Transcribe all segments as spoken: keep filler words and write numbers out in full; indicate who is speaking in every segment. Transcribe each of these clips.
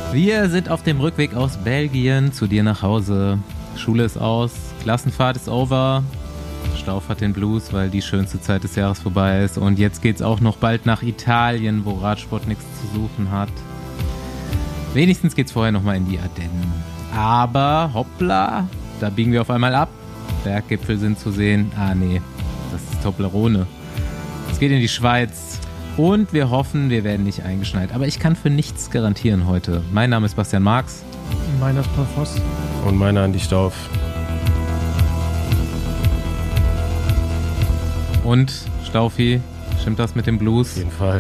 Speaker 1: Wir sind auf dem Rückweg aus Belgien zu dir nach Hause. Schule ist aus, Klassenfahrt ist over. Stauf hat den Blues, weil die schönste Zeit des Jahres vorbei ist. Und jetzt geht's auch noch bald nach Italien, wo Radsport nichts zu suchen hat. Wenigstens geht's vorher nochmal in die Ardennen. Aber hoppla, da biegen wir auf einmal ab. Berggipfel sind zu sehen. Ah nee, das ist Toblerone. Es geht in die Schweiz. Und wir hoffen, wir werden nicht eingeschneit. Aber ich kann für nichts garantieren heute. Mein Name ist Bastian Marx.
Speaker 2: Meiner ist Paul Voss.
Speaker 3: Und meiner Andi Stauf.
Speaker 1: Und Staufi, stimmt das mit dem Blues?
Speaker 3: Auf jeden Fall.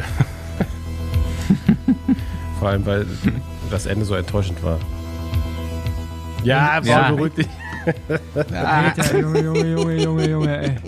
Speaker 3: Vor allem, weil das Ende so enttäuschend war. Ja, Paul,
Speaker 1: ja.
Speaker 3: beruhig dich.
Speaker 2: Alter, Junge, Junge, Junge, Junge, Junge, ey.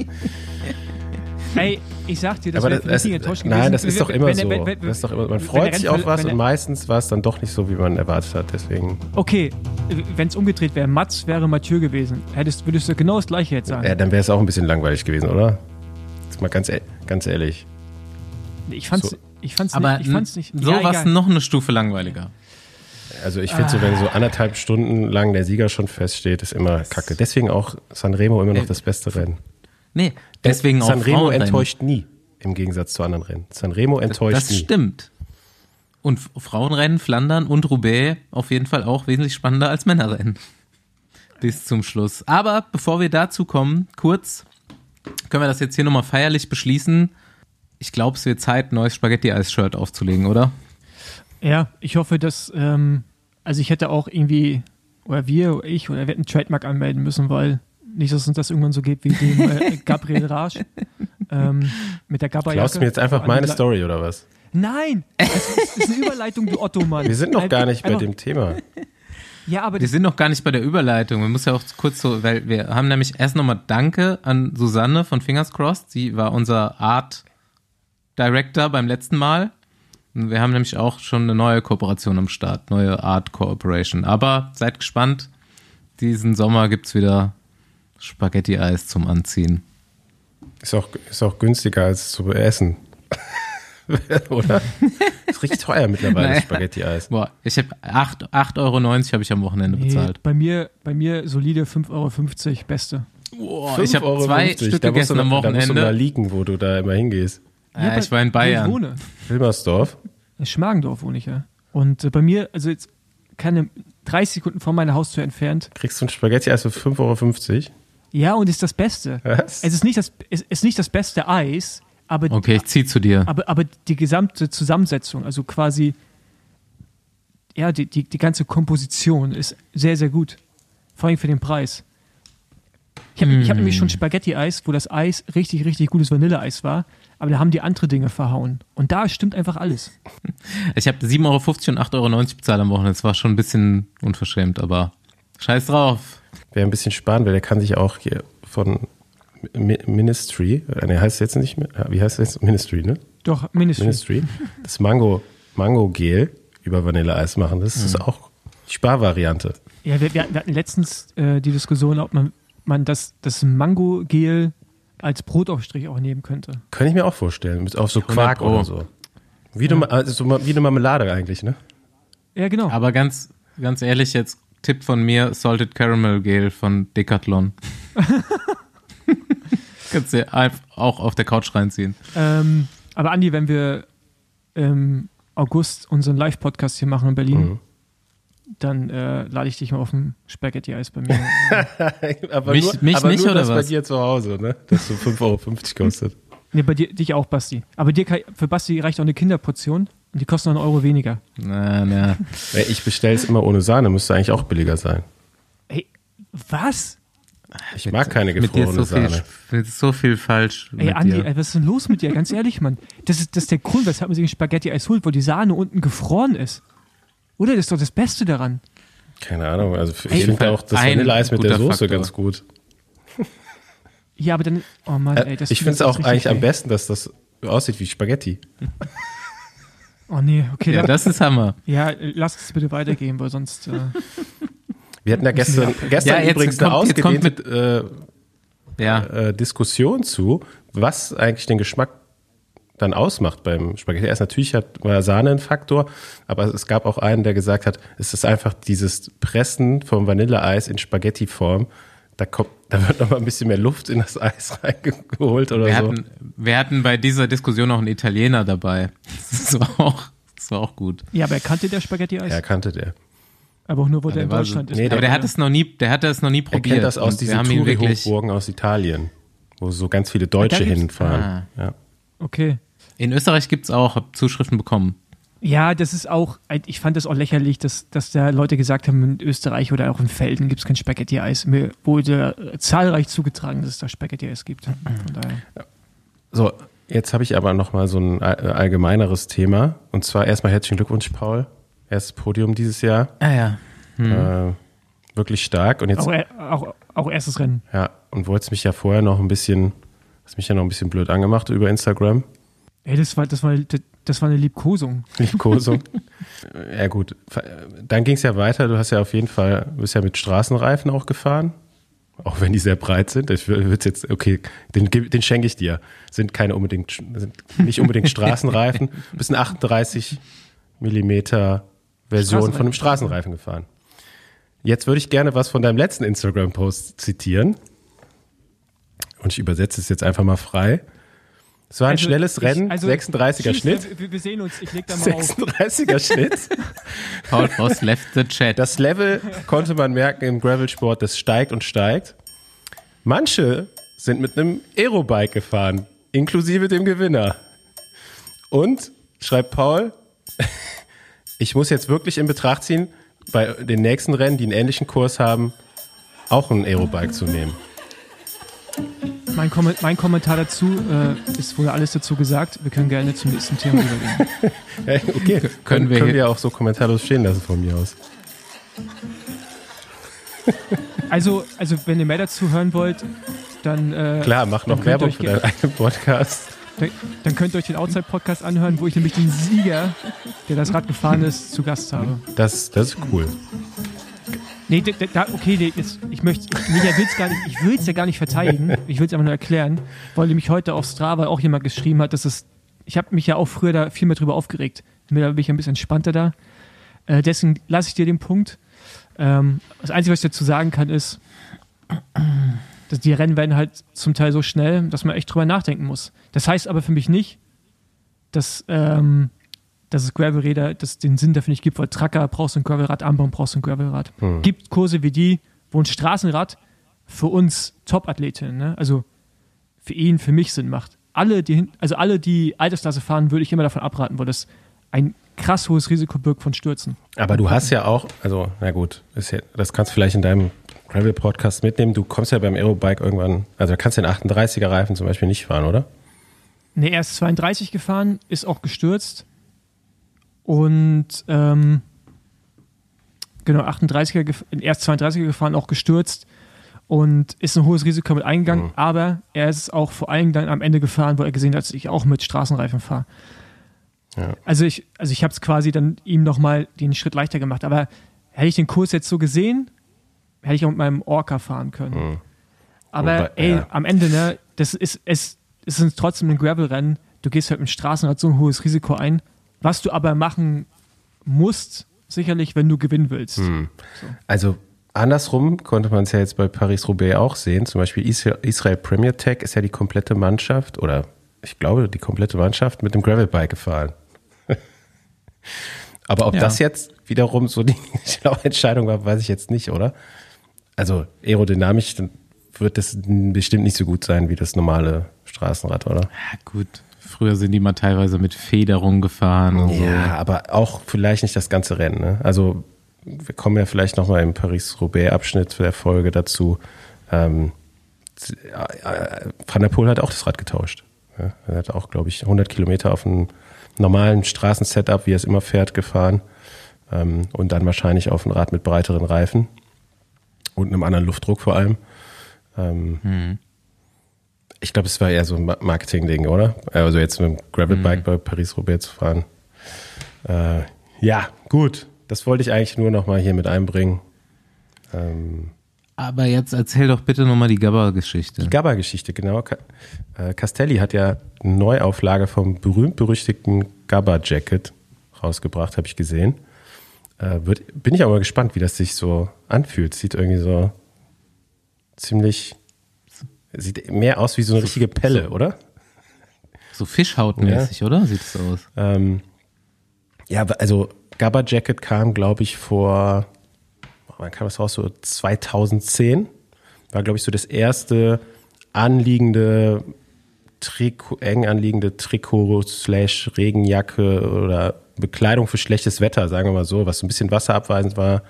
Speaker 2: Ey, ich sag dir, das wäre richtig enttäuschend gewesen.
Speaker 3: Nein, das ist doch immer
Speaker 2: wenn,
Speaker 3: so.
Speaker 2: Wenn, wenn,
Speaker 3: das ist doch immer, man freut sich auf was und meistens war es dann doch nicht so, wie man erwartet hat. Deswegen.
Speaker 2: Okay, wenn es umgedreht wäre, Mats wäre Mathieu gewesen, hättest, würdest du genau das Gleiche jetzt sagen.
Speaker 3: Ja, dann wäre es auch ein bisschen langweilig gewesen, oder? Jetzt mal ganz, ganz ehrlich.
Speaker 2: Ich fand's,
Speaker 3: so.
Speaker 2: ich fand's
Speaker 1: Aber
Speaker 2: nicht. Ich fand's nicht
Speaker 1: so
Speaker 2: ja,
Speaker 1: war es noch eine Stufe langweiliger.
Speaker 3: Also ich finde ah. so, wenn so anderthalb Stunden lang der Sieger schon feststeht, ist immer kacke. Deswegen auch Sanremo immer noch das beste Rennen.
Speaker 1: Nee, deswegen auch
Speaker 3: Sanremo enttäuscht nie, im Gegensatz zu anderen Rennen. Sanremo enttäuscht
Speaker 1: das, das
Speaker 3: nie.
Speaker 1: Das stimmt. Und Frauenrennen, Flandern und Roubaix auf jeden Fall auch wesentlich spannender als Männerrennen. Bis zum Schluss. Aber bevor wir dazu kommen, kurz, können wir das jetzt hier nochmal feierlich beschließen. Ich glaube, es wird Zeit, ein neues Spaghetti-Eis-Shirt aufzulegen, oder?
Speaker 2: Ja, ich hoffe, dass, ähm, also ich hätte auch irgendwie, oder wir, oder ich, oder wir hätten einen Trademark anmelden müssen, weil nicht, dass uns das irgendwann so geht wie dem äh, Gabriel Rasch ähm, mit der Gabba-Jacke.
Speaker 3: Glaubst du mir jetzt einfach meine La- Story, oder was?
Speaker 2: Nein, das ist, das ist eine Überleitung, du Otto-Mann.
Speaker 3: Wir sind noch
Speaker 2: Ein,
Speaker 3: gar nicht bei
Speaker 2: einfach,
Speaker 3: dem Thema.
Speaker 2: Ja, aber
Speaker 1: wir sind noch gar nicht bei der Überleitung. Wir müssen ja auch kurz so, weil wir haben nämlich erst nochmal Danke an Susanne von Fingers Crossed. Sie war unser Art Director beim letzten Mal. Wir haben nämlich auch schon eine neue Kooperation am Start, neue Art Cooperation. Aber seid gespannt, diesen Sommer gibt's wieder Spaghetti-Eis zum Anziehen.
Speaker 3: Ist auch, ist auch günstiger als zu essen. Oder? Ist richtig teuer mittlerweile, naja. Spaghetti-Eis.
Speaker 1: Boah, ich habe acht Euro neunzig habe ich am Wochenende
Speaker 2: nee,
Speaker 1: bezahlt.
Speaker 2: Bei mir, bei mir solide fünf Euro fünfzig, beste.
Speaker 1: Boah, ich habe zwei Stück
Speaker 3: da
Speaker 1: gegessen
Speaker 3: du,
Speaker 1: am Wochenende. Da musst du
Speaker 3: mal liegen, wo du da immer hingehst.
Speaker 1: Ja, äh, ich war in Bayern.
Speaker 2: Ich wohne.
Speaker 3: Wilmersdorf.
Speaker 2: In Schmargendorf wohne ich, ja. Und äh, bei mir, also jetzt keine dreißig Sekunden von meiner Haustür entfernt.
Speaker 3: Kriegst du ein Spaghetti-Eis für fünf Euro fünfzig?
Speaker 2: Ja, und ist das Beste.
Speaker 3: Was?
Speaker 2: Es ist nicht das, es ist nicht das beste Eis, aber,
Speaker 1: okay, ich zieh zu dir.
Speaker 2: Aber, aber die gesamte Zusammensetzung, also quasi, ja, die, die, die ganze Komposition ist sehr, sehr gut. Vor allem für den Preis. Ich habe mm. hab nämlich schon Spaghetti-Eis, wo das Eis richtig, richtig gutes Vanilleeis war, aber da haben die andere Dinge verhauen. Und da stimmt einfach alles.
Speaker 1: Ich habe sieben Euro fünfzig und acht Euro neunzig bezahlt am Wochenende. Das war schon ein bisschen unverschämt, aber scheiß drauf.
Speaker 3: Wer ein bisschen sparen will, der kann sich auch hier von Ministry, ne, heißt es jetzt nicht mehr, wie heißt es jetzt? Ministry, ne?
Speaker 2: Doch, Ministry.
Speaker 3: Ministry. Das Mango, Mango-Gel über Vanilleeis machen, das ist mhm. auch die Sparvariante.
Speaker 2: Ja, wir, wir hatten letztens äh, die Diskussion, ob man, man das, das Mango-Gel als Brotaufstrich auch nehmen könnte.
Speaker 3: Könnte ich mir auch vorstellen, mit auf so Quark oder so. Wie, ja. eine, also wie eine Marmelade eigentlich, ne?
Speaker 2: Ja, genau.
Speaker 1: Aber ganz, ganz ehrlich, jetzt Tipp von mir, Salted Caramel Gel von Decathlon. Kannst du auch auf der Couch reinziehen.
Speaker 2: Ähm, aber Andi, wenn wir im August unseren Live-Podcast hier machen in Berlin, mhm. dann äh, lade ich dich mal auf ein Spaghetti-Eis bei mir.
Speaker 3: aber
Speaker 1: mich
Speaker 3: nur,
Speaker 1: mich
Speaker 3: aber
Speaker 1: nicht,
Speaker 3: nur
Speaker 1: oder
Speaker 3: das
Speaker 1: was?
Speaker 3: Bei dir zu Hause, ne? Das so fünf Euro fünfzig kostet.
Speaker 2: Nee, bei dir, dich auch, Basti. Aber dir kann, für Basti reicht auch eine Kinderportion und die kostet noch einen Euro weniger.
Speaker 1: Na, na.
Speaker 3: Ich bestelle es immer ohne Sahne, müsste eigentlich auch billiger sein.
Speaker 2: Ey, was?
Speaker 3: Ich
Speaker 1: mit,
Speaker 3: mag keine gefrorene
Speaker 1: so
Speaker 3: Sahne.
Speaker 1: Viel, so viel falsch.
Speaker 2: Ey, Andi, ey, was ist denn los mit dir? Ganz ehrlich, Mann. Das ist, das ist der Grund, weshalb man sich ein Spaghetti-Eis holt, wo die Sahne unten gefroren ist. Oder? Das ist doch das Beste daran.
Speaker 3: Keine Ahnung. Also ich finde auch das Vanilleeis mit der Soße Faktor. Ganz gut.
Speaker 2: Ja, aber dann, oh Mann, ey. Das
Speaker 3: ich finde es auch eigentlich
Speaker 2: ey.
Speaker 3: am besten, dass das aussieht wie Spaghetti.
Speaker 2: Oh nee, okay.
Speaker 1: Ja,
Speaker 2: dann,
Speaker 1: das ist Hammer.
Speaker 2: Ja, lass es bitte weitergehen, weil sonst... Äh,
Speaker 3: wir hatten ja gestern, gestern
Speaker 1: ja,
Speaker 3: übrigens
Speaker 1: kommt,
Speaker 3: eine ausgedehnte
Speaker 1: mit, äh, ja.
Speaker 3: äh, Diskussion zu, was eigentlich den Geschmack dann ausmacht beim Spaghetti-Eis. Natürlich hat, war Sahne ein Faktor, aber es gab auch einen, der gesagt hat, es ist einfach dieses Pressen vom Vanilleeis in Spaghetti-Form. Da kommt, da wird noch mal ein bisschen mehr Luft in das Eis reingeholt oder
Speaker 1: wir
Speaker 3: so.
Speaker 1: Hatten, wir hatten bei dieser Diskussion noch einen Italiener dabei. Das war auch, das war auch gut.
Speaker 2: Ja, aber er kannte der Spaghetti-Eis?
Speaker 3: Ja, kannte der.
Speaker 2: Aber auch nur, wo
Speaker 1: Ja,
Speaker 2: der in
Speaker 1: der war
Speaker 2: Deutschland
Speaker 1: so,
Speaker 2: ist.
Speaker 3: nee,
Speaker 1: aber der hat es noch nie, der hatte es noch nie
Speaker 3: Er
Speaker 1: probiert.
Speaker 3: kennt das aus
Speaker 1: Und wir
Speaker 3: diesen
Speaker 1: haben ihn wirklich,
Speaker 3: Touri-Hochburgen aus Italien, wo so ganz viele Deutsche
Speaker 2: da gibt's-
Speaker 3: hinfahren.
Speaker 1: Ah.
Speaker 3: Ja.
Speaker 2: Okay.
Speaker 1: in Österreich gibt's auch, hab Zuschriften bekommen.
Speaker 2: Ja, das ist auch, ich fand das auch lächerlich, dass, dass da Leute gesagt haben, in Österreich oder auch in Felden gibt es kein Spaghetti-Eis. Mir wurde zahlreich zugetragen, dass es da Spaghetti-Eis gibt. Von daher.
Speaker 3: So, jetzt habe ich aber noch mal so ein all- allgemeineres Thema. Und zwar erstmal herzlichen Glückwunsch, Paul. Erstes Podium dieses Jahr.
Speaker 1: Ah ja. Hm.
Speaker 3: Äh, wirklich stark. Und jetzt,
Speaker 2: Auch, auch, auch erstes Rennen.
Speaker 3: ja, und wolltest mich ja vorher noch ein bisschen, hast mich ja noch ein bisschen blöd angemacht über Instagram.
Speaker 2: Ey, das war, das war, das war eine Liebkosung.
Speaker 3: Liebkosung. Ja gut, dann ging es ja weiter. Du hast ja auf jeden Fall, du bist ja mit Straßenreifen auch gefahren, auch wenn die sehr breit sind. Ich würde jetzt, okay, den, geb- den schenke ich dir. Sind keine unbedingt, sind nicht unbedingt Straßenreifen. Du bist eine achtunddreißig Millimeter Version von einem Straßenreifen gefahren. Jetzt würde ich gerne was von deinem letzten Instagram-Post zitieren. Und ich übersetze es jetzt einfach mal frei. Es war ein
Speaker 2: Also,
Speaker 3: schnelles
Speaker 2: ich-
Speaker 3: Rennen,
Speaker 2: also,
Speaker 3: sechsunddreißiger
Speaker 2: Schieß,
Speaker 3: Schnitt.
Speaker 2: Wir, wir sehen uns, ich leg da mal auf.
Speaker 3: sechsunddreißiger Schnitt.
Speaker 1: Paul Voss left the chat.
Speaker 3: Das Level konnte man merken im Gravelsport, das steigt und steigt. Manche sind mit einem Aerobike gefahren, inklusive dem Gewinner. Und, schreibt Paul, ich muss jetzt wirklich in Betracht ziehen, bei den nächsten Rennen, die einen ähnlichen Kurs haben, auch ein Aerobike zu nehmen.
Speaker 2: Mein, Kom mein Kommentar dazu äh, ist wohl alles dazu gesagt. Wir können gerne zum nächsten Thema übergehen.
Speaker 3: Ja, okay, können,
Speaker 1: Können wir
Speaker 3: können
Speaker 1: hier-
Speaker 3: wir auch so kommentarlos stehen lassen von mir aus.
Speaker 2: Also, also wenn ihr mehr dazu hören wollt, dann, äh,
Speaker 3: Klar, mach noch
Speaker 2: Dann könnt ihr
Speaker 3: Werbung
Speaker 2: euch
Speaker 3: für
Speaker 2: ge-
Speaker 3: deinen eigenen Podcast.
Speaker 2: dann, dann könnt ihr euch den Outside-Podcast anhören, wo ich nämlich den Sieger, der das Rad gefahren ist, zu Gast habe.
Speaker 3: Das, das ist cool.
Speaker 2: Nee, da, da, okay, nee, jetzt, ich möchte, nee, ich will es gar nicht, ich will es ja gar nicht verteidigen, ich will es einfach nur erklären, weil nämlich heute auf Strava auch jemand geschrieben hat, dass es, ich habe mich ja auch früher da viel mehr drüber aufgeregt. Mittlerweile bin ich ein bisschen entspannter da. Äh, deswegen lasse ich dir den Punkt. Ähm, das Einzige, was ich dazu sagen kann, ist, dass die Rennen werden halt zum Teil so schnell, dass man echt drüber nachdenken muss. Das heißt aber für mich nicht, dass, ähm, dass es Gravelräder, dass den Sinn dafür nicht gibt, weil Tracker brauchst du ein Gravelrad, Armbahn brauchst du ein Gravelrad.
Speaker 3: Hm.
Speaker 2: Gibt Kurse wie die, wo ein Straßenrad für uns Top-Athletinnen, ne? also für ihn, für mich Sinn macht. Alle, die, hin- also alle, die Altersklasse fahren, würde ich immer davon abraten, weil das ein krass hohes Risiko birgt von Stürzen.
Speaker 3: Aber du hast ja auch, also na gut, ist ja, das kannst du vielleicht in deinem Gravel-Podcast mitnehmen. Du kommst ja beim Aerobike irgendwann, also da kannst du den achtunddreißiger Reifen zum Beispiel nicht fahren, oder?
Speaker 2: Ne, er ist zweiunddreißig gefahren, ist auch gestürzt und ähm, genau, achtunddreißiger, gef- erst zweiunddreißiger gefahren, auch gestürzt und ist ein hohes Risiko mit eingegangen,
Speaker 3: Mhm.
Speaker 2: aber er ist auch vor allem dann am Ende gefahren, wo er gesehen hat, dass ich auch mit Straßenreifen fahre.
Speaker 3: Ja.
Speaker 2: Also ich, also ich habe es quasi dann ihm nochmal den Schritt leichter gemacht, aber hätte ich den Kurs jetzt so gesehen, hätte ich auch mit meinem Orca fahren können.
Speaker 3: Mhm.
Speaker 2: Aber
Speaker 3: Wobei,
Speaker 2: ey,
Speaker 3: ja.
Speaker 2: am Ende, ne, das ist, es, es ist trotzdem ein Gravel-Rennen. Du gehst halt mit dem Straßenrad so ein hohes Risiko ein, was du aber machen musst, sicherlich, wenn du gewinnen willst.
Speaker 3: Hm. Also andersrum konnte man es ja jetzt bei Paris-Roubaix auch sehen. Zum Beispiel Israel, Israel Premier Tech ist ja die komplette Mannschaft, oder ich glaube, die komplette Mannschaft mit dem Gravelbike gefahren. Aber ob
Speaker 2: Ja.
Speaker 3: das jetzt wiederum so die schlaue Entscheidung war, weiß ich jetzt nicht, oder? Also aerodynamisch wird das bestimmt nicht so gut sein wie das normale Straßenrad, oder?
Speaker 1: Ja, gut. Früher sind die mal teilweise mit Federung gefahren und so.
Speaker 3: Ja, aber auch vielleicht nicht das ganze Rennen. Ne? Also wir kommen ja vielleicht nochmal im Paris-Roubaix-Abschnitt der Folge dazu. Ähm, Van der Poel hat auch das Rad getauscht. Ja? Er hat auch, glaube ich, hundert Kilometer auf einem normalen Straßensetup, wie er es immer fährt, gefahren. Ähm, und dann wahrscheinlich auf ein Rad mit breiteren Reifen und einem anderen Luftdruck vor allem. Ähm,
Speaker 1: Mhm.
Speaker 3: Ich glaube, es war eher so ein Ma- Marketing-Ding, oder? Also jetzt mit dem Gravelbike
Speaker 1: Mhm.
Speaker 3: bei Paris-Roubaix zu fahren. Äh, ja, gut. Das wollte ich eigentlich nur noch mal hier mit einbringen. Ähm,
Speaker 1: Aber jetzt erzähl doch bitte nochmal die Gabba-Geschichte.
Speaker 3: Die Gabba-Geschichte, genau. Castelli hat ja eine Neuauflage vom berühmt-berüchtigten Gabba-Jacket rausgebracht, habe ich gesehen. Äh, wird, bin ich aber mal gespannt, wie das sich so anfühlt. Sieht irgendwie so ziemlich, sieht mehr aus wie so eine richtige Pelle, so, oder?
Speaker 1: So Fischhautmäßig, ja. Oder? Sieht es aus.
Speaker 3: Ähm, ja, also Gabba Jacket kam, glaube ich, vor, wann kam das raus? So zweitausendzehn. War, glaube ich, so das erste anliegende Trikot, eng anliegende Trikot slash Regenjacke oder Bekleidung für schlechtes Wetter, sagen wir mal so, was so ein bisschen wasserabweisend war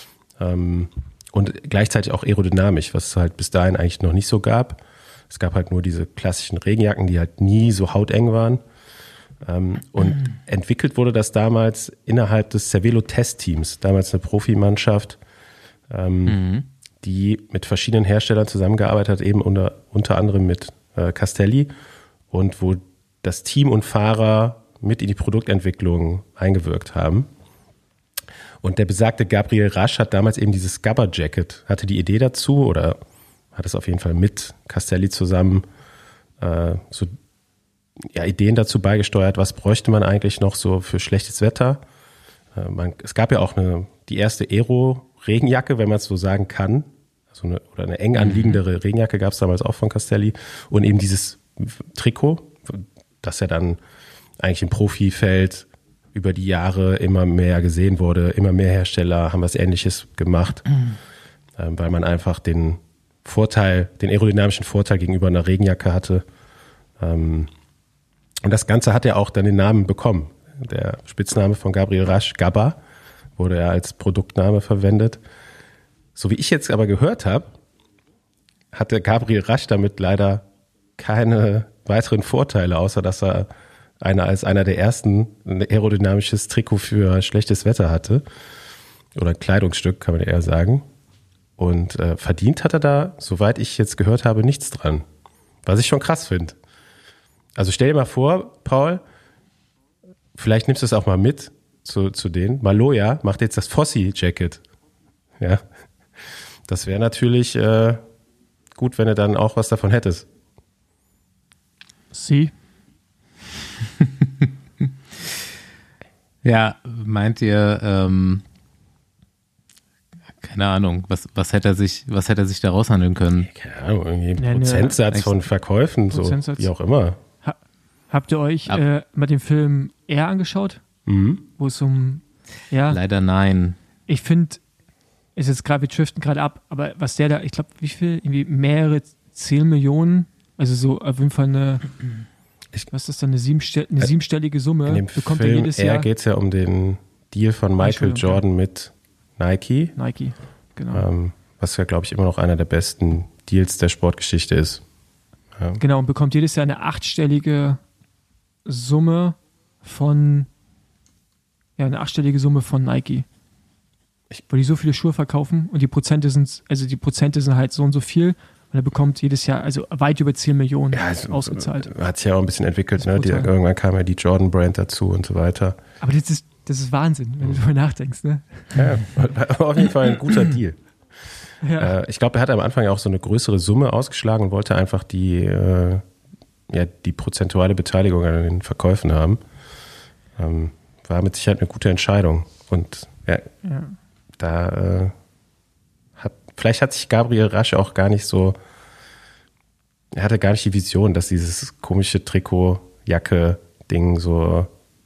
Speaker 3: ähm, und gleichzeitig auch aerodynamisch, was es halt bis dahin eigentlich noch nicht so gab. Es gab halt nur diese klassischen Regenjacken, die halt nie so hauteng waren. Ähm, und mhm. entwickelt wurde das damals innerhalb des Cervelo-Testteams, damals eine Profimannschaft, ähm, mhm. die mit verschiedenen Herstellern zusammengearbeitet hat, eben unter, unter anderem mit äh, Castelli und wo das Team und Fahrer mit in die Produktentwicklung eingewirkt haben. Und der besagte Gabriel Rasch hat damals eben dieses Gabba Jacket, hatte die Idee dazu oder hat es auf jeden Fall mit Castelli zusammen äh, so ja, Ideen dazu beigesteuert, was bräuchte man eigentlich noch so für schlechtes Wetter. Äh, man, es gab ja auch eine, die erste Aero-Regenjacke, wenn man es so sagen kann, also eine, oder eine eng anliegendere mhm. Regenjacke gab es damals auch von Castelli und eben dieses Trikot, das ja dann eigentlich im Profifeld über die Jahre immer mehr gesehen wurde. Immer mehr Hersteller haben was Ähnliches gemacht, mhm. ähm, weil man einfach den Vorteil, den aerodynamischen Vorteil gegenüber einer Regenjacke hatte. Ähm, und das Ganze hat ja auch dann den Namen bekommen. Der Spitzname von Gabriel Rasch, Gabba, wurde ja als Produktname verwendet. So wie ich jetzt aber gehört habe, hatte Gabriel Rasch damit leider keine weiteren Vorteile, außer dass er einer als einer der ersten ein aerodynamisches Trikot für schlechtes Wetter hatte. Oder ein Kleidungsstück, kann man eher sagen. Und äh, verdient hat er da, soweit ich jetzt gehört habe, nichts dran. Was ich schon krass finde. Also stell dir mal vor, Paul, vielleicht nimmst du es auch mal mit zu, zu denen. Maloja macht jetzt das Fossi-Jacket. Ja. Das wäre natürlich äh, gut, wenn du dann auch was davon hättest.
Speaker 2: Sie?
Speaker 1: Ja, meint ihr, ähm, keine Ahnung, was, was hätte er sich, was hätte er sich da raushandeln können?
Speaker 3: Keine Ahnung, irgendwie ein ja, Prozentsatz ne, von Verkäufen, Prozentsatz. So, wie auch immer.
Speaker 2: Ha, habt ihr euch äh, mal den Film R angeschaut? Mhm. Wo es um, ja.
Speaker 1: Leider nein.
Speaker 2: Ich finde, ist jetzt gerade, wir driften gerade ab, aber was der da, ich glaube, wie viel, irgendwie mehrere zehn Millionen, also so auf jeden Fall eine, ich, was ist das dann, eine, siebenstell, eine siebenstellige Summe
Speaker 3: in dem bekommt Film er jedes Jahr. geht es ja um den Deal von Michael Jordan mit Nike.
Speaker 2: Nike, genau.
Speaker 3: Ähm, was ja, glaube ich, immer noch einer der besten Deals der Sportgeschichte ist. Ja.
Speaker 2: Genau, und bekommt jedes Jahr eine achtstellige Summe von, ja, eine achtstellige Summe von Nike. Ich, weil die so viele Schuhe verkaufen und die Prozente sind, also die Prozente sind halt so und so viel. Und er bekommt jedes Jahr, also weit über zehn Millionen ja, also, ausgezahlt.
Speaker 3: Hat sich ja auch ein bisschen entwickelt, ne? Die, irgendwann kam ja die Jordan-Brand dazu und so weiter.
Speaker 2: Aber das ist, das ist Wahnsinn, wenn du darüber nachdenkst, ne?
Speaker 3: Ja, auf jeden Fall ein guter Deal. Ja. Äh, ich glaube, er hat am Anfang ja auch so eine größere Summe ausgeschlagen und wollte einfach die, äh, ja, die prozentuale Beteiligung an den Verkäufen haben. Ähm, war mit Sicherheit eine gute Entscheidung. Und ja, ja. da äh, Vielleicht hat sich Gabriel Rasch auch gar nicht so, er hatte gar nicht die Vision, dass dieses komische Trikot-Jacke-Ding so,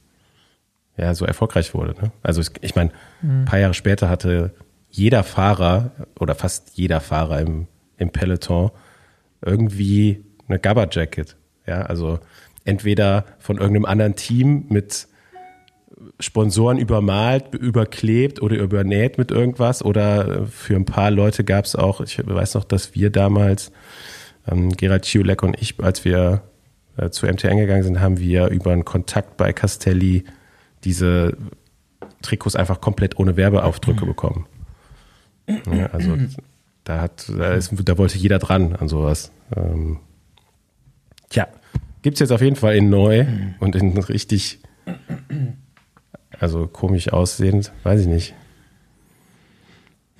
Speaker 3: ja, so erfolgreich wurde. Ne? Also ich meine, mhm. ein paar Jahre später hatte jeder Fahrer oder fast jeder Fahrer im, im Peloton irgendwie eine Gabba-Jacket. Ja, also entweder von irgendeinem anderen Team mit Sponsoren übermalt, überklebt oder übernäht mit irgendwas oder für ein paar Leute gab es auch, ich weiß noch, dass wir damals, ähm, Gerald Ciolek und ich, als wir äh, zu M T N gegangen sind, haben wir über einen Kontakt bei Castelli diese Trikots einfach komplett ohne Werbeaufdrücke bekommen. Ja, also da hat, da, ist, da wollte jeder dran an sowas. Ähm, tja, gibt es jetzt auf jeden Fall in neu und in richtig also komisch aussehend, weiß ich nicht.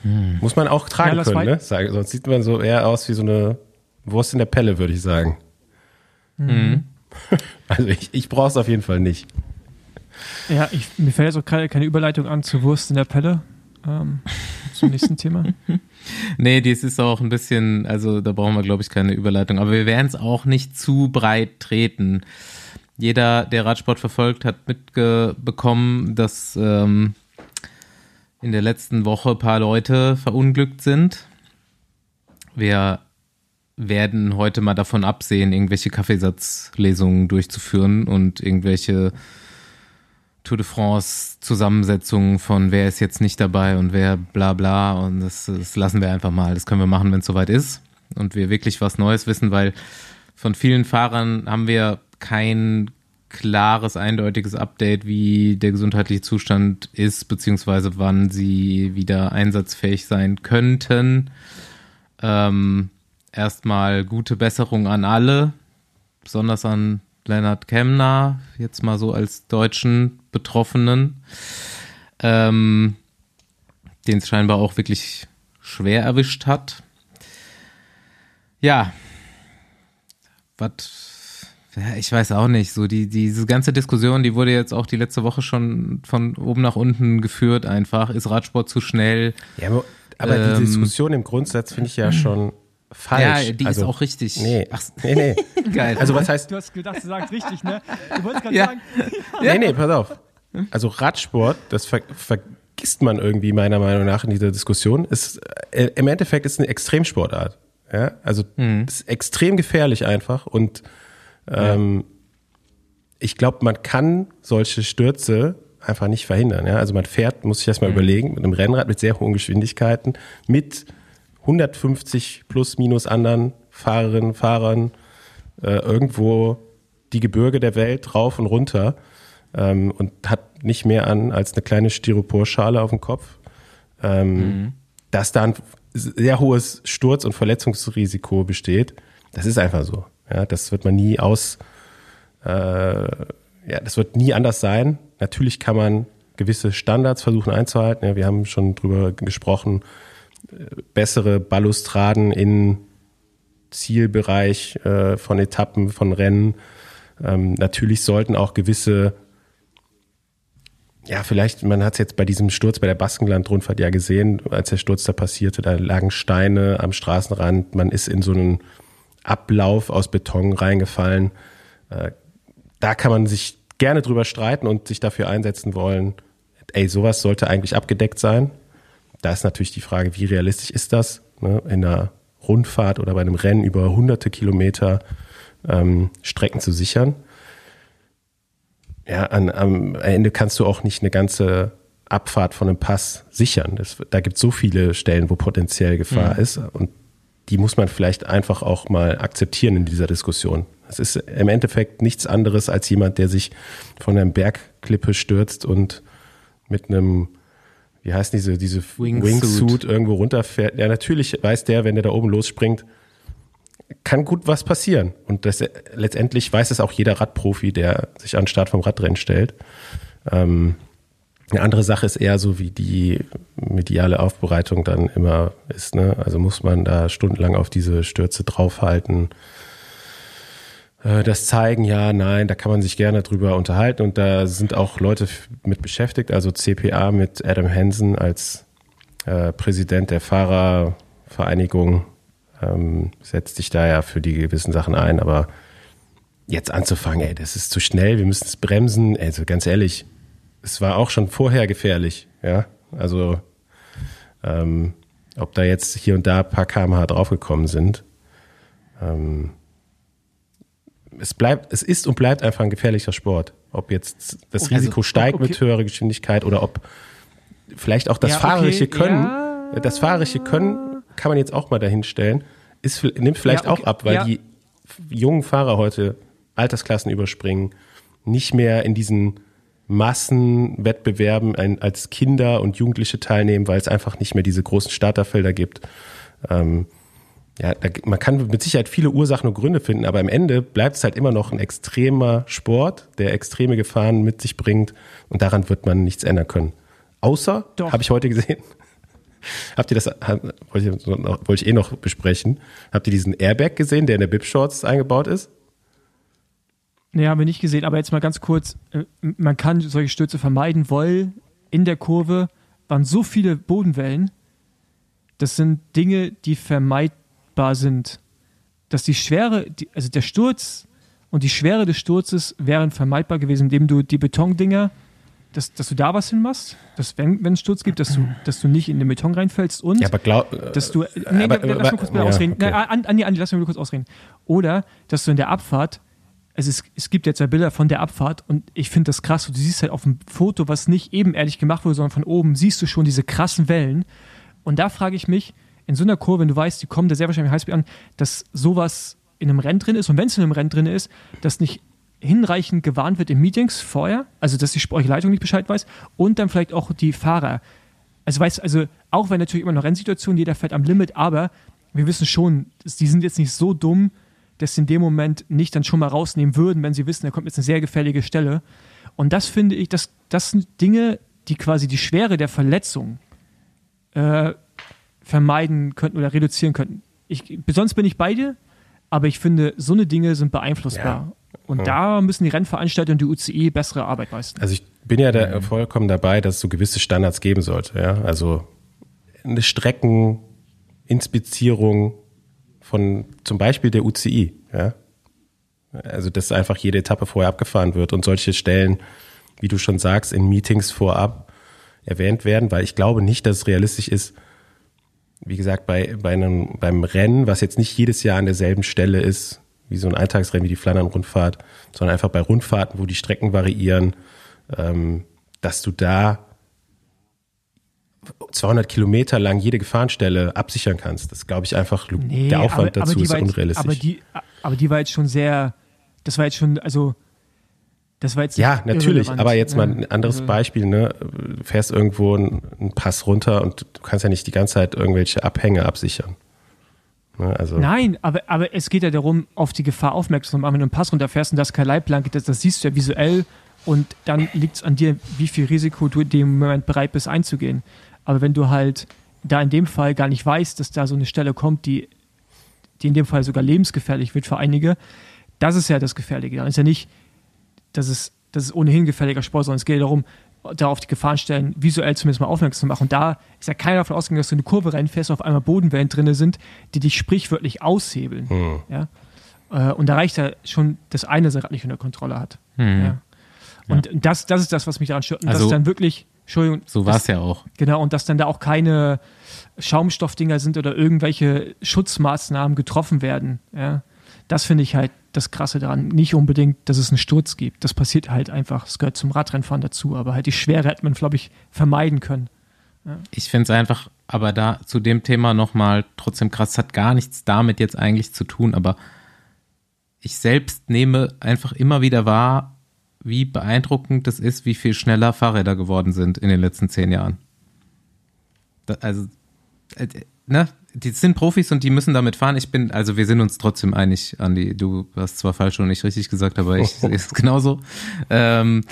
Speaker 3: Hm. Muss man auch tragen
Speaker 2: Ja,
Speaker 3: können, ne? Sag, sonst sieht man so eher aus wie so eine Wurst in der Pelle, würde ich sagen.
Speaker 2: Mhm.
Speaker 3: Also ich, ich brauche es auf jeden Fall nicht.
Speaker 2: Ja, ich, mir fällt jetzt auch gerade keine Überleitung an zur Wurst in der Pelle. Ähm, zum nächsten Thema.
Speaker 1: Nee, dies ist auch ein bisschen, also da brauchen wir, glaube ich, keine Überleitung. Aber wir werden es auch nicht zu breit treten. Jeder, der Radsport verfolgt, hat mitbekommen, dass ähm, in der letzten Woche ein paar Leute verunglückt sind. Wir werden heute mal davon absehen, irgendwelche Kaffeesatzlesungen durchzuführen und irgendwelche Tour de France Zusammensetzungen von wer ist jetzt nicht dabei und wer bla bla, und das, das lassen wir einfach mal. Das können wir machen, wenn es soweit ist und wir wirklich was Neues wissen, weil von vielen Fahrern haben wir kein klares, eindeutiges Update, wie der gesundheitliche Zustand ist, beziehungsweise wann sie wieder einsatzfähig sein könnten. Ähm, erstmal gute Besserung an alle, besonders an Lennart Kemna, jetzt mal so als deutschen Betroffenen, ähm, den es scheinbar auch wirklich schwer erwischt hat. Ja, was, ja, ich weiß auch nicht, so die, diese ganze Diskussion, die wurde jetzt auch die letzte Woche schon von oben nach unten geführt einfach. Ist Radsport zu schnell?
Speaker 3: Ja, aber
Speaker 1: ähm,
Speaker 3: die Diskussion im Grundsatz finde ich ja schon falsch.
Speaker 1: Ja, die
Speaker 3: also,
Speaker 1: ist auch richtig.
Speaker 3: Nee,
Speaker 1: Ach,
Speaker 3: nee, nee.
Speaker 1: geil.
Speaker 3: Also was heißt...
Speaker 2: Du hast gedacht, du sagst richtig, ne? Du wolltest gerade
Speaker 1: Ja.
Speaker 2: sagen...
Speaker 3: Nee, nee, pass auf. Also Radsport, das ver vergisst man irgendwie meiner Meinung nach in dieser Diskussion, ist äh, im Endeffekt ist eine Extremsportart. Ja? Also
Speaker 1: Mhm.
Speaker 3: ist extrem gefährlich einfach und ähm, ja. ich glaube, man kann solche Stürze einfach nicht verhindern. Ja? Also man fährt, muss sich erstmal mhm. überlegen, mit einem Rennrad mit sehr hohen Geschwindigkeiten, mit hundertfünfzig plus minus anderen Fahrerinnen, Fahrern äh, irgendwo die Gebirge der Welt rauf und runter ähm, und hat nicht mehr an als eine kleine Styroporschale auf dem Kopf. Ähm, mhm. Dass da ein sehr hohes Sturz- und Verletzungsrisiko besteht, das ist einfach so. Ja, das wird man nie aus, äh, ja, das wird nie anders sein. Natürlich kann man gewisse Standards versuchen einzuhalten. Ja, wir haben schon drüber gesprochen, bessere Balustraden in Zielbereich äh, von Etappen, von Rennen. Ähm, natürlich sollten auch gewisse, ja, vielleicht, man hat es jetzt bei diesem Sturz bei der Baskenland-Rundfahrt ja gesehen, als der Sturz da passierte, da lagen Steine am Straßenrand, man ist in so einen Ablauf aus Beton reingefallen. Äh, da kann man sich gerne drüber streiten und sich dafür einsetzen wollen, ey, sowas sollte eigentlich abgedeckt sein. Da ist natürlich die Frage, wie realistisch ist das, ne, in einer Rundfahrt oder bei einem Rennen über hunderte Kilometer ähm, Strecken zu sichern. Ja, an, am Ende kannst du auch nicht eine ganze Abfahrt von einem Pass sichern. Das, da gibt es so viele Stellen, wo potenziell Gefahr mhm. ist, und die muss man vielleicht einfach auch mal akzeptieren in dieser Diskussion. Es ist im Endeffekt nichts anderes als jemand, der sich von einer Bergklippe stürzt und mit einem, wie heißt diese, diese
Speaker 1: Wingsuit.
Speaker 3: Wingsuit irgendwo runterfährt. Ja, natürlich weiß der, wenn der da oben losspringt, kann gut was passieren. Und das, letztendlich weiß es auch jeder Radprofi, der sich an den Start vom Radrennen stellt. Ähm, eine andere Sache ist eher so, wie die mediale Aufbereitung dann immer ist. Ne? Also muss man da stundenlang auf diese Stürze draufhalten. Äh, das zeigen, ja, nein, da kann man sich gerne drüber unterhalten. Und da sind auch Leute mit beschäftigt. Also C P A mit Adam Hansen als äh, Präsident der Fahrervereinigung ähm, setzt sich da ja für die gewissen Sachen ein. Aber jetzt anzufangen, ey, das ist zu schnell, wir müssen es bremsen. Also ganz ehrlich, es war auch schon vorher gefährlich, ja. Also ähm, ob da jetzt hier und da ein paar Kilometer pro Stunde draufgekommen sind. Ähm, es bleibt, es ist und bleibt einfach ein gefährlicher Sport. Ob jetzt das
Speaker 2: Okay,
Speaker 3: Risiko
Speaker 2: also,
Speaker 3: steigt
Speaker 2: okay.
Speaker 3: mit höherer Geschwindigkeit oder ob vielleicht auch das
Speaker 2: Ja,
Speaker 3: fahrerische
Speaker 2: okay,
Speaker 3: Können,
Speaker 2: ja.
Speaker 3: das fahrerische Können kann man jetzt auch mal dahin stellen, ist, nimmt vielleicht
Speaker 2: Ja, okay,
Speaker 3: auch ab, weil
Speaker 2: ja.
Speaker 3: die jungen Fahrer heute Altersklassen überspringen, nicht mehr in diesen Massenwettbewerben ein, als Kinder und Jugendliche teilnehmen, weil es einfach nicht mehr diese großen Starterfelder gibt. Ähm, ja, da, man kann mit Sicherheit viele Ursachen und Gründe finden, aber am Ende bleibt es halt immer noch ein extremer Sport, der extreme Gefahren mit sich bringt, und daran wird man nichts ändern können. Außer,
Speaker 2: Doch.
Speaker 3: habe ich heute gesehen, Habt ihr das, wollte ich, wollte ich eh noch besprechen, habt ihr diesen Airbag gesehen, der in der Bib-Shorts eingebaut ist?
Speaker 2: Nee, haben wir nicht gesehen, aber jetzt mal ganz kurz, man kann solche Stürze vermeiden, weil in der Kurve waren so viele Bodenwellen, das sind Dinge, die vermeidbar sind. Dass die Schwere, die, also der Sturz und die Schwere des Sturzes wären vermeidbar gewesen, indem du die Betondinger, dass, dass du da was hinmachst, dass wenn wenn es Sturz gibt, dass du, dass du nicht in den Beton reinfällst und
Speaker 3: ja, aber glaub,
Speaker 2: dass du, nee,
Speaker 3: aber,
Speaker 2: lass mich kurz mal
Speaker 3: ja,
Speaker 2: ausreden,
Speaker 3: okay.
Speaker 2: Nein, Andi, Andi, lass mich kurz ausreden. Oder, dass du in der Abfahrt, also es, es gibt jetzt ja Bilder von der Abfahrt und ich finde das krass, du siehst halt auf dem Foto, was nicht ebenerdig gemacht wurde, sondern von oben siehst du schon diese krassen Wellen und da frage ich mich, in so einer Kurve, wenn du weißt, die kommen da sehr wahrscheinlich Highspeed an, dass sowas in einem Rennen drin ist und wenn es in einem Rennen drin ist, dass nicht hinreichend gewarnt wird in Meetings vorher, also dass die Sportleitung nicht Bescheid weiß und dann vielleicht auch die Fahrer. Also weißt also auch wenn natürlich immer noch Rennsituationen, jeder fährt am Limit, aber wir wissen schon, die sind jetzt nicht so dumm, dass sie in dem Moment nicht dann schon mal rausnehmen würden, wenn sie wissen, da kommt jetzt eine sehr gefährliche Stelle. Und das finde ich, das, das sind Dinge, die quasi die Schwere der Verletzung äh, vermeiden könnten oder reduzieren könnten. Ich, sonst bin ich bei dir, aber ich finde, so eine Dinge sind beeinflussbar. Ja. Und ja. da müssen die Rennveranstalter und die U C I bessere Arbeit leisten.
Speaker 3: Also ich bin ja da vollkommen dabei, dass es so gewisse Standards geben sollte. Ja? Also eine Streckeninspizierung von zum Beispiel der U C I. Ja? Also dass einfach jede Etappe vorher abgefahren wird und solche Stellen, wie du schon sagst, in Meetings vorab erwähnt werden, weil ich glaube nicht, dass es realistisch ist, wie gesagt, bei, bei einem, beim Rennen, was jetzt nicht jedes Jahr an derselben Stelle ist, wie so ein Eintagsrennen wie die Flandern-Rundfahrt, sondern einfach bei Rundfahrten, wo die Strecken variieren, ähm, dass du da zweihundert Kilometer lang jede Gefahrenstelle absichern kannst. Das glaube ich einfach, nee, der Aufwand aber, dazu aber ist jetzt, unrealistisch.
Speaker 2: Aber die, aber die war jetzt schon sehr, das war jetzt schon, also das war jetzt
Speaker 3: ja, natürlich, aber jetzt mal ein anderes also, Beispiel, ne? Du fährst irgendwo einen, einen Pass runter und du kannst ja nicht die ganze Zeit irgendwelche Abhänge absichern. Ne? Also
Speaker 2: Nein, aber, aber es geht ja darum, auf die Gefahr aufmerksam zu machen, wenn du einen Pass runterfährst und das keine Leitplanke, das, das siehst du ja visuell und dann liegt es an dir, wie viel Risiko du in dem Moment bereit bist einzugehen. Aber wenn du halt da in dem Fall gar nicht weißt, dass da so eine Stelle kommt, die, die in dem Fall sogar lebensgefährlich wird für einige, das ist ja das Gefährliche. Dann ist ja nicht, dass es, das ist ohnehin gefährlicher Sport, sondern es geht darum, da auf die Gefahrenstellen visuell zumindest mal aufmerksam zu machen. Und da ist ja keiner davon ausgegangen, dass du eine Kurve reinfährst und auf einmal Bodenwellen drin sind, die dich sprichwörtlich aushebeln. Hm. Ja? Und da reicht ja schon das eine, dass er nicht unter Kontrolle hat. Hm. Ja? Und ja. das, das ist das, was mich daran stört. Und
Speaker 1: also,
Speaker 2: dass dann wirklich, Entschuldigung.
Speaker 1: So war es ja auch.
Speaker 2: Genau, und dass dann da auch keine Schaumstoffdinger sind oder irgendwelche Schutzmaßnahmen getroffen werden. Ja? Das finde ich halt das Krasse daran. Nicht unbedingt, dass es einen Sturz gibt. Das passiert halt einfach. Es gehört zum Radrennfahren dazu. Aber halt die Schwere hätte man, glaube ich, vermeiden können. Ja.
Speaker 1: Ich finde es einfach, aber da zu dem Thema nochmal trotzdem krass, hat gar nichts damit jetzt eigentlich zu tun. Aber ich selbst nehme einfach immer wieder wahr, wie beeindruckend das ist, wie viel schneller Fahrräder geworden sind in den letzten zehn Jahren. Das, also, äh, ne? Die sind Profis und die müssen damit fahren. Ich bin, also wir sind uns trotzdem einig, Andi. Du hast zwar falsch und nicht richtig gesagt, aber ich sehe es genauso. Ähm,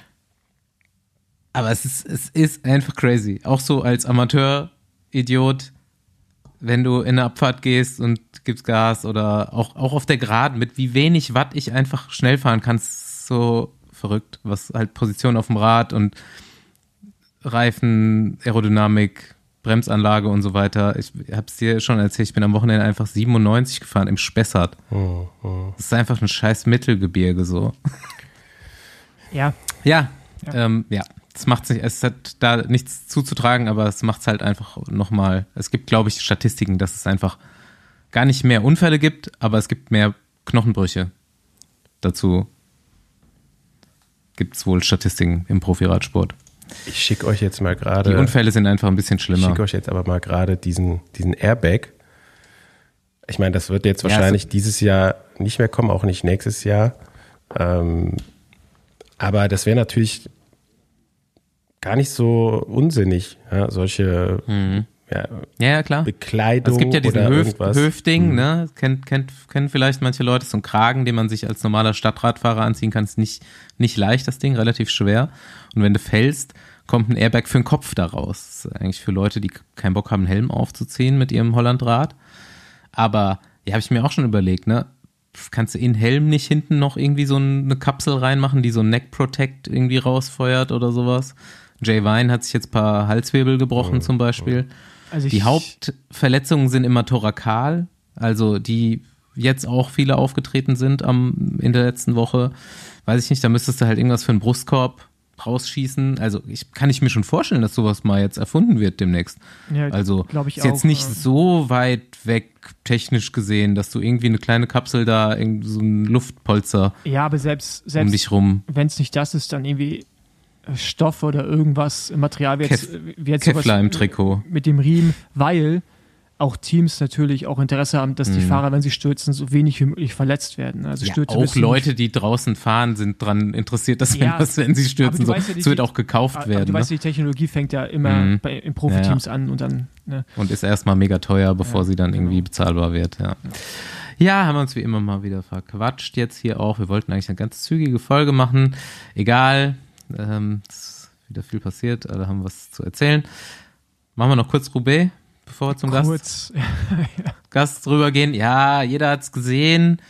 Speaker 1: aber es ist, es ist einfach crazy. Auch so als Amateur-Idiot, wenn du in eine Abfahrt gehst und gibst Gas oder auch, auch auf der Geraden, mit wie wenig Watt ich einfach schnell fahren kann, ist so verrückt, was halt Position auf dem Rad und Reifen, Aerodynamik, Bremsanlage und so weiter. Ich habe es dir schon erzählt, ich bin am Wochenende einfach siebenundneunzig gefahren im Spessart. Oh, oh. Das ist einfach ein scheiß Mittelgebirge so.
Speaker 2: Ja.
Speaker 1: Ja, ja. Ähm, ja. Das macht sich, es hat da nichts zuzutragen, aber es macht es halt einfach nochmal. Es gibt, glaube ich, Statistiken, dass es einfach gar nicht mehr Unfälle gibt, aber es gibt mehr Knochenbrüche. Dazu gibt es wohl Statistiken im Profiradsport.
Speaker 3: Ich schicke euch jetzt mal gerade.
Speaker 1: Die Unfälle sind einfach ein bisschen schlimmer.
Speaker 3: Ich schicke euch jetzt aber mal gerade diesen, diesen Airbag. Ich meine, das wird jetzt wahrscheinlich ja, so dieses Jahr nicht mehr kommen, auch nicht nächstes Jahr. Ähm, aber das wäre natürlich gar nicht so unsinnig, ja, solche
Speaker 1: mhm.
Speaker 3: ja,
Speaker 1: ja, klar.
Speaker 3: Bekleidung.
Speaker 1: Es gibt ja diesen
Speaker 3: oder
Speaker 1: Höf,
Speaker 3: irgendwas.
Speaker 1: Höfding,
Speaker 3: mhm.
Speaker 1: ne? Kennt, kennt, kennen vielleicht manche Leute, so ein Kragen, den man sich als normaler Stadtradfahrer anziehen kann, ist nicht, nicht leicht, das Ding, relativ schwer. Und wenn du fällst, kommt ein Airbag für den Kopf daraus. Das ist eigentlich für Leute, die keinen Bock haben, einen Helm aufzuziehen mit ihrem Hollandrad. Aber, ja, habe ich mir auch schon überlegt, ne? Kannst du in den Helm nicht hinten noch irgendwie so eine Kapsel reinmachen, die so ein Neck Protect irgendwie rausfeuert oder sowas? Jay Vine hat sich jetzt ein paar Halswirbel gebrochen oh, zum Beispiel. Also die Hauptverletzungen sind immer thorakal, also die jetzt auch viele aufgetreten sind am, in der letzten Woche. Weiß ich nicht, da müsstest du halt irgendwas für einen Brustkorb rausschießen. Also ich kann ich mir schon vorstellen, dass sowas mal jetzt erfunden wird demnächst. Ja, also ich ist auch, jetzt nicht äh, so weit weg technisch gesehen, dass du irgendwie eine kleine Kapsel da, so ein Luftpolster
Speaker 2: ja, aber selbst, selbst
Speaker 1: um dich rum.
Speaker 2: Wenn es nicht das ist, dann irgendwie Stoff oder irgendwas, Material wie jetzt,
Speaker 1: Kev-
Speaker 2: wie jetzt
Speaker 1: Kevlar im Trikot.
Speaker 2: Mit dem Riemen, weil auch Teams natürlich auch Interesse haben, dass die mhm. Fahrer, wenn sie stürzen, so wenig wie möglich verletzt werden. Also
Speaker 1: ja,
Speaker 2: Stürze
Speaker 1: auch Leute, die draußen fahren, sind daran interessiert, dass ja, wenn, wenn sie stürzen, so, ja, es wird auch gekauft
Speaker 2: aber
Speaker 1: werden.
Speaker 2: Du
Speaker 1: ne?
Speaker 2: weißt, die Technologie fängt ja immer mhm. bei, in Profiteams ja, ja. an und dann. Ne?
Speaker 1: Und ist erstmal mega teuer, bevor ja, sie dann irgendwie genau. bezahlbar wird. Ja. ja, haben wir uns wie immer mal wieder verquatscht jetzt hier auch. Wir wollten eigentlich eine ganz zügige Folge machen. Egal, ähm, ist wieder viel passiert, alle haben was zu erzählen. Machen wir noch kurz Roubaix. Bevor wir zum
Speaker 2: Kurz.
Speaker 1: Gast, ja. Gast rübergehen. Ja, jeder hat's gesehen.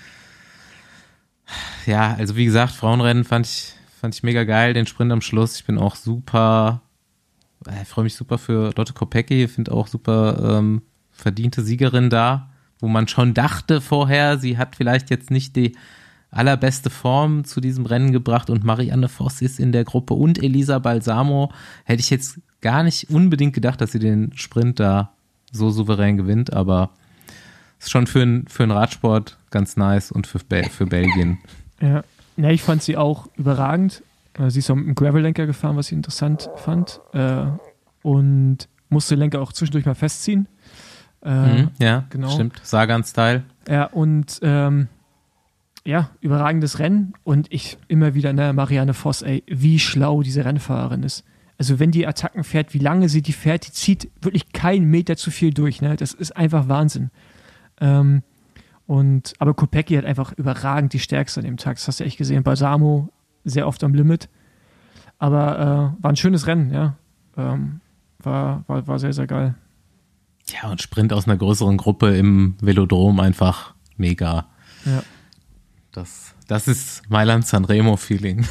Speaker 1: Ja, also wie gesagt, Frauenrennen fand ich, fand ich mega geil, den Sprint am Schluss. Ich bin auch super, ich freue mich super für Lotte Kopecky, finde auch super ähm, verdiente Siegerin da, wo man schon dachte vorher, sie hat vielleicht jetzt nicht die allerbeste Form zu diesem Rennen gebracht und Marianne Voss ist in der Gruppe und Elisa Balsamo. Hätte ich jetzt gar nicht unbedingt gedacht, dass sie den Sprint da so souverän gewinnt, aber ist schon für einen für einen Radsport ganz nice und für, Bel- für Belgien.
Speaker 2: Ja. ja, ich fand sie auch überragend. Sie ist auch mit einem Gravel-Lenker gefahren, was ich interessant fand. Und musste den Lenker auch zwischendurch mal festziehen.
Speaker 1: Mhm, ja, genau. Stimmt. Sagan-Style.
Speaker 2: Ja, und ähm, ja, überragendes Rennen. Und ich immer wieder, ne, Marianne Voss, ey, wie schlau diese Rennfahrerin ist. Also wenn die Attacken fährt, wie lange sie die fährt, die zieht wirklich keinen Meter zu viel durch. Ne? Das ist einfach Wahnsinn. Ähm, und, aber Kopecky hat einfach überragend die Stärkste an dem Tag. Das hast du echt gesehen. Balsamo sehr oft am Limit. Aber äh, war ein schönes Rennen, ja. Ähm, war, war, war sehr, sehr geil.
Speaker 1: Ja, und Sprint aus einer größeren Gruppe im Velodrom einfach mega.
Speaker 2: Ja.
Speaker 1: Das, das ist Mailand-Sanremo-Feeling.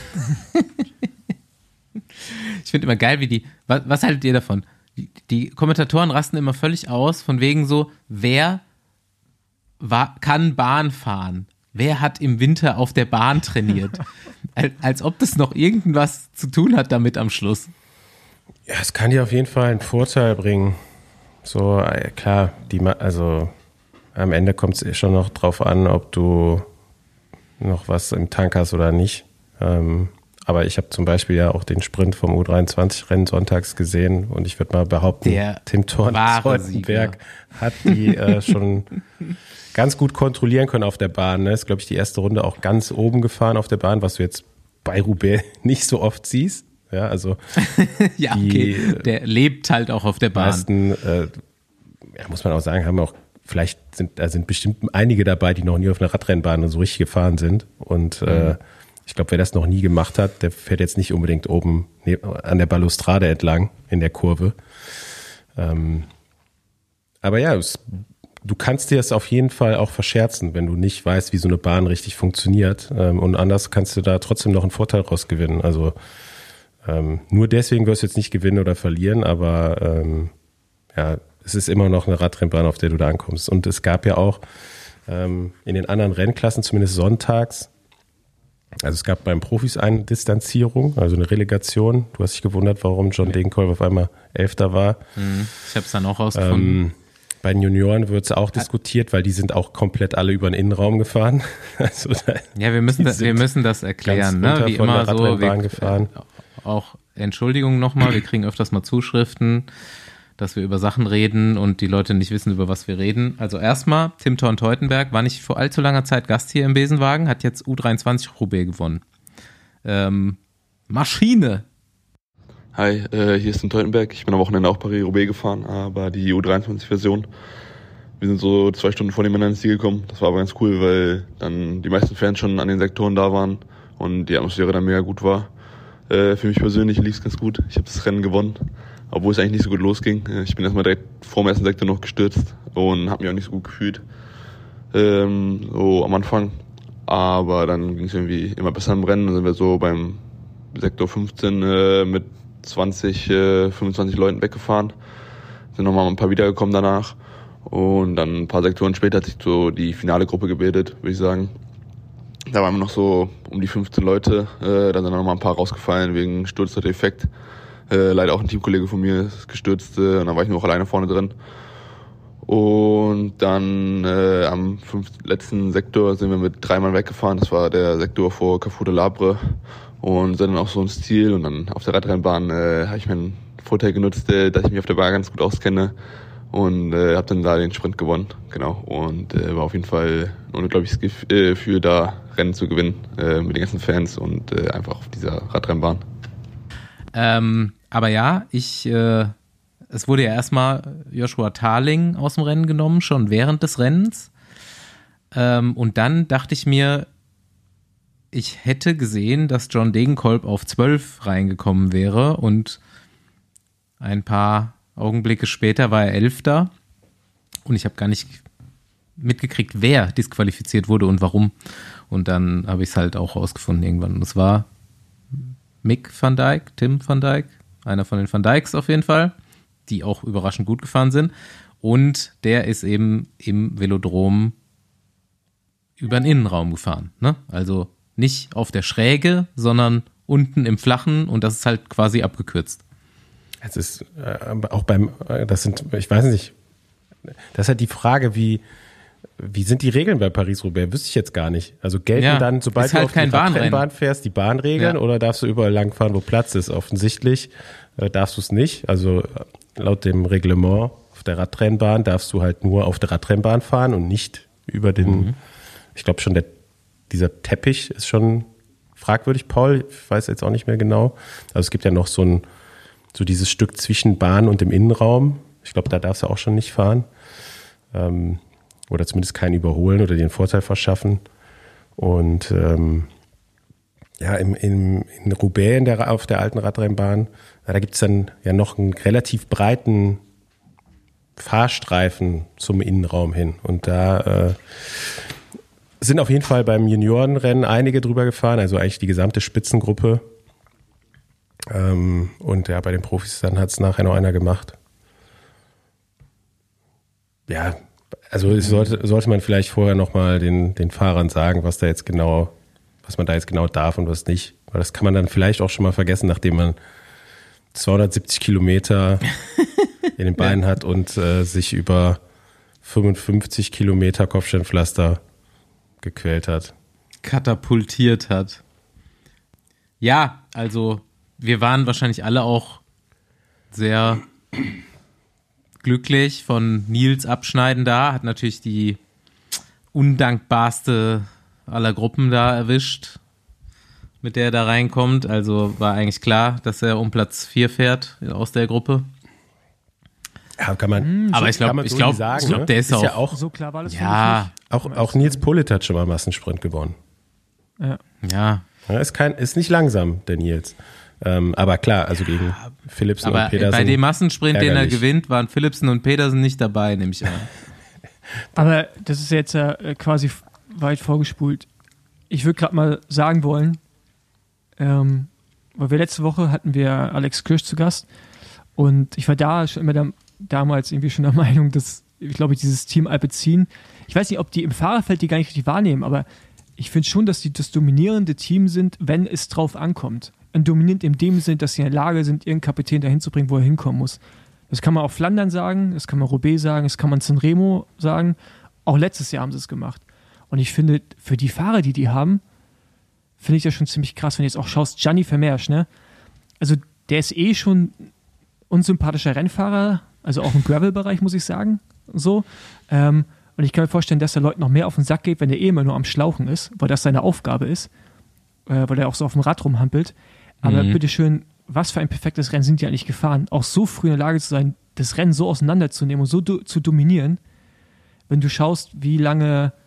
Speaker 1: Ich finde immer geil, wie die, was, was haltet ihr davon? Die, die Kommentatoren rasten immer völlig aus, von wegen so, wer war, kann Bahn fahren? Wer hat im Winter auf der Bahn trainiert? als, als ob das noch irgendwas zu tun hat damit am Schluss.
Speaker 3: Ja, es kann dir auf jeden Fall einen Vorteil bringen. So, klar, die, also am Ende kommt es schon noch drauf an, ob du noch was im Tank hast oder nicht. Ähm, Aber ich habe zum Beispiel ja auch den Sprint vom U dreiundzwanzig-Rennen sonntags gesehen und ich würde mal behaupten,
Speaker 1: der
Speaker 3: Tim Thorn-Reutenberg hat die äh, schon ganz gut kontrollieren können auf der Bahn. Ne? Ist, glaube ich, die erste Runde auch ganz oben gefahren auf der Bahn, was du jetzt bei Roubaix nicht so oft siehst. Ja, also
Speaker 1: ja, okay. Die, der lebt halt auch auf der Bahn.
Speaker 3: Meisten, äh, ja, muss man auch sagen, haben auch vielleicht sind da sind bestimmt einige dabei, die noch nie auf einer Radrennbahn so richtig gefahren sind und mhm. äh, ich glaube, wer das noch nie gemacht hat, der fährt jetzt nicht unbedingt oben an der Balustrade entlang in der Kurve. Ähm, aber ja, es, du kannst dir das auf jeden Fall auch verscherzen, wenn du nicht weißt, wie so eine Bahn richtig funktioniert. Ähm, und anders kannst du da trotzdem noch einen Vorteil rausgewinnen. Also ähm, nur deswegen wirst du jetzt nicht gewinnen oder verlieren, aber ähm, ja, es ist immer noch eine Radrennbahn, auf der du da ankommst. Und es gab ja auch ähm, in den anderen Rennklassen, zumindest sonntags, also es gab beim Profis eine Distanzierung, also eine Relegation. Du hast dich gewundert, warum John Degenkolb auf einmal Elfter war.
Speaker 1: Ich habe es dann auch rausgefunden.
Speaker 3: Ähm, bei den Junioren wird es auch diskutiert, weil die sind auch komplett alle über den Innenraum gefahren. Also da,
Speaker 1: ja, wir müssen, das, wir müssen das erklären, ne? Wie immer so. Wir,
Speaker 3: gefahren.
Speaker 1: Auch Entschuldigung nochmal, wir kriegen öfters mal Zuschriften, dass wir über Sachen reden und die Leute nicht wissen, über was wir reden. Also erstmal, Tim Thorn-Teutenberg war nicht vor allzu langer Zeit Gast hier im Besenwagen, hat jetzt U dreiundzwanzig Roubaix gewonnen. Ähm, Maschine!
Speaker 4: Hi, äh, hier ist Tim Teutenberg. Ich bin am Wochenende auch Paris-Roubaix gefahren, aber die U dreiundzwanzig-Version. Wir sind so zwei Stunden vor den Männern ins Ziel gekommen. Das war aber ganz cool, weil dann die meisten Fans schon an den Sektoren da waren und die Atmosphäre dann mega gut war. Äh, für mich persönlich lief es ganz gut. Ich habe das Rennen gewonnen, obwohl es eigentlich nicht so gut losging. Ich bin erstmal direkt vor dem ersten Sektor noch gestürzt und habe mich auch nicht so gut gefühlt, ähm, so am Anfang. Aber dann ging es irgendwie immer besser im Rennen. Dann sind wir so beim Sektor fünfzehn äh, mit zwanzig, äh, fünfundzwanzig Leuten weggefahren. Sind nochmal ein paar wiedergekommen danach. Und dann ein paar Sektoren später hat sich so die finale Gruppe gebildet, würde ich sagen. Da waren wir noch so um die fünfzehn Leute. Äh, dann sind noch mal ein paar rausgefallen wegen Sturz oder Defekt. Äh, leider auch ein Teamkollege von mir ist gestürzt. Äh, und dann war ich nur noch alleine vorne drin. Und dann äh, am fünften, letzten Sektor sind wir mit drei Mann weggefahren. Das war der Sektor vor Carrefour de Labre. Und sind dann auch so ins Ziel. Und dann auf der Radrennbahn äh, habe ich meinen Vorteil genutzt, äh, dass ich mich auf der Bahn ganz gut auskenne. Und äh, habe dann da den Sprint gewonnen, genau. Und äh, war auf jeden Fall ein unglaubliches Gefühl, da Rennen zu gewinnen äh, mit den ganzen Fans und äh, einfach auf dieser Radrennbahn.
Speaker 1: Ähm, aber ja, ich, äh, es wurde ja erstmal Joshua Tarling aus dem Rennen genommen, schon während des Rennens. Ähm, und dann dachte ich mir, ich hätte gesehen, dass John Degenkolb auf zwölf reingekommen wäre und ein paar Augenblicke später war er Elfter und ich habe gar nicht mitgekriegt, wer disqualifiziert wurde und warum. Und dann habe ich es halt auch rausgefunden irgendwann. Und es war Mick van Dijk, Tim van Dijk, einer von den Van Dijks auf jeden Fall, die auch überraschend gut gefahren sind. Und der ist eben im Velodrom über den Innenraum gefahren. Ne? Also nicht auf der Schräge, sondern unten im Flachen und das ist halt quasi abgekürzt.
Speaker 3: Es ist äh, auch beim, äh, das sind, ich weiß nicht, das ist halt die Frage, wie, wie sind die Regeln bei Paris-Roubaix? Wüsste ich jetzt gar nicht. Also gelten ja, dann, sobald
Speaker 1: halt
Speaker 3: du auf die Radrennbahn fährst, die Bahnregeln ja. Oder darfst du überall langfahren, wo Platz ist? Offensichtlich äh, darfst du es nicht. Also laut dem Reglement auf der Radrennbahn darfst du halt nur auf der Radrennbahn fahren und nicht über den, mhm. ich glaube schon, der, dieser Teppich ist schon fragwürdig, Paul. Ich weiß jetzt auch nicht mehr genau. Also es gibt ja noch so ein So dieses Stück zwischen Bahn und dem Innenraum. Ich glaube, da darfst du auch schon nicht fahren. Ähm, oder zumindest keinen überholen oder den Vorteil verschaffen. Und ähm, ja, im, im, in Roubaix in der, auf der alten Radrennbahn, da gibt es dann ja noch einen relativ breiten Fahrstreifen zum Innenraum hin. Und da äh, sind auf jeden Fall beim Juniorenrennen einige drüber gefahren, also eigentlich die gesamte Spitzengruppe. Ähm, und ja, bei den Profis dann hat es nachher noch einer gemacht. Ja, also es sollte, sollte man vielleicht vorher nochmal den, den Fahrern sagen, was da jetzt genau, was man da jetzt genau darf und was nicht. Weil das kann man dann vielleicht auch schon mal vergessen, nachdem man zweihundertsiebzig Kilometer in den Beinen ja. hat und äh, sich über fünfundfünfzig Kilometer Kopfsteinpflaster gequält hat.
Speaker 1: Katapultiert hat. Ja, also wir waren wahrscheinlich alle auch sehr glücklich von Nils Abschneiden da. Hat natürlich die undankbarste aller Gruppen da erwischt, mit der er da reinkommt. Also war eigentlich klar, dass er um Platz vier fährt aus der Gruppe.
Speaker 3: Ja, kann man.
Speaker 1: Hm, aber so ich glaube, ich glaube,
Speaker 3: so
Speaker 1: glaub, der ist, ist auch,
Speaker 3: ja auch
Speaker 2: so klar war das
Speaker 1: ja,
Speaker 2: für
Speaker 3: mich nicht. Auch, auch Nils Pollitt hat schon mal Massensprint gewonnen.
Speaker 2: Ja.
Speaker 1: Ja.
Speaker 3: ja ist, kein, ist nicht langsam, der Nils. Ähm, aber klar, also gegen ja, Philipsen
Speaker 1: aber
Speaker 3: und Pedersen.
Speaker 1: Bei dem Massensprint,
Speaker 3: ärgerlich.
Speaker 1: den er gewinnt, waren Philipsen und Pedersen nicht dabei, nehme ich an.
Speaker 2: Aber das ist jetzt ja äh, quasi weit vorgespult. Ich würde gerade mal sagen wollen, ähm, weil wir letzte Woche hatten wir Alex Kirsch zu Gast und ich war da schon immer der, damals irgendwie schon der Meinung, dass, ich glaube, dieses Team Alpecin, ich weiß nicht, ob die im Fahrerfeld die gar nicht richtig wahrnehmen, aber ich finde schon, dass die das dominierende Team sind, wenn es drauf ankommt. Und dominierend in dem Sinn, dass sie in der Lage sind, ihren Kapitän dahin zu bringen, wo er hinkommen muss. Das kann man auf Flandern sagen, das kann man Roubaix sagen, das kann man Sanremo sagen. Auch letztes Jahr haben sie es gemacht. Und ich finde, für die Fahrer, die die haben, finde ich das schon ziemlich krass. Wenn du jetzt auch schaust, Gianni Vermeersch, ne? Also der ist eh schon unsympathischer Rennfahrer, also auch im Gravel-Bereich, muss ich sagen. So. Ähm, und ich kann mir vorstellen, dass der Leuten noch mehr auf den Sack geht, wenn der eh immer nur am Schlauchen ist, weil das seine Aufgabe ist, äh, weil er auch so auf dem Rad rumhampelt. Aber mhm. bitteschön, was für ein perfektes Rennen sind die eigentlich gefahren? Auch so früh in der Lage zu sein, das Rennen so auseinanderzunehmen und so do- zu dominieren. Wenn du schaust, wie lange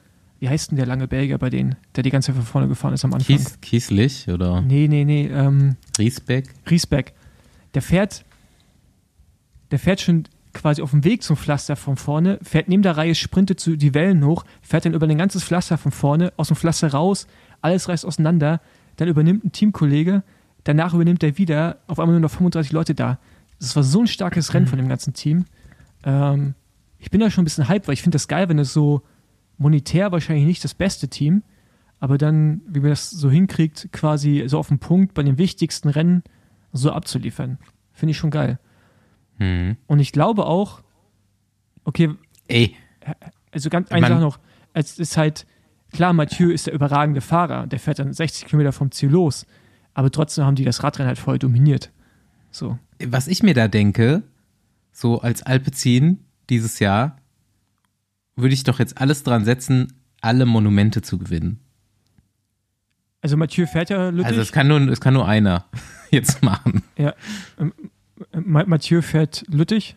Speaker 2: wie heißt denn der lange Belgier bei denen, der die ganze Zeit von vorne gefahren ist am Anfang?
Speaker 1: Kies, Kieslich oder?
Speaker 2: Nee, nee, nee. Ähm,
Speaker 1: Riesbeck?
Speaker 2: Riesbeck. Der fährt, der fährt schon quasi auf dem Weg zum Pflaster von vorne, fährt neben der Reihe, sprintet zu die Wellen hoch, fährt dann über ein ganzes Pflaster von vorne, aus dem Pflaster raus, alles reißt auseinander, dann übernimmt ein Teamkollege, danach übernimmt er wieder, auf einmal nur noch fünfunddreißig Leute da. Das war so ein starkes Rennen von dem ganzen Team. Ähm, ich bin da schon ein bisschen hyped, weil ich finde das geil, wenn es so monetär wahrscheinlich nicht das beste Team, aber dann, wie man das so hinkriegt, quasi so auf den Punkt bei den wichtigsten Rennen so abzuliefern. Finde ich schon geil.
Speaker 1: Hm.
Speaker 2: Und ich glaube auch, okay,
Speaker 1: Ey.
Speaker 2: also ganz eine
Speaker 1: Man-
Speaker 2: Sache noch, es ist halt, klar, Mathieu ist der überragende Fahrer, der fährt dann sechzig Kilometer vom Ziel los, aber trotzdem haben die das Radrennen halt voll dominiert. So.
Speaker 1: Was ich mir da denke, so als Alpecin dieses Jahr, würde ich doch jetzt alles dran setzen, alle Monumente zu gewinnen.
Speaker 2: Also Mathieu fährt ja Lüttich.
Speaker 1: Also es kann nur, es kann nur einer jetzt machen.
Speaker 2: Ja, ähm, Ma- Mathieu fährt Lüttich.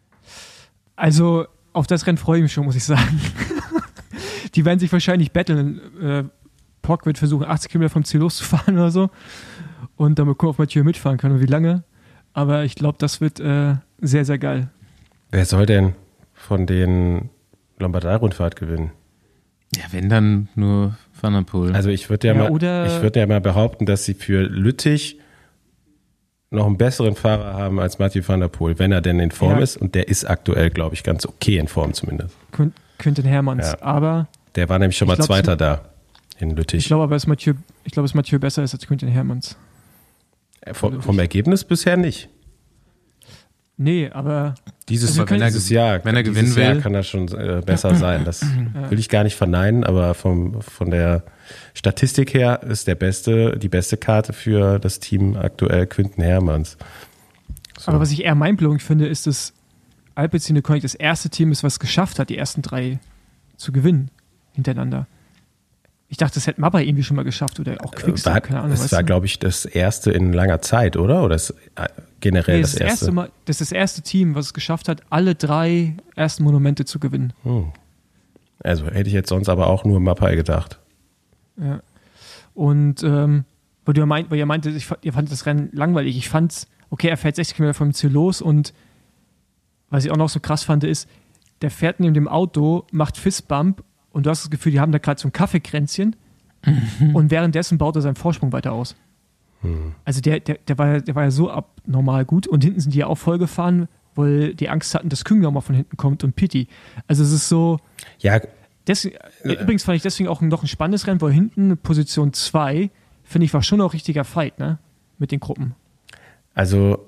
Speaker 2: Also auf das Rennen freue ich mich schon, muss ich sagen. Die werden sich wahrscheinlich betteln. Äh, Pock wird versuchen, achtzig Kilometer vom Ziel loszufahren oder so. Und dann mal gucken, ob Mathieu mitfahren kann und wie lange. Aber ich glaube, das wird äh, sehr, sehr geil.
Speaker 3: Wer soll denn von den Lombardei-Rundfahrt gewinnen?
Speaker 1: Ja, wenn dann nur Van der Poel.
Speaker 3: Also ich würde ja,
Speaker 2: Ja,
Speaker 3: mal,
Speaker 2: oder-
Speaker 3: ich würde ja mal behaupten, dass sie für Lüttich noch einen besseren Fahrer haben als Mathieu van der Poel, wenn er denn in Form
Speaker 2: Ja.
Speaker 3: ist. Und der ist aktuell, glaube ich, ganz okay in Form zumindest.
Speaker 2: Quint- Quinten Hermanns.
Speaker 3: Ja.
Speaker 2: Aber
Speaker 3: Der war nämlich schon
Speaker 2: Ich
Speaker 3: mal
Speaker 2: glaub,
Speaker 3: Zweiter da in
Speaker 2: ich
Speaker 3: Lüttich.
Speaker 2: glaube aber, dass Mathieu, ich glaube, dass Mathieu besser ist als Quinten Hermanns.
Speaker 3: Äh, vom, vom Ergebnis bisher nicht.
Speaker 2: Nee, aber
Speaker 3: Dieses,
Speaker 2: Also wir können-
Speaker 3: dieses Jahr,
Speaker 1: wenn er
Speaker 3: dieses
Speaker 1: gewinnen
Speaker 3: Jahr
Speaker 1: will.
Speaker 3: kann er schon äh, besser sein. Das will ich gar nicht verneinen, aber vom, von der Statistik her ist der beste, die beste Karte für das Team aktuell Quinten Hermanns. So.
Speaker 2: Aber was ich eher mindblowing finde, ist, dass Alpecin Deceuninck das erste Team ist, was es geschafft hat, die ersten drei zu gewinnen hintereinander. Ich dachte, das hätte Mappa irgendwie schon mal geschafft oder auch Quickstep,
Speaker 3: war,
Speaker 2: keine Ahnung.
Speaker 3: das
Speaker 2: weißt
Speaker 3: war,
Speaker 2: du?
Speaker 3: glaube ich, das erste in langer Zeit, oder? Oder das, äh, generell
Speaker 2: Nee,
Speaker 3: das,
Speaker 2: das, ist das,
Speaker 3: erste?
Speaker 2: erste Mal, das ist das erste Team, was es geschafft hat, alle drei ersten Monumente zu gewinnen.
Speaker 3: Hm. Also hätte ich jetzt sonst aber auch nur Mappai gedacht.
Speaker 2: Ja. Und ähm, weil, du ja meint, weil ihr meinte, ich, fand- ihr fandet das Rennen langweilig. Ich fand's, okay, er fährt sechzig Kilometer vom Ziel los und was ich auch noch so krass fand, ist, der fährt neben dem Auto, macht Fistbump und du hast das Gefühl, die haben da gerade so ein Kaffeekränzchen und währenddessen baut er seinen Vorsprung weiter aus. Also der, der, der, war, ja- der war ja so abnormal gut und hinten sind die ja auch voll gefahren, weil die Angst hatten, dass Küng nochmal von hinten kommt und Pitti. Also es ist so,
Speaker 3: Ja,
Speaker 2: deswegen, äh, übrigens fand ich deswegen auch noch ein spannendes Rennen, weil hinten Position zwei, finde ich, war schon auch richtiger Fight, ne? Mit den Gruppen.
Speaker 3: also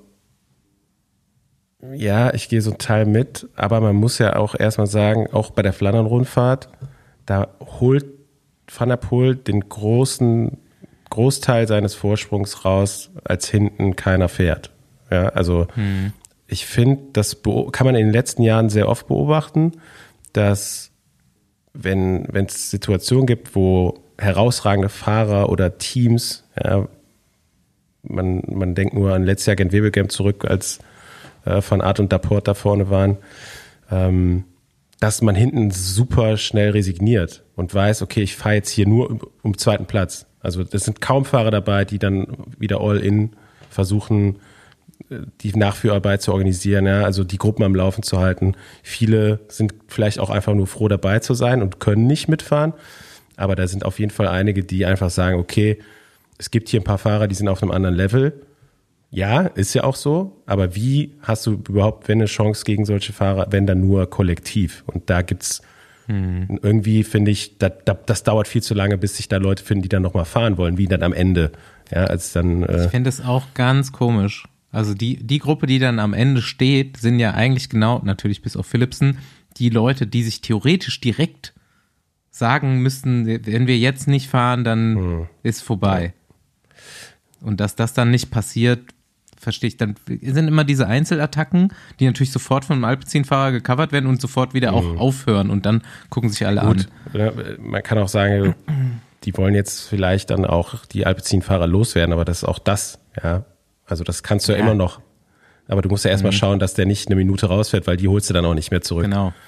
Speaker 3: ja, ich gehe so ein Teil mit, aber man muss ja auch erstmal sagen, auch bei der Flandern-Rundfahrt, da holt Van der Poel den großen Großteil seines Vorsprungs raus, als hinten keiner fährt. Ja, also ich finde, das beo- kann man in den letzten Jahren sehr oft beobachten, dass wenn wenn es Situationen gibt, wo herausragende Fahrer oder Teams, ja, man, man denkt nur an letztes Jahr Gent-Wevelgem zurück, als äh, Van Aert und Laporte da vorne waren, ähm, dass man hinten super schnell resigniert und weiß, okay, ich fahre jetzt hier nur um, um zweiten Platz. Also das sind kaum Fahrer dabei, die dann wieder all in versuchen, äh, die Nachführarbeit zu organisieren, ja, also die Gruppen am Laufen zu halten. Viele sind vielleicht auch einfach nur froh dabei zu sein und können nicht mitfahren, aber da sind auf jeden Fall einige, die einfach sagen, okay, es gibt hier ein paar Fahrer, die sind auf einem anderen Level. Ja, ist ja auch so, aber wie hast du überhaupt, wenn eine Chance gegen solche Fahrer, wenn dann nur kollektiv? Und da gibt's hm. irgendwie, finde ich, da, da, das dauert viel zu lange, bis sich da Leute finden, die dann nochmal fahren wollen, wie dann am Ende. Ja, als dann. Äh
Speaker 1: Ich finde es auch ganz komisch. Also die, die Gruppe, die dann am Ende steht, sind ja eigentlich genau, natürlich bis auf Philipsen, die Leute, die sich theoretisch direkt sagen müssten, wenn wir jetzt nicht fahren, dann hm. ist vorbei. Und dass das dann nicht passiert, verstehe ich. Dann sind immer diese Einzelattacken, die natürlich sofort von einem Alpecin-Fahrer gecovert werden und sofort wieder auch aufhören und dann gucken sich alle
Speaker 3: Gut,
Speaker 1: an.
Speaker 3: ja, man kann auch sagen, die wollen jetzt vielleicht dann auch die Alpecin-Fahrer loswerden, aber das ist auch das, ja. Also das kannst du ja,
Speaker 1: Ja.
Speaker 3: immer noch. Aber du musst ja erstmal mhm. schauen, dass der nicht eine Minute rausfährt, weil die holst du dann auch nicht mehr zurück.
Speaker 1: Genau.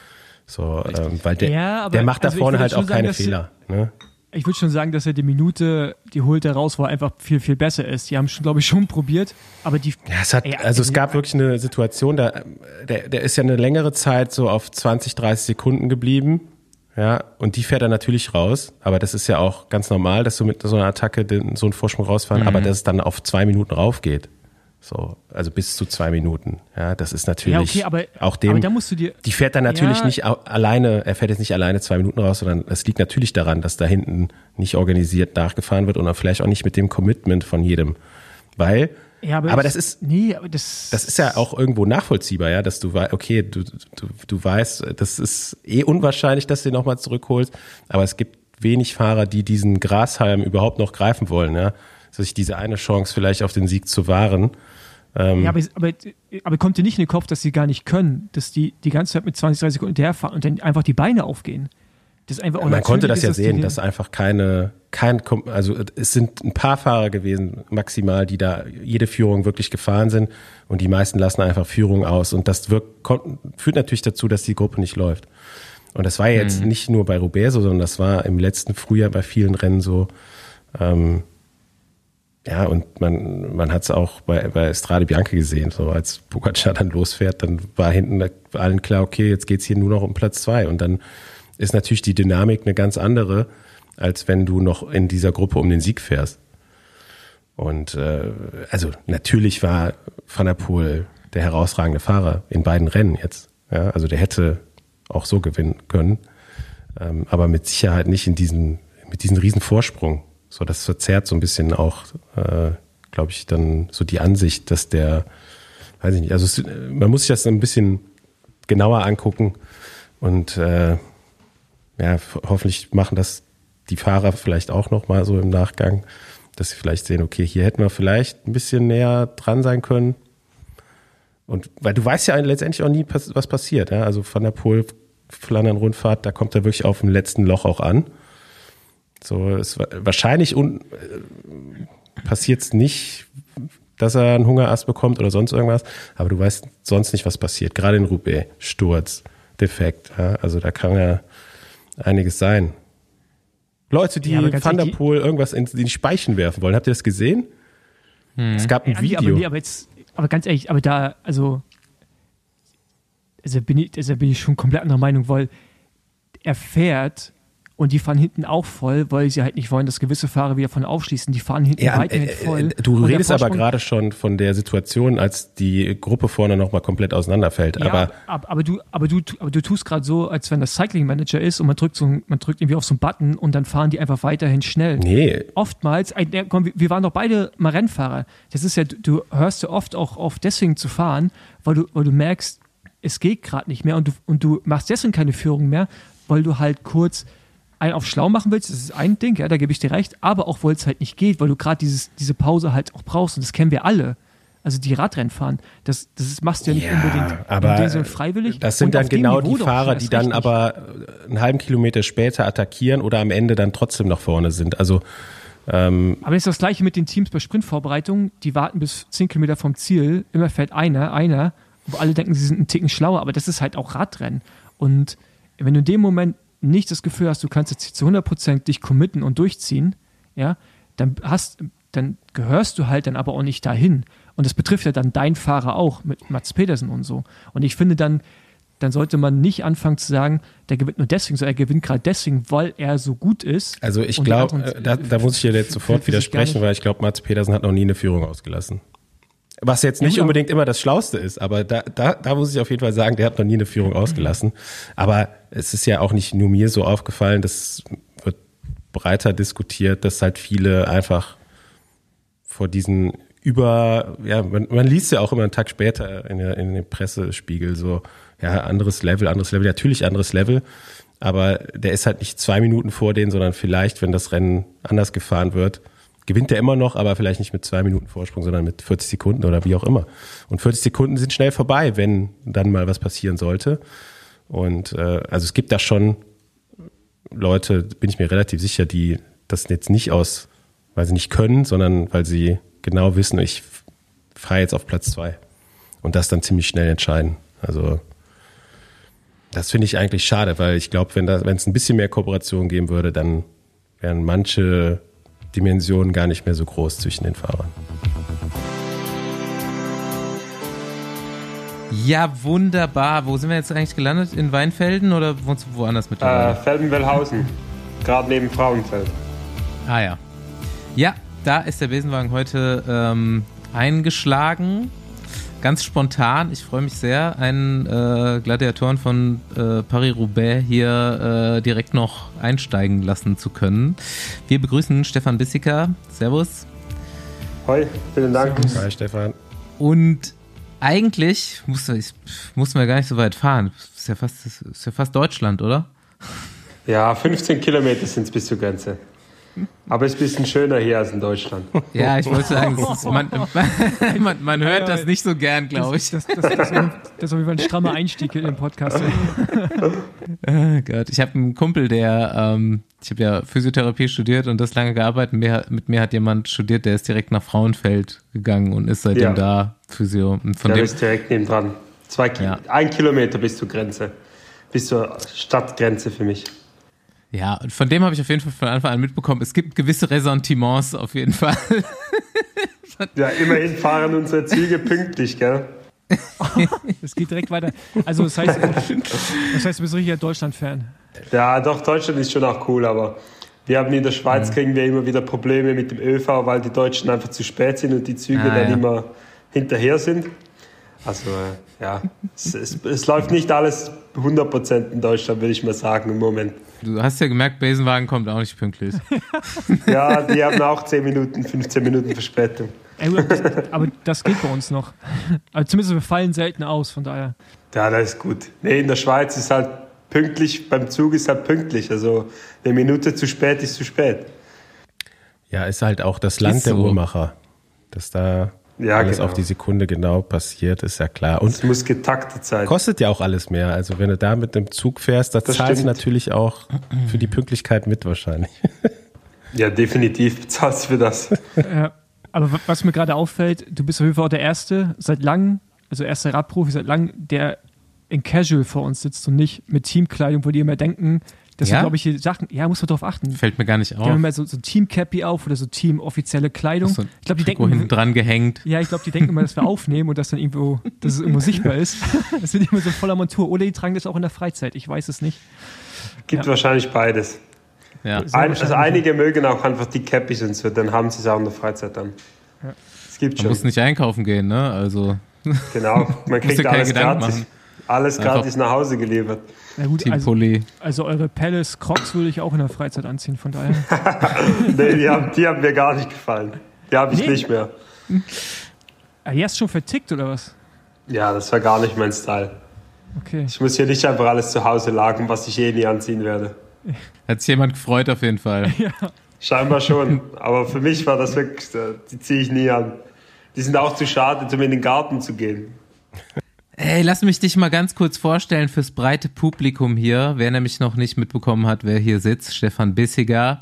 Speaker 3: So, ähm, weil der,
Speaker 2: Ja, aber-
Speaker 3: der macht da
Speaker 2: also ich
Speaker 3: vorne
Speaker 2: würde
Speaker 3: halt
Speaker 2: schon
Speaker 3: auch
Speaker 2: sagen,
Speaker 3: keine
Speaker 2: dass-
Speaker 3: Fehler. Ne?
Speaker 2: Ich würde schon sagen, dass er die Minute, die holt er raus, wo er einfach viel, viel besser ist. Die haben schon, glaube ich, schon probiert, aber die.
Speaker 3: Ja, es hat,
Speaker 2: Ey,
Speaker 3: also es
Speaker 2: ey,
Speaker 3: gab wirklich eine Situation, da, der, der ist ja eine längere Zeit so auf zwanzig, dreißig Sekunden geblieben. Ja, und die fährt er natürlich raus. Aber das ist ja auch ganz normal, dass du mit so einer Attacke den, so einen Vorsprung rausfahren,
Speaker 1: Mhm.
Speaker 3: aber dass es dann auf zwei Minuten raufgeht. So, also bis zu zwei Minuten. Ja, das ist natürlich
Speaker 2: Ja, okay, aber,
Speaker 3: auch dem.
Speaker 2: aber da musst du dir.
Speaker 3: Die fährt dann natürlich
Speaker 2: Ja.
Speaker 3: nicht au- alleine, er fährt jetzt nicht alleine zwei Minuten raus, sondern es liegt natürlich daran, dass da hinten nicht organisiert nachgefahren wird und dann vielleicht auch nicht mit dem Commitment von jedem. Weil,
Speaker 2: Ja,
Speaker 3: aber
Speaker 2: ich-
Speaker 3: das ist,
Speaker 2: Nee, aber das.
Speaker 3: das ist ja auch irgendwo nachvollziehbar, ja, dass du weißt, okay, du, du, du weißt, das ist eh unwahrscheinlich, dass du ihn nochmal zurückholst, aber es gibt wenig Fahrer, die diesen Grashalm überhaupt noch greifen wollen, ja, sich diese eine Chance vielleicht auf den Sieg zu wahren.
Speaker 2: Ja, aber, aber, aber kommt dir nicht in den Kopf, dass sie gar nicht können, dass die die ganze Zeit mit zwanzig, dreißig Sekunden hinterherfahren und dann einfach die Beine aufgehen. Das ist einfach auch
Speaker 3: Man konnte das
Speaker 2: natürlich
Speaker 3: ja
Speaker 2: ist,
Speaker 3: sehen,
Speaker 2: die-
Speaker 3: dass einfach keine, kein, Kom- also es sind ein paar Fahrer gewesen, maximal, die da jede Führung wirklich gefahren sind und die meisten lassen einfach Führung aus und das wirkt, kon- führt natürlich dazu, dass die Gruppe nicht läuft. Und das war jetzt
Speaker 1: Mhm.
Speaker 3: nicht nur bei Roubaix so, sondern das war im letzten Frühjahr bei vielen Rennen so. Ähm, ja, und man, man hat es auch bei, bei Strade Bianche gesehen, so als Pogacar dann losfährt, dann war hinten allen klar, okay, jetzt geht's hier nur noch um Platz zwei und dann ist natürlich die Dynamik eine ganz andere, als wenn du noch in dieser Gruppe um den Sieg fährst. Und äh, also natürlich war Van der Poel der herausragende Fahrer in beiden Rennen jetzt. Ja, also der hätte auch so gewinnen können, ähm, aber mit Sicherheit nicht in diesem, mit diesem riesen Vorsprung. So, das verzerrt so ein bisschen auch, äh, glaube ich, dann so die Ansicht, dass der, weiß ich nicht, also es, man muss sich das ein bisschen genauer angucken und äh, ja, f- hoffentlich machen das die Fahrer vielleicht auch noch mal so im Nachgang, dass sie vielleicht sehen, okay, hier hätten wir vielleicht ein bisschen näher dran sein können. Und weil du weißt ja letztendlich auch nie, pass- was passiert. Ja? Also Van der Poel, Flandern-Rundfahrt, da kommt er wirklich auf dem letzten Loch auch an. So, es war wahrscheinlich un, äh, passiert es nicht, dass er einen Hungerast bekommt oder sonst irgendwas, aber du weißt sonst nicht, was passiert. Gerade in Roubaix, Sturz, Defekt, ja? Also da kann ja einiges sein. Leute, die
Speaker 2: Ja, aber ganz
Speaker 3: Van der
Speaker 2: ehrlich, die-
Speaker 3: Poel irgendwas in, in die Speichen werfen wollen. Habt ihr das gesehen? Es gab ein
Speaker 2: Ja, nee, aber,
Speaker 3: Video.
Speaker 2: nee, aber jetzt, aber ganz ehrlich, aber da, also, also bin ich, also bin ich schon komplett anderer Meinung, weil er fährt und die fahren hinten auch voll, weil sie halt nicht wollen, dass gewisse Fahrer wieder von aufschließen. Die fahren hinten
Speaker 3: Ja,
Speaker 2: weiterhin
Speaker 3: äh,
Speaker 2: voll.
Speaker 3: äh, du
Speaker 2: Und der
Speaker 3: redest aber
Speaker 2: Vorsprung-
Speaker 3: gerade schon von der Situation, als die Gruppe vorne nochmal komplett auseinanderfällt.
Speaker 2: Ja,
Speaker 3: aber
Speaker 2: aber, aber, du, aber, du, aber du tust gerade so, als wenn das Cycling Manager ist und man drückt, so, ein- man drückt irgendwie auf so einen Button und dann fahren die einfach weiterhin schnell.
Speaker 3: nee,
Speaker 2: Oftmals, ein- der- komm, wir- wir waren doch beide mal Rennfahrer. Das ist ja, du, du hörst ja oft auch auf, deswegen zu fahren, weil du, weil du merkst, es geht gerade nicht mehr und du, und du machst deswegen keine Führung mehr, weil du halt kurz einen auf schlau machen willst, das ist ein Ding, ja, da gebe ich dir recht, aber auch, weil es halt nicht geht, weil du gerade diese Pause halt auch brauchst und das kennen wir alle. Also die Radrennen fahren, das, das ist, machst du ja nicht
Speaker 3: ja,
Speaker 2: unbedingt
Speaker 3: aber
Speaker 2: in dem Sinne freiwillig.
Speaker 3: das sind
Speaker 2: Und
Speaker 3: dann
Speaker 2: auf dem
Speaker 3: genau
Speaker 2: Niveau
Speaker 3: die
Speaker 2: doch
Speaker 3: Fahrer,
Speaker 2: erst
Speaker 3: die dann
Speaker 2: recht nicht.
Speaker 3: aber einen halben Kilometer später attackieren oder am Ende dann trotzdem noch vorne sind. Also ähm,
Speaker 2: Aber das ist das Gleiche mit den Teams bei Sprintvorbereitungen, die warten bis zehn Kilometer vom Ziel, immer fährt einer, einer, wo alle denken, sie sind einen Ticken schlauer, aber das ist halt auch Radrennen. Und wenn du in dem Moment nicht das Gefühl hast, du kannst jetzt zu hundert Prozent dich committen und durchziehen, ja, dann hast, dann gehörst du halt dann aber auch nicht dahin. Und das betrifft ja dann deinen Fahrer auch mit Mats Pedersen und so. Und ich finde dann, dann sollte man nicht anfangen zu sagen, der gewinnt nur deswegen, sondern er gewinnt gerade deswegen, weil er so gut ist.
Speaker 3: Also ich
Speaker 2: Und die
Speaker 3: glaube,
Speaker 2: anderen-
Speaker 3: da, da muss ich dir jetzt sofort
Speaker 2: für sich gar
Speaker 3: widersprechen,
Speaker 2: nicht.
Speaker 3: weil ich glaube, Mats Pedersen hat noch nie eine Führung ausgelassen. Was jetzt nicht
Speaker 2: Ja, aber-
Speaker 3: unbedingt immer das Schlauste ist, aber da, da, da muss ich auf jeden Fall sagen, der hat noch nie eine Führung ausgelassen. Aber es ist ja auch nicht nur mir so aufgefallen, das wird breiter diskutiert, dass halt viele einfach vor diesen über, ja, man, man liest ja auch immer einen Tag später in, der, in dem Pressespiegel so, ja, anderes Level, anderes Level, natürlich anderes Level, aber der ist halt nicht zwei Minuten vor denen, sondern vielleicht, wenn das Rennen anders gefahren wird, gewinnt er immer noch, aber vielleicht nicht mit zwei Minuten Vorsprung, sondern mit vierzig Sekunden oder wie auch immer. Und vierzig Sekunden sind schnell vorbei, wenn dann mal was passieren sollte. Und äh, also es gibt da schon Leute, bin ich mir relativ sicher, die das jetzt nicht aus, weil sie nicht können, sondern weil sie genau wissen, ich fahre jetzt auf Platz zwei. Und das dann ziemlich schnell entscheiden. Also das finde ich eigentlich schade, weil ich glaube, wenn da, wenn es ein bisschen mehr Kooperation geben würde, dann wären manche Dimensionen gar nicht mehr so groß zwischen den Fahrern.
Speaker 1: Ja, wunderbar. Wo sind wir jetzt eigentlich gelandet? In Weinfelden oder wo, woanders mittlerweile?
Speaker 5: Äh, Felden-Wellhausen, gerade neben Frauenfeld.
Speaker 1: Ah ja. Ja, da ist der Besenwagen heute ähm, eingeschlagen. Ganz spontan. Ich freue mich sehr, einen äh, Gladiatoren von äh, Paris-Roubaix hier äh, direkt noch einsteigen lassen zu können. Wir begrüßen Stefan Bissiker. Servus.
Speaker 5: Hoi, vielen Dank.
Speaker 3: Hi Stefan.
Speaker 1: Und eigentlich muss, ich, muss man ja gar nicht so weit fahren. Das ist ja fast, das ist ja fast Deutschland, oder?
Speaker 5: Ja, fünfzehn Kilometer sind es bis zur Grenze. Aber es ist ein bisschen schöner hier als in Deutschland.
Speaker 1: Ja, ich wollte sagen, das ist, man, man, man hört das nicht so gern, glaube ich.
Speaker 2: Das, das, das, das, das ist auf jeden Fall ein strammer Einstieg in den Podcast.
Speaker 1: Oh Gott, ich habe einen Kumpel, der, ähm, ich habe ja Physiotherapie studiert und das lange gearbeitet. Mir, mit mir hat jemand studiert, der ist direkt nach Frauenfeld gegangen und ist seitdem ja. da Physio. Und von
Speaker 5: der
Speaker 1: dem
Speaker 5: ist direkt nebendran. Zwei, ja. Ein Kilometer bis zur Grenze. Bis zur Stadtgrenze für mich.
Speaker 1: Ja, und von dem habe ich auf jeden Fall von Anfang an mitbekommen, es gibt gewisse Ressentiments auf jeden Fall.
Speaker 5: Ja, immerhin fahren unsere Züge pünktlich, gell?
Speaker 2: Es geht direkt weiter. Also das heißt, das heißt, du bist richtiger Deutschland-Fan.
Speaker 5: Ja, doch, Deutschland ist schon auch cool, aber wir haben in der Schweiz, kriegen wir immer wieder Probleme mit dem ÖV, weil die Deutschen einfach zu spät sind und die Züge ah, dann ja. immer hinterher sind. Also ja, es, es, es läuft nicht alles hundert Prozent in Deutschland, würde ich mal sagen, im Moment.
Speaker 1: Du hast ja gemerkt, Besenwagen kommt auch nicht pünktlich.
Speaker 5: Ja, die haben auch zehn Minuten, fünfzehn Minuten Verspätung.
Speaker 2: Ey, das, aber das geht bei uns noch. Also zumindest wir fallen selten aus, von daher.
Speaker 5: Ja, das ist gut. Nee, in der Schweiz ist halt pünktlich, beim Zug ist halt pünktlich. Also eine Minute zu spät ist zu spät.
Speaker 3: Ja, ist halt auch das Land
Speaker 1: ist
Speaker 3: der
Speaker 1: so.
Speaker 3: Uhrmacher. Dass da ja, alles genau. auf die Sekunde genau passiert, ist ja klar. Und
Speaker 5: es muss getaktet sein.
Speaker 3: Kostet ja auch alles mehr. Also wenn du da mit dem Zug fährst, da das zahlst du natürlich auch für die Pünktlichkeit mit wahrscheinlich.
Speaker 5: Ja, definitiv bezahlst du für das.
Speaker 2: Ja, aber was mir gerade auffällt, du bist auf jeden Fall auch der Erste seit langem, also erster Radprofi seit langem, der in Casual vor uns sitzt und nicht mit Teamkleidung, wo die immer denken, das
Speaker 1: ja?
Speaker 2: sind, glaube ich, die Sachen, ja, muss man drauf achten.
Speaker 1: Fällt mir gar nicht auf.
Speaker 2: Die haben immer so, so Team-Cappy auf oder so Team-offizielle Kleidung.
Speaker 1: So
Speaker 2: ich glaube, die denken
Speaker 1: hinten dran gehängt.
Speaker 2: Ja, ich glaube, die denken immer, dass wir aufnehmen und dass dann irgendwo, dass es irgendwo sichtbar ist. Das wird immer so voller Montur. Oder die tragen das auch in der Freizeit. Ich weiß es nicht.
Speaker 5: Gibt
Speaker 2: ja.
Speaker 5: wahrscheinlich beides.
Speaker 1: Ja.
Speaker 5: Ein, also einige mögen auch einfach die Cappies und so, dann haben sie es auch in der Freizeit dann.
Speaker 2: Ja.
Speaker 5: Es gibt
Speaker 1: Man
Speaker 5: schon.
Speaker 1: muss nicht einkaufen gehen, ne? Also.
Speaker 5: Genau, man kriegt alles gratis.
Speaker 1: Machen.
Speaker 5: Alles gratis nach Hause geliefert.
Speaker 2: Na gut, also, also eure Palace Crocs würde ich auch in der Freizeit anziehen, von daher.
Speaker 5: Nee, die haben, die haben mir gar nicht gefallen. Die habe ich nee. nicht mehr.
Speaker 2: Ah, die hast du schon vertickt, oder was?
Speaker 5: Ja, das war gar nicht mein Style.
Speaker 2: Okay.
Speaker 5: Ich muss hier nicht einfach alles zu Hause lagern, was ich eh nie anziehen werde.
Speaker 1: Hat sich jemand gefreut auf jeden Fall.
Speaker 2: Ja.
Speaker 5: Scheinbar schon, aber für mich war das wirklich, die ziehe ich nie an. Die sind auch zu schade, um in den Garten zu gehen.
Speaker 1: Ey, lass mich dich mal ganz kurz vorstellen fürs breite Publikum hier. Wer nämlich noch nicht mitbekommen hat, wer hier sitzt, Stefan Bissiger.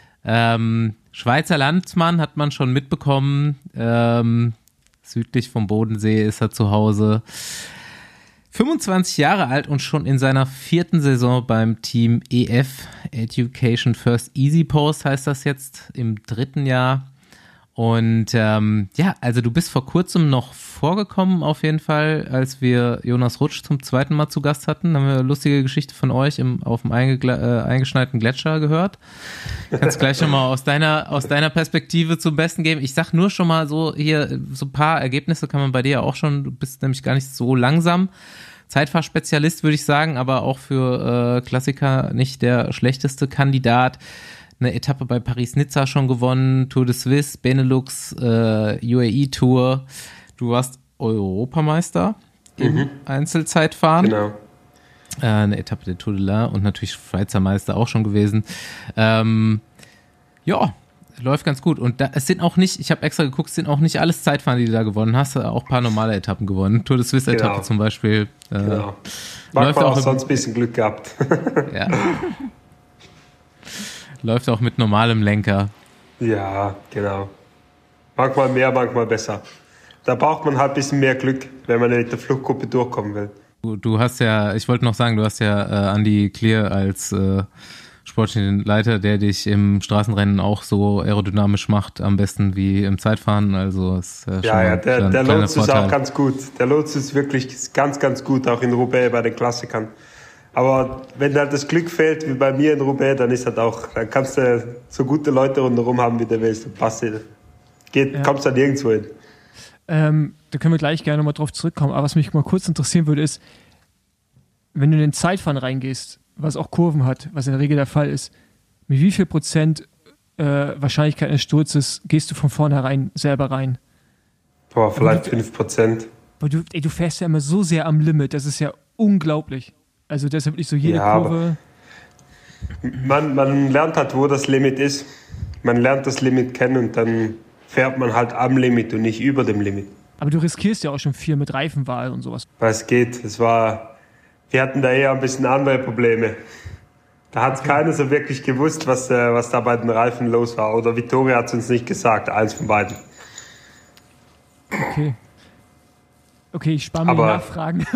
Speaker 1: Ähm, Schweizer Landsmann hat man schon mitbekommen. Ähm, südlich vom Bodensee ist er zu Hause. fünfundzwanzig Jahre alt und schon in seiner vierten Saison beim Team E F, Education First Easy Post heißt das jetzt, im dritten Jahr. Und ähm, ja, also du bist vor kurzem noch vorgekommen auf jeden Fall, als wir Jonas Rutsch zum zweiten Mal zu Gast hatten. Da haben wir eine lustige Geschichte von euch im, auf dem eingegla- äh, eingeschneiten Gletscher gehört. Kannst gleich schon mal aus deiner, aus deiner Perspektive zum Besten geben. Ich sag nur schon mal so hier, so ein paar Ergebnisse kann man bei dir ja auch schon, du bist nämlich gar nicht so langsam. Zeitfahrspezialist würde ich sagen, aber auch für äh, Klassiker nicht der schlechteste Kandidat. Eine Etappe bei Paris-Nizza schon gewonnen, Tour de Suisse, Benelux, äh, U A E-Tour. Du warst Europameister im mhm. Einzelzeitfahren.
Speaker 5: Genau.
Speaker 1: Äh, eine Etappe der Tour de l'Ain und natürlich Schweizer Meister auch schon gewesen. Ähm, ja, läuft ganz gut. Und da, es sind auch nicht, ich habe extra geguckt, es sind auch nicht alles Zeitfahren, die du da gewonnen hast, auch ein paar normale Etappen gewonnen. Tour de Suisse-Etappe
Speaker 5: genau.
Speaker 1: zum Beispiel. Äh,
Speaker 5: genau. Läuft auch, auch sonst ein bisschen Glück gehabt.
Speaker 1: Ja. Läuft auch mit normalem Lenker.
Speaker 5: Ja, genau. Manchmal mehr, manchmal besser. Da braucht man halt ein bisschen mehr Glück, wenn man mit der Fluchtgruppe durchkommen will.
Speaker 1: Du, du hast ja, ich wollte noch sagen, du hast ja äh, Andy Clear als äh, sportlichen Leiter, der dich im Straßenrennen auch so aerodynamisch macht, am besten wie im Zeitfahren. Also ist äh,
Speaker 5: ja, ja, der, der Lotse ist auch ganz gut. Der Lotse ist wirklich ganz, ganz gut, auch in Roubaix bei den Klassikern. Aber wenn halt das Glück fehlt, wie bei mir in Roubaix, dann ist halt auch, dann kannst du so gute Leute rundherum haben, wie du willst. Passt Geht, ja. Kommst da nirgendwo hin.
Speaker 2: Ähm, da können wir gleich gerne nochmal drauf zurückkommen. Aber was mich mal kurz interessieren würde, ist, wenn du in den Zeitfahren reingehst, was auch Kurven hat, was in der Regel der Fall ist, mit wie viel Prozent äh, Wahrscheinlichkeit eines Sturzes gehst du von vornherein selber rein?
Speaker 5: Boah, vielleicht fünf Prozent.
Speaker 2: Weil du, ey, du fährst ja immer so sehr am Limit, das ist ja unglaublich. Also deshalb wirklich so jede
Speaker 5: ja,
Speaker 2: Kurve.
Speaker 5: Man, man lernt halt, wo das Limit ist. Man lernt das Limit kennen und dann fährt man halt am Limit und nicht über dem Limit.
Speaker 2: Aber du riskierst ja auch schon viel mit Reifenwahl und sowas.
Speaker 5: Weil es geht. Es war, wir hatten da eher ein bisschen andere Probleme. Da hat okay. keiner so wirklich gewusst, was, was da bei den Reifen los war. Oder Vittoria hat es uns nicht gesagt, eins von beiden.
Speaker 2: Okay. Okay, ich spare mir
Speaker 5: Aber
Speaker 2: Nachfragen.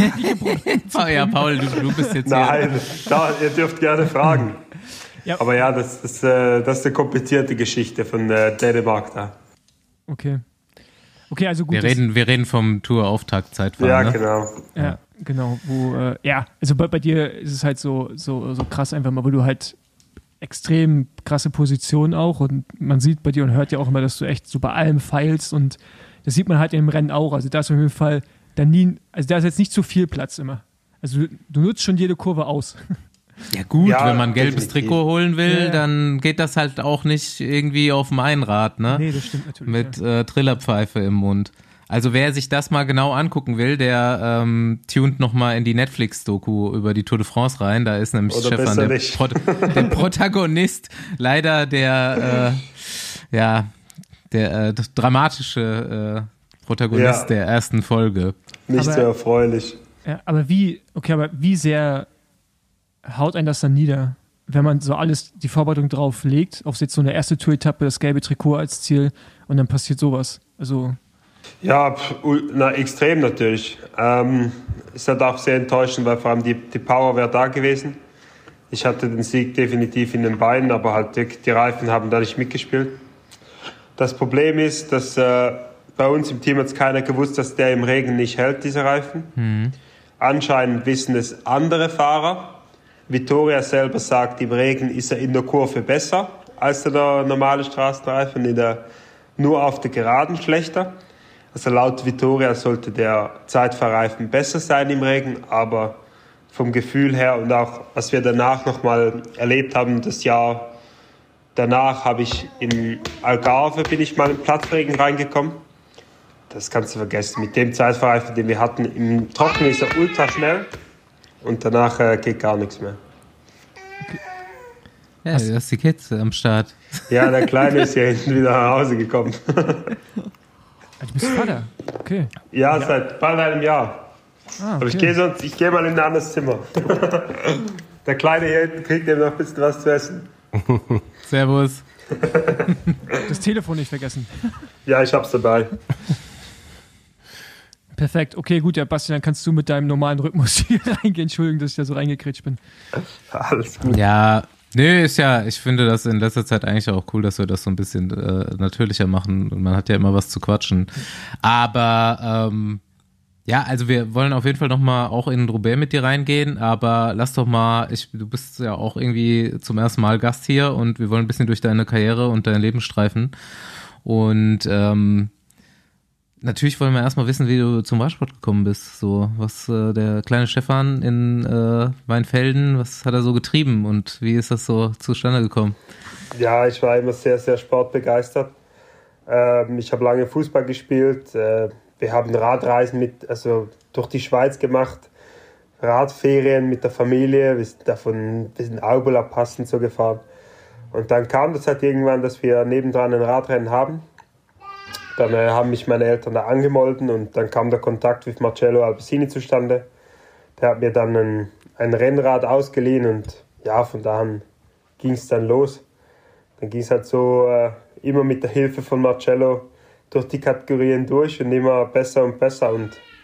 Speaker 1: oh ja, Paul, du, du bist jetzt
Speaker 5: Nein, da, ihr dürft gerne fragen. Ja. Aber ja, das, das, das ist eine komplizierte Geschichte von äh, Dänemark da.
Speaker 2: Okay. Okay, also gut.
Speaker 1: Wir reden, wir reden vom Tour-Auftakt-Zeitfahren.
Speaker 5: Ja,
Speaker 1: ne?
Speaker 5: genau.
Speaker 2: Ja, genau. Wo, äh, ja, also bei, bei dir ist es halt so, so, so krass einfach mal, weil du halt extrem krasse Position auch und man sieht bei dir und hört ja auch immer, dass du echt so bei allem feilst und das sieht man halt im Rennen auch. Also da ist auf jeden Fall dann nie, also da ist jetzt nicht zu viel Platz immer. Also du, du nutzt schon jede Kurve aus.
Speaker 1: Ja gut,
Speaker 5: ja,
Speaker 1: wenn man ein gelbes
Speaker 5: definitiv.
Speaker 1: Trikot holen will,
Speaker 2: ja, ja.
Speaker 1: dann geht das halt auch nicht irgendwie auf dem Einrad, ne?
Speaker 2: Nee, das stimmt natürlich.
Speaker 1: Mit
Speaker 2: ja.
Speaker 1: äh, Trillerpfeife im Mund. Also wer sich das mal genau angucken will, der ähm, tunt nochmal in die Netflix-Doku über die Tour de France rein. Da ist nämlich
Speaker 5: Oder
Speaker 1: Stefan der, Pro- der Protagonist, leider der, äh, ja, der äh, dramatische äh, Protagonist ja. der ersten Folge.
Speaker 5: Nicht
Speaker 2: aber,
Speaker 5: so erfreulich.
Speaker 2: Ja, aber wie, okay, aber wie sehr haut einen das dann nieder, wenn man so alles, die Vorbereitung drauf legt, auf jetzt so eine erste Tour-Etappe, das gelbe Trikot als Ziel und dann passiert sowas? Also
Speaker 5: ja, na, extrem natürlich. Ähm, ist halt auch sehr enttäuschend, weil vor allem die, die Power wäre da gewesen. Ich hatte den Sieg definitiv in den Beinen, aber halt die, die Reifen haben da nicht mitgespielt. Das Problem ist, dass äh, bei uns im Team hat es keiner gewusst, dass der im Regen nicht hält, diese Reifen. Mhm. Anscheinend wissen es andere Fahrer. Vittoria selber sagt, im Regen ist er in der Kurve besser als der normale Straßenreifen, in der, nur auf der Geraden schlechter. Also laut Vittoria sollte der Zeitfahrreifen besser sein im Regen, aber vom Gefühl her und auch, was wir danach nochmal erlebt haben, das Jahr danach habe ich in Algarve, bin ich mal im Platzregen reingekommen. Das kannst du vergessen. Mit dem Zeitfahrreifen, den wir hatten, im Trocken ist er ultra schnell und danach äh, geht gar nichts mehr.
Speaker 1: Ja, du hast die Kids am Start.
Speaker 5: Ja, der Kleine ist ja hinten wieder nach Hause gekommen.
Speaker 2: Du bist Vater? Okay.
Speaker 5: Ja, ja. Seit bald einem Jahr. Ah, okay. Aber ich gehe sonst, ich gehe mal in ein anderes Zimmer. Der Kleine hier hinten kriegt eben noch ein bisschen was zu essen.
Speaker 1: Servus.
Speaker 2: Das Telefon nicht vergessen.
Speaker 5: Ja, ich hab's dabei.
Speaker 2: Perfekt. Okay, gut, ja, Basti, dann kannst du mit deinem normalen Rhythmus hier reingehen. Entschuldigung, dass ich da so reingekretscht bin.
Speaker 5: Alles gut.
Speaker 1: Ja, nö, ist ja, ich finde das in letzter Zeit eigentlich auch cool, dass wir das so ein bisschen äh, natürlicher machen. Und man hat ja immer was zu quatschen. Aber ähm, ja, also wir wollen auf jeden Fall nochmal auch in Roubaix mit dir reingehen, aber lass doch mal, ich, du bist ja auch irgendwie zum ersten Mal Gast hier und wir wollen ein bisschen durch deine Karriere und dein Leben streifen. Und ähm, natürlich wollen wir erstmal wissen, wie du zum Radsport gekommen bist. So, was äh, der kleine Stefan in äh, Weinfelden, was hat er so getrieben und wie ist das so zustande gekommen?
Speaker 5: Ja, ich war immer sehr, sehr sportbegeistert. Ähm, ich habe lange Fußball gespielt. Äh, wir haben Radreisen mit, also durch die Schweiz gemacht, Radferien mit der Familie. Wir sind davon bis in Aubula passend so gefahren. Und dann kam das halt irgendwann, dass wir nebendran ein Radrennen haben. Dann äh, haben mich meine Eltern da angemolden und dann kam der Kontakt mit Marcello Albesini zustande. Der hat mir dann ein, ein Rennrad ausgeliehen und ja, von da an ging es dann los. Dann ging es halt so äh, immer mit der Hilfe von Marcello durch die Kategorien durch und immer besser und besser. Und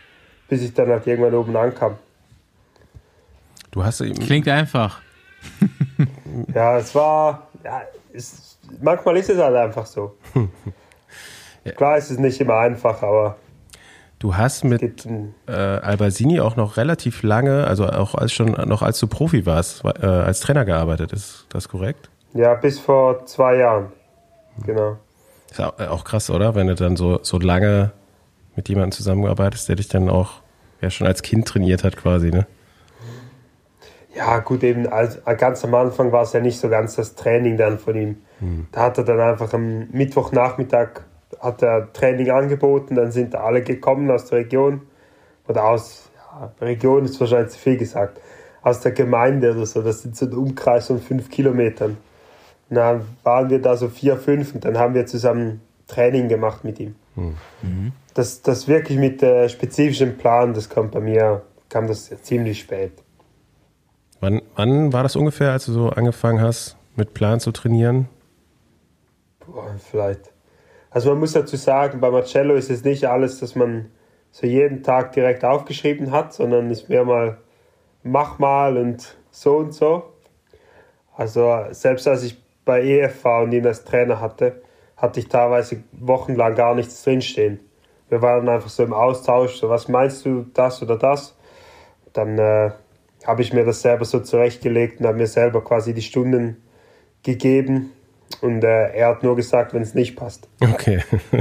Speaker 5: bis ich dann halt irgendwann oben ankam.
Speaker 3: Du hast
Speaker 1: Klingt einfach.
Speaker 5: Ja, es war, ja, es, manchmal ist es halt einfach so.
Speaker 3: Ja.
Speaker 5: Klar ist es nicht immer einfach, aber
Speaker 3: du hast mit äh, Albasini auch noch relativ lange, also auch als schon noch als du Profi warst, äh, als Trainer gearbeitet. Ist das korrekt?
Speaker 5: Ja, bis vor zwei Jahren. Genau.
Speaker 3: Ist auch krass, oder? Wenn du dann so, so lange mit jemandem zusammenarbeitest, der dich dann auch ja schon als Kind trainiert hat quasi, ne?
Speaker 5: Ja, gut, eben als, ganz am Anfang war es ja nicht so ganz das Training dann von ihm. Hm. Da hat er dann einfach am Mittwochnachmittag hat er Training angeboten, dann sind da alle gekommen aus der Region oder aus, ja, Region ist wahrscheinlich zu viel gesagt, aus der Gemeinde oder so, das sind so ein Umkreis von fünf Kilometern. Und dann waren wir da so vier, fünf und dann haben wir zusammen Training gemacht mit ihm. Mhm. Das, das wirklich mit äh, spezifischem Plan, das kommt bei mir, kam das ziemlich spät.
Speaker 3: Wann, wann war das ungefähr, als du so angefangen hast, mit Plan zu trainieren?
Speaker 5: Boah, vielleicht. Also man muss dazu sagen, bei Marcello ist es nicht alles, dass man so jeden Tag direkt aufgeschrieben hat, sondern ist mehr mal, mach mal und so und so. Also selbst als ich bei E F war und ihn als Trainer hatte, hatte ich teilweise wochenlang gar nichts drinstehen. Wir waren einfach so im Austausch, so was meinst du, das oder das? Dann äh, habe ich mir das selber so zurechtgelegt und habe mir selber quasi die Stunden gegeben und äh, er hat nur gesagt, wenn es nicht passt.
Speaker 3: Okay.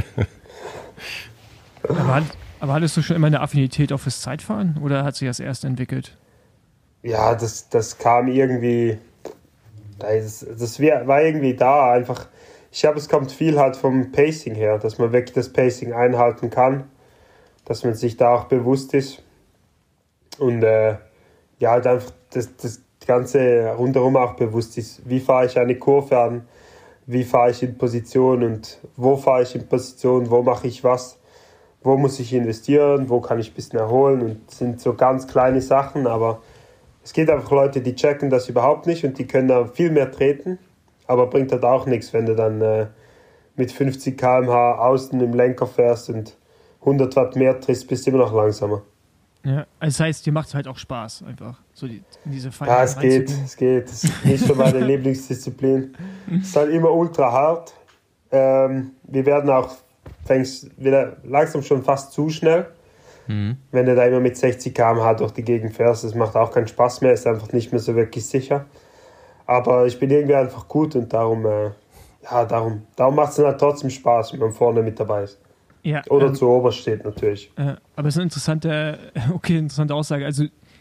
Speaker 2: aber, aber hattest du schon immer eine Affinität auch fürs Zeitfahren oder hat sich das erst entwickelt?
Speaker 5: Ja, das, das kam irgendwie, das, das war irgendwie da einfach. Ich glaube, es kommt viel halt vom Pacing her, dass man wirklich das Pacing einhalten kann, dass man sich da auch bewusst ist und äh, ja, halt einfach das, das Ganze rundherum auch bewusst ist. Wie fahre ich eine Kurve an? Wie fahre ich in Position und wo fahre ich in Position? Wo mache ich was? Wo muss ich investieren? Wo kann ich ein bisschen erholen? Und das sind so ganz kleine Sachen, aber es gibt einfach Leute, die checken das überhaupt nicht und die können da viel mehr treten, aber bringt halt auch nichts, wenn du dann äh, mit fünfzig Kilometer pro Stunde außen im Lenker fährst und hundert Watt mehr trittst, bist du immer noch langsamer.
Speaker 2: Ja, das heißt, dir macht es halt auch Spaß, einfach so die, in diese Feinde
Speaker 5: Ja, es geht, es geht. Es ist nicht so meine Lieblingsdisziplin. Es ist halt immer ultra hart. Ähm, wir werden auch, fängst wieder langsam schon fast zu schnell. Mhm. Wenn du da immer mit sechzig Kilometer pro Stunde durch die Gegend fährst, das macht auch keinen Spaß mehr, ist einfach nicht mehr so wirklich sicher. Aber ich bin irgendwie einfach gut und darum, äh, ja, darum, darum macht es dann halt trotzdem Spaß, wenn man vorne mit dabei ist.
Speaker 2: Ja,
Speaker 5: Oder
Speaker 2: ähm,
Speaker 5: zu oberst steht natürlich.
Speaker 2: Äh, aber es ist eine interessante, okay, interessante Aussage. Also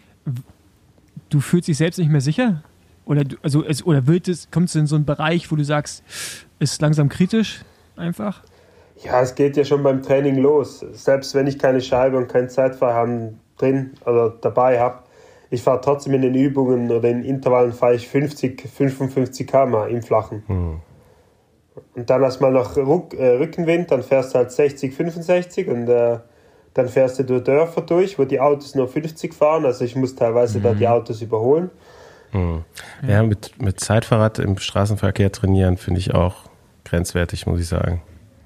Speaker 2: du fühlst dich selbst nicht mehr sicher? Oder, du, also, es, oder wird es, kommt es in so einen Bereich, wo du sagst, ist langsam kritisch einfach?
Speaker 5: Ja, es geht ja schon beim Training los. Selbst wenn ich keine Scheibe und kein Zeitfahren drin oder dabei habe, ich fahre trotzdem in den Übungen oder in Intervallen fahre ich fünfzig, fünfundfünfzig Kilometer pro Stunde im Flachen. Hm. Und dann hast du mal noch Ruck, äh, Rückenwind, dann fährst du halt sechzig, fünfundsechzig und äh, dann fährst du durch Dörfer durch, wo die Autos nur fünfzig fahren. Also ich muss teilweise mhm. da die Autos überholen.
Speaker 3: Mhm. Ja, mit, mit Zeitfahrrad im Straßenverkehr trainieren finde ich auch grenzwertig, muss ich sagen.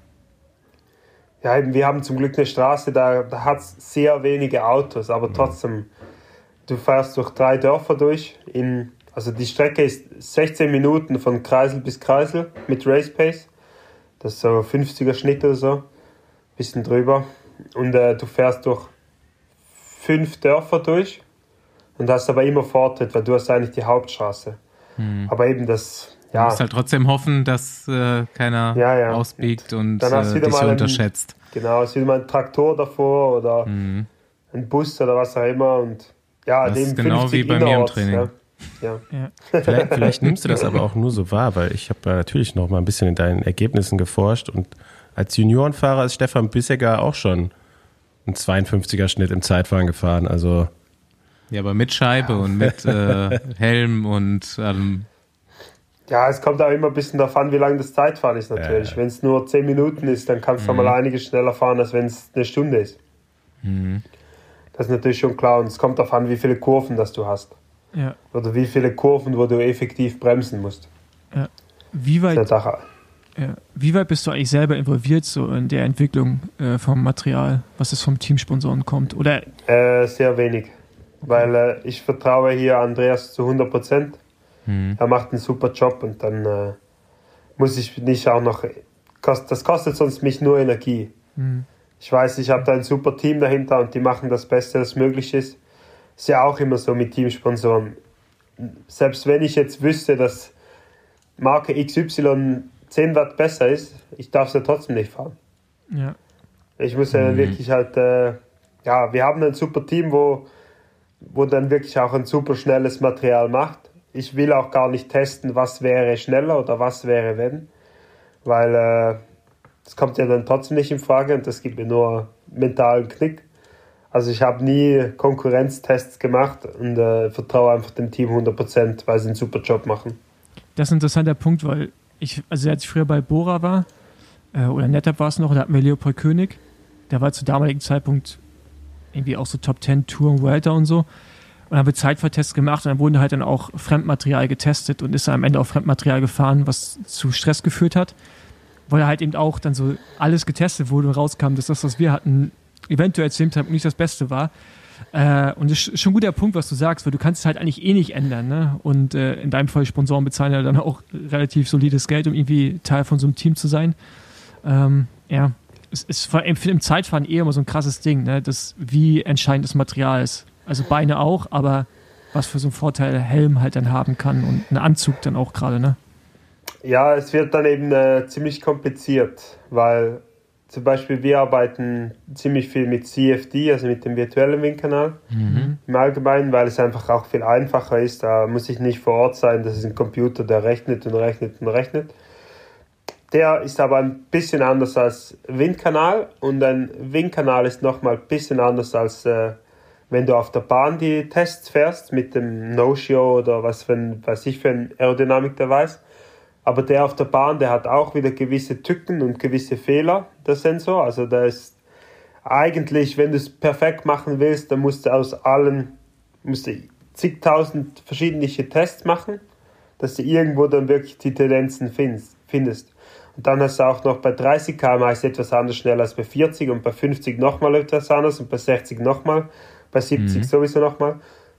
Speaker 5: Ja, eben, wir haben zum Glück eine Straße, da, da hat es sehr wenige Autos, aber mhm. trotzdem, du fährst durch drei Dörfer durch. In, also die Strecke ist sechzehn Minuten von Kreisel bis Kreisel mit Race Pace. Das ist so fünfziger Schnitt oder so, bisschen drüber. Und äh, du fährst durch fünf Dörfer durch und hast aber immer Vortritt, weil du hast eigentlich die Hauptstraße. Mhm. Aber eben das, ja.
Speaker 1: Du musst halt trotzdem hoffen, dass äh, keiner ja, ja. ausbiegt und, und äh, dich unterschätzt.
Speaker 5: Ein, genau, es ist wieder mal ein Traktor davor oder mhm. ein Bus oder was auch immer. Und ja,
Speaker 1: das ist genau wie bei mir im Training.
Speaker 5: Ja. Ja.
Speaker 3: Ja. Vielleicht, vielleicht nimmst du das aber auch nur so wahr, weil ich habe ja natürlich noch mal ein bisschen in deinen Ergebnissen geforscht und als Juniorenfahrer ist Stefan Bissegger auch schon einen zweiundfünfziger Schnitt im Zeitfahren gefahren. Also
Speaker 1: ja, aber mit Scheibe ja. und mit äh, Helm und ähm
Speaker 5: ja, es kommt auch immer ein bisschen darauf an, wie lang das Zeitfahren ist natürlich. Äh. Wenn es nur zehn Minuten ist, dann kannst du mhm. mal einiges schneller fahren, als wenn es eine Stunde ist. Mhm. Das ist natürlich schon klar und es kommt darauf an, wie viele Kurven das du hast.
Speaker 2: Ja.
Speaker 5: Oder wie viele Kurven, wo du effektiv bremsen musst.
Speaker 2: Ja. Wie weit, Ja. Wie weit bist du eigentlich selber involviert so in der Entwicklung äh, vom Material, was es vom Teamsponsoren kommt? Oder?
Speaker 5: Äh, sehr wenig, weil äh, ich vertraue hier Andreas zu hundert Prozent. Hm. Er macht einen super Job und dann äh, muss ich nicht auch noch, kost, das kostet sonst mich nur Energie. Hm. Ich weiß, ich habe da ein super Team dahinter und die machen das Beste, das möglich ist. Ist ja auch immer so mit Teamsponsoren. Selbst wenn ich jetzt wüsste, dass Marke X Y zehn Watt besser ist, ich darf es ja trotzdem nicht fahren.
Speaker 2: Ja.
Speaker 5: Ich muss ja mhm. wirklich halt, äh, ja, wir haben ein super Team, wo, wo dann wirklich auch ein super schnelles Material macht. Ich will auch gar nicht testen, was wäre schneller oder was wäre wenn, weil äh, das kommt ja dann trotzdem nicht in Frage und das gibt mir nur mentalen Knick. Also ich habe nie Konkurrenztests gemacht und äh, vertraue einfach dem Team hundert Prozent, weil sie einen super Job machen.
Speaker 2: Das ist ein interessanter Punkt, weil ich, also als ich früher bei Bora war, äh, oder NetApp war es noch, da hatten wir Leopold König, der war zu damaligen Zeitpunkt irgendwie auch so Top zehn Touren Welter und so. Und dann haben wir Zeitfahrtests gemacht und dann wurden halt dann auch Fremdmaterial getestet und ist dann am Ende auch Fremdmaterial gefahren, was zu Stress geführt hat, weil halt eben auch dann so alles getestet wurde und rauskam, dass das, was wir hatten, eventuell zu dem Zeitpunkt nicht das Beste war. Äh, und das ist schon ein guter Punkt, was du sagst, weil du kannst es halt eigentlich eh nicht ändern, ne? Und äh, in deinem Fall Sponsoren bezahlen ja dann auch relativ solides Geld, um irgendwie Teil von so einem Team zu sein. Ähm, ja, es ist vor allem im Zeitfahren eher immer so ein krasses Ding, ne? Das, wie entscheidend das Material ist. Also Beine auch, aber was für so einen Vorteil Helm halt dann haben kann und ein Anzug dann auch gerade, ne?
Speaker 5: Ja, es wird dann eben äh, ziemlich kompliziert, weil zum Beispiel wir arbeiten ziemlich viel mit C F D, also mit dem virtuellen Windkanal mhm. im Allgemeinen, weil es einfach auch viel einfacher ist. Da muss ich nicht vor Ort sein, das ist ein Computer, der rechnet und rechnet und rechnet. Der ist aber ein bisschen anders als Windkanal und ein Windkanal ist nochmal ein bisschen anders als äh, wenn du auf der Bahn die Tests fährst mit dem No-Show oder was, für ein, was ich für eine Aerodynamik der weiß. Aber der auf der Bahn, der hat auch wieder gewisse Tücken und gewisse Fehler, der Sensor. Also der ist eigentlich, wenn du es perfekt machen willst, dann musst du aus allen, musst du zigtausend verschiedene Tests machen, dass du irgendwo dann wirklich die Tendenzen findest. Und dann hast du auch noch bei dreißig Kilometer pro Stunde etwas anders schnell als bei vierzig und bei fünfzig nochmal etwas anders und bei sechzig nochmal, bei siebzig mhm. sowieso nochmal.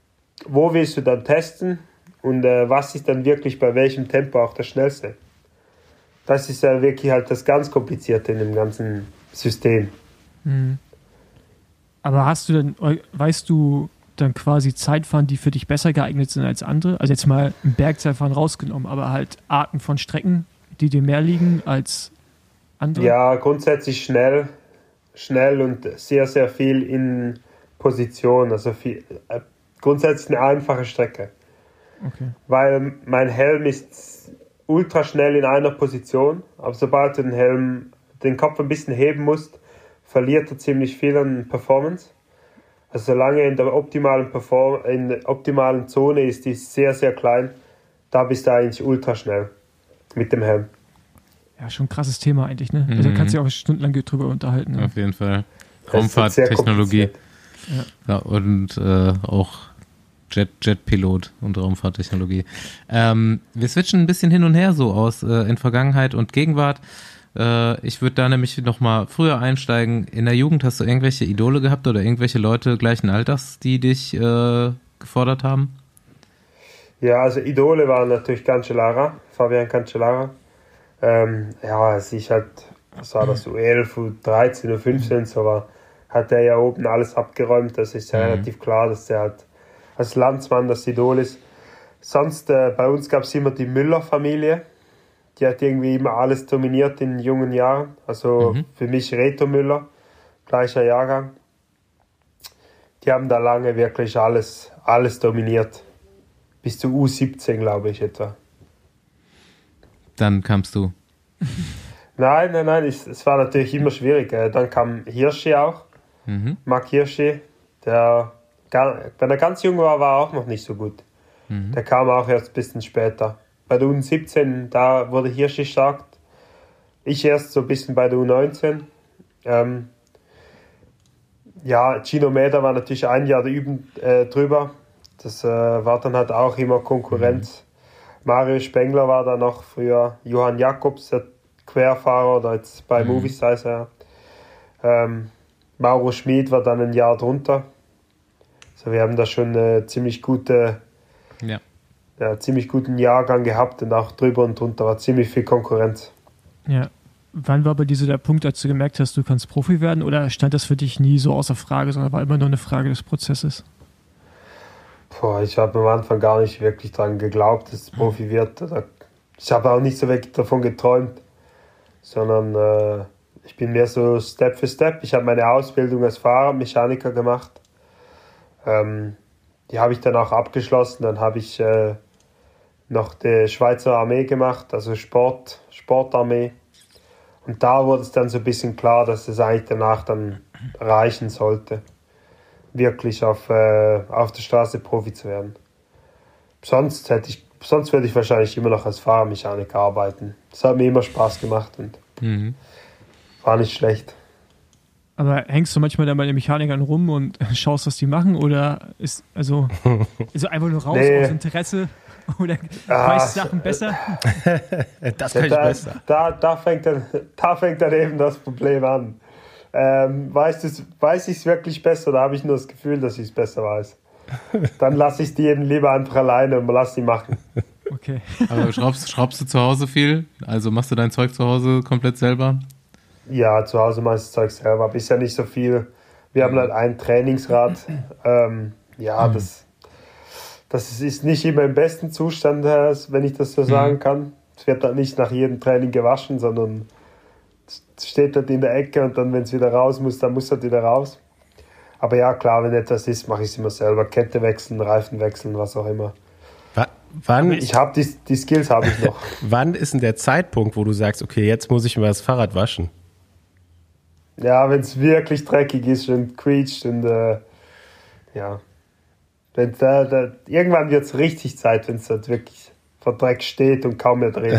Speaker 5: Wo willst du dann testen? Und äh, was ist dann wirklich bei welchem Tempo auch das Schnellste? Das ist ja wirklich halt das ganz Komplizierte in dem ganzen System.
Speaker 2: Mhm. Aber hast du denn, weißt du dann quasi Zeitfahren, die für dich besser geeignet sind als andere? Also jetzt mal ein Bergzeitfahren rausgenommen, aber halt Arten von Strecken, die dir mehr liegen als andere?
Speaker 5: Ja, grundsätzlich schnell, schnell und sehr, sehr viel in Position. Also viel, äh, grundsätzlich eine einfache Strecke.
Speaker 2: Okay.
Speaker 5: Weil mein Helm ist ultra schnell in einer Position, aber sobald du den Helm, den Kopf ein bisschen heben musst, verliert er ziemlich viel an Performance. Also solange in der optimalen, Perform- in der optimalen Zone ist, die ist sehr, sehr klein, da bist du eigentlich ultra schnell mit dem Helm.
Speaker 2: Ja, schon ein krasses Thema eigentlich, ne? Mhm. Also kannst du dich auch stundenlang drüber unterhalten. Ne?
Speaker 1: Auf jeden Fall. Raumfahrttechnologie.
Speaker 2: Ja.
Speaker 1: Ja, und äh, auch Jet, Jetpilot und Raumfahrttechnologie. Ähm, wir switchen ein bisschen hin und her so aus äh, in Vergangenheit und Gegenwart. Äh, ich würde da nämlich nochmal früher einsteigen. In der Jugend hast du irgendwelche Idole gehabt oder irgendwelche Leute gleichen Alters, die dich äh, gefordert haben?
Speaker 5: Ja, also Idole waren natürlich Cancellara, Fabian Cancellara. Ähm, ja, als ich halt, was war das, U elf, U dreizehn, U fünfzehn, so war, hat er ja oben alles abgeräumt. Das ist ja mhm. relativ klar, dass er halt als Landsmann das Idol ist. Sonst, äh, bei uns gab es immer die Müller-Familie. Die hat irgendwie immer alles dominiert in jungen Jahren. Also mhm. für mich Reto Müller, gleicher Jahrgang. Die haben da lange wirklich alles, alles dominiert. Bis zu U siebzehn, glaube ich, etwa.
Speaker 1: Dann kamst du.
Speaker 5: Nein, nein, nein, es, es war natürlich immer schwierig. Dann kam Hirschi auch, mhm. Marc Hirschi, der, wenn er ganz jung war, war er auch noch nicht so gut. Mhm. Der kam auch erst ein bisschen später. Bei der U siebzehn, da wurde Hirschi stark. Ich erst so ein bisschen bei der U neunzehn. Ähm, ja, Gino Mäder war natürlich ein Jahr üben, äh, drüber. Das äh, war dann halt auch immer Konkurrenz. Mhm. Mario Spengler war da noch früher, Johann Jakobs, der Querfahrer oder jetzt bei
Speaker 1: Mhm.
Speaker 5: Moviesize. Ja. Ähm, Mauro Schmid war dann ein Jahr drunter. Also wir haben da schon eine ziemlich gute,
Speaker 1: Ja.
Speaker 5: ja, ziemlich guten Jahrgang gehabt und auch drüber und drunter war ziemlich viel Konkurrenz.
Speaker 2: Ja. Wann war bei dir so der Punkt, als du gemerkt hast, du kannst Profi werden, oder stand das für dich nie so außer Frage, sondern war immer nur eine Frage des Prozesses?
Speaker 5: Boah, ich habe am Anfang gar nicht wirklich dran geglaubt, dass es Profi wird. Oder ich habe auch nicht so wirklich davon geträumt, sondern äh, ich bin mehr so Step für Step. Ich habe meine Ausbildung als Fahrer, Mechaniker gemacht. Ähm, die habe ich dann auch abgeschlossen. Dann habe ich äh, noch die Schweizer Armee gemacht, also Sport, Sportarmee. Und da wurde es dann so ein bisschen klar, dass es eigentlich danach dann reichen sollte, wirklich auf, äh, auf der Straße Profi zu werden. Sonst hätte ich, sonst würde ich wahrscheinlich immer noch als Fahrermechaniker arbeiten. Das hat mir immer Spaß gemacht und
Speaker 1: Mhm.
Speaker 5: war nicht schlecht.
Speaker 2: Aber hängst du manchmal dann bei den Mechanikern rum und schaust, was die machen, oder ist also, also einfach nur raus
Speaker 5: Nee.
Speaker 2: aus Interesse, oder
Speaker 5: Ah,
Speaker 2: weißt du Sachen besser?
Speaker 3: Das kann ich
Speaker 5: da,
Speaker 3: besser.
Speaker 5: da, da, fängt dann, da fängt dann eben das Problem an. Ähm, weißt du's, weiß ich es wirklich besser, oder habe ich nur das Gefühl, dass ich es besser weiß? Dann lasse ich die eben lieber einfach alleine und lasse die machen.
Speaker 2: Okay.
Speaker 1: Aber schraubst, schraubst du zu Hause viel? Also machst du dein Zeug zu Hause komplett selber?
Speaker 5: Ja, zu Hause meist das Zeug selber, aber ist ja nicht so viel. Wir haben halt ein Trainingsrad. Ähm, ja, das, das ist nicht immer im besten Zustand, äh, wenn ich das so sagen kann. Es wird halt nicht nach jedem Training gewaschen, sondern es steht halt in der Ecke und dann, wenn es wieder raus muss, dann muss es halt wieder raus. Aber ja, klar, wenn etwas ist, mache ich es immer selber. Kette wechseln, Reifen wechseln, was auch immer.
Speaker 3: Wa- Wann,
Speaker 5: Ich habe die, die Skills habe ich noch.
Speaker 3: wann ist denn der Zeitpunkt, wo du sagst, okay, jetzt muss ich mir das Fahrrad waschen?
Speaker 5: Ja, wenn es wirklich dreckig ist und quietscht und äh, ja. Wenn da, da, irgendwann wird es richtig Zeit, wenn es halt wirklich vor Dreck steht und kaum mehr dreht.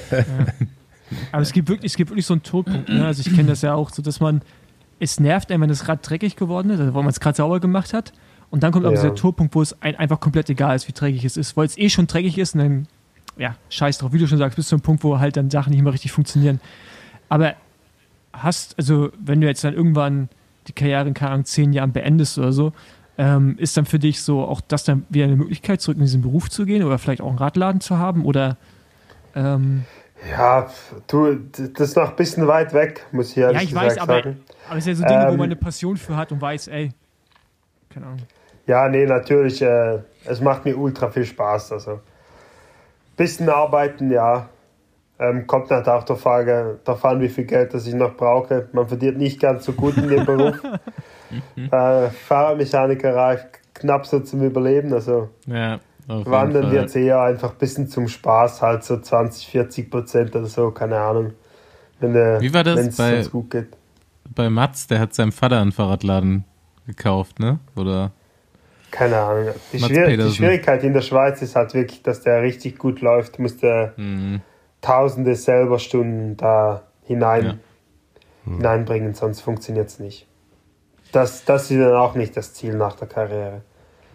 Speaker 2: Aber es gibt wirklich, es gibt wirklich so einen Todpunkt. Ne? Also ich kenne das ja auch, so dass man, es nervt einem, wenn das Rad dreckig geworden ist, also wo man es gerade sauber gemacht hat. Und dann kommt aber
Speaker 5: Ja.
Speaker 2: dieser Todpunkt, wo es ein, einfach komplett egal ist, wie dreckig es ist, weil es eh schon dreckig ist und dann, ja, scheiß drauf, wie du schon sagst, bis zu einem Punkt, wo halt dann Sachen nicht mehr richtig funktionieren. Aber hast, also wenn du jetzt dann irgendwann die Karriere in, keine Ahnung, zehn Jahren beendest oder so, ähm, ist dann für dich so auch das dann wieder eine Möglichkeit, zurück in diesen Beruf zu gehen oder vielleicht auch einen Radladen zu haben oder ähm,
Speaker 5: Ja, du, das ist noch ein bisschen weit weg, muss ich ehrlich
Speaker 2: ja, ich weiß,
Speaker 5: gesagt
Speaker 2: aber,
Speaker 5: sagen.
Speaker 2: aber es sind ja so Dinge, wo
Speaker 5: Ähm,
Speaker 2: man eine Passion für hat und weiß, ey, keine Ahnung.
Speaker 5: Ja, nee, natürlich, äh, es macht mir ultra viel Spaß. Also, bisschen arbeiten, ja. Ähm, kommt halt auch der Frage, darauf an, wie viel Geld das ich noch brauche. Man verdient nicht ganz so gut in dem Beruf. äh, Fahrermechaniker reicht knapp so zum Überleben. Also
Speaker 1: Ja, auf
Speaker 5: wandern
Speaker 1: jeden
Speaker 5: wird es eher einfach ein bisschen zum Spaß, halt so zwanzig, vierzig Prozent oder so, keine Ahnung. Wenn
Speaker 1: Wie war das
Speaker 5: es
Speaker 1: bei-
Speaker 5: uns gut geht.
Speaker 1: Bei Mats, der hat seinem Vater einen Fahrradladen gekauft, ne? Oder?
Speaker 5: Keine Ahnung. Die,
Speaker 1: Mats
Speaker 5: Schwier die
Speaker 1: Pedersen.
Speaker 5: Schwierigkeit in der Schweiz ist halt wirklich, dass der richtig gut läuft. Du musst der
Speaker 1: Hm.
Speaker 5: tausende selber Stunden da hinein,
Speaker 1: Ja.
Speaker 5: hineinbringen, sonst funktioniert es nicht. Das, das ist dann auch nicht das Ziel nach der Karriere.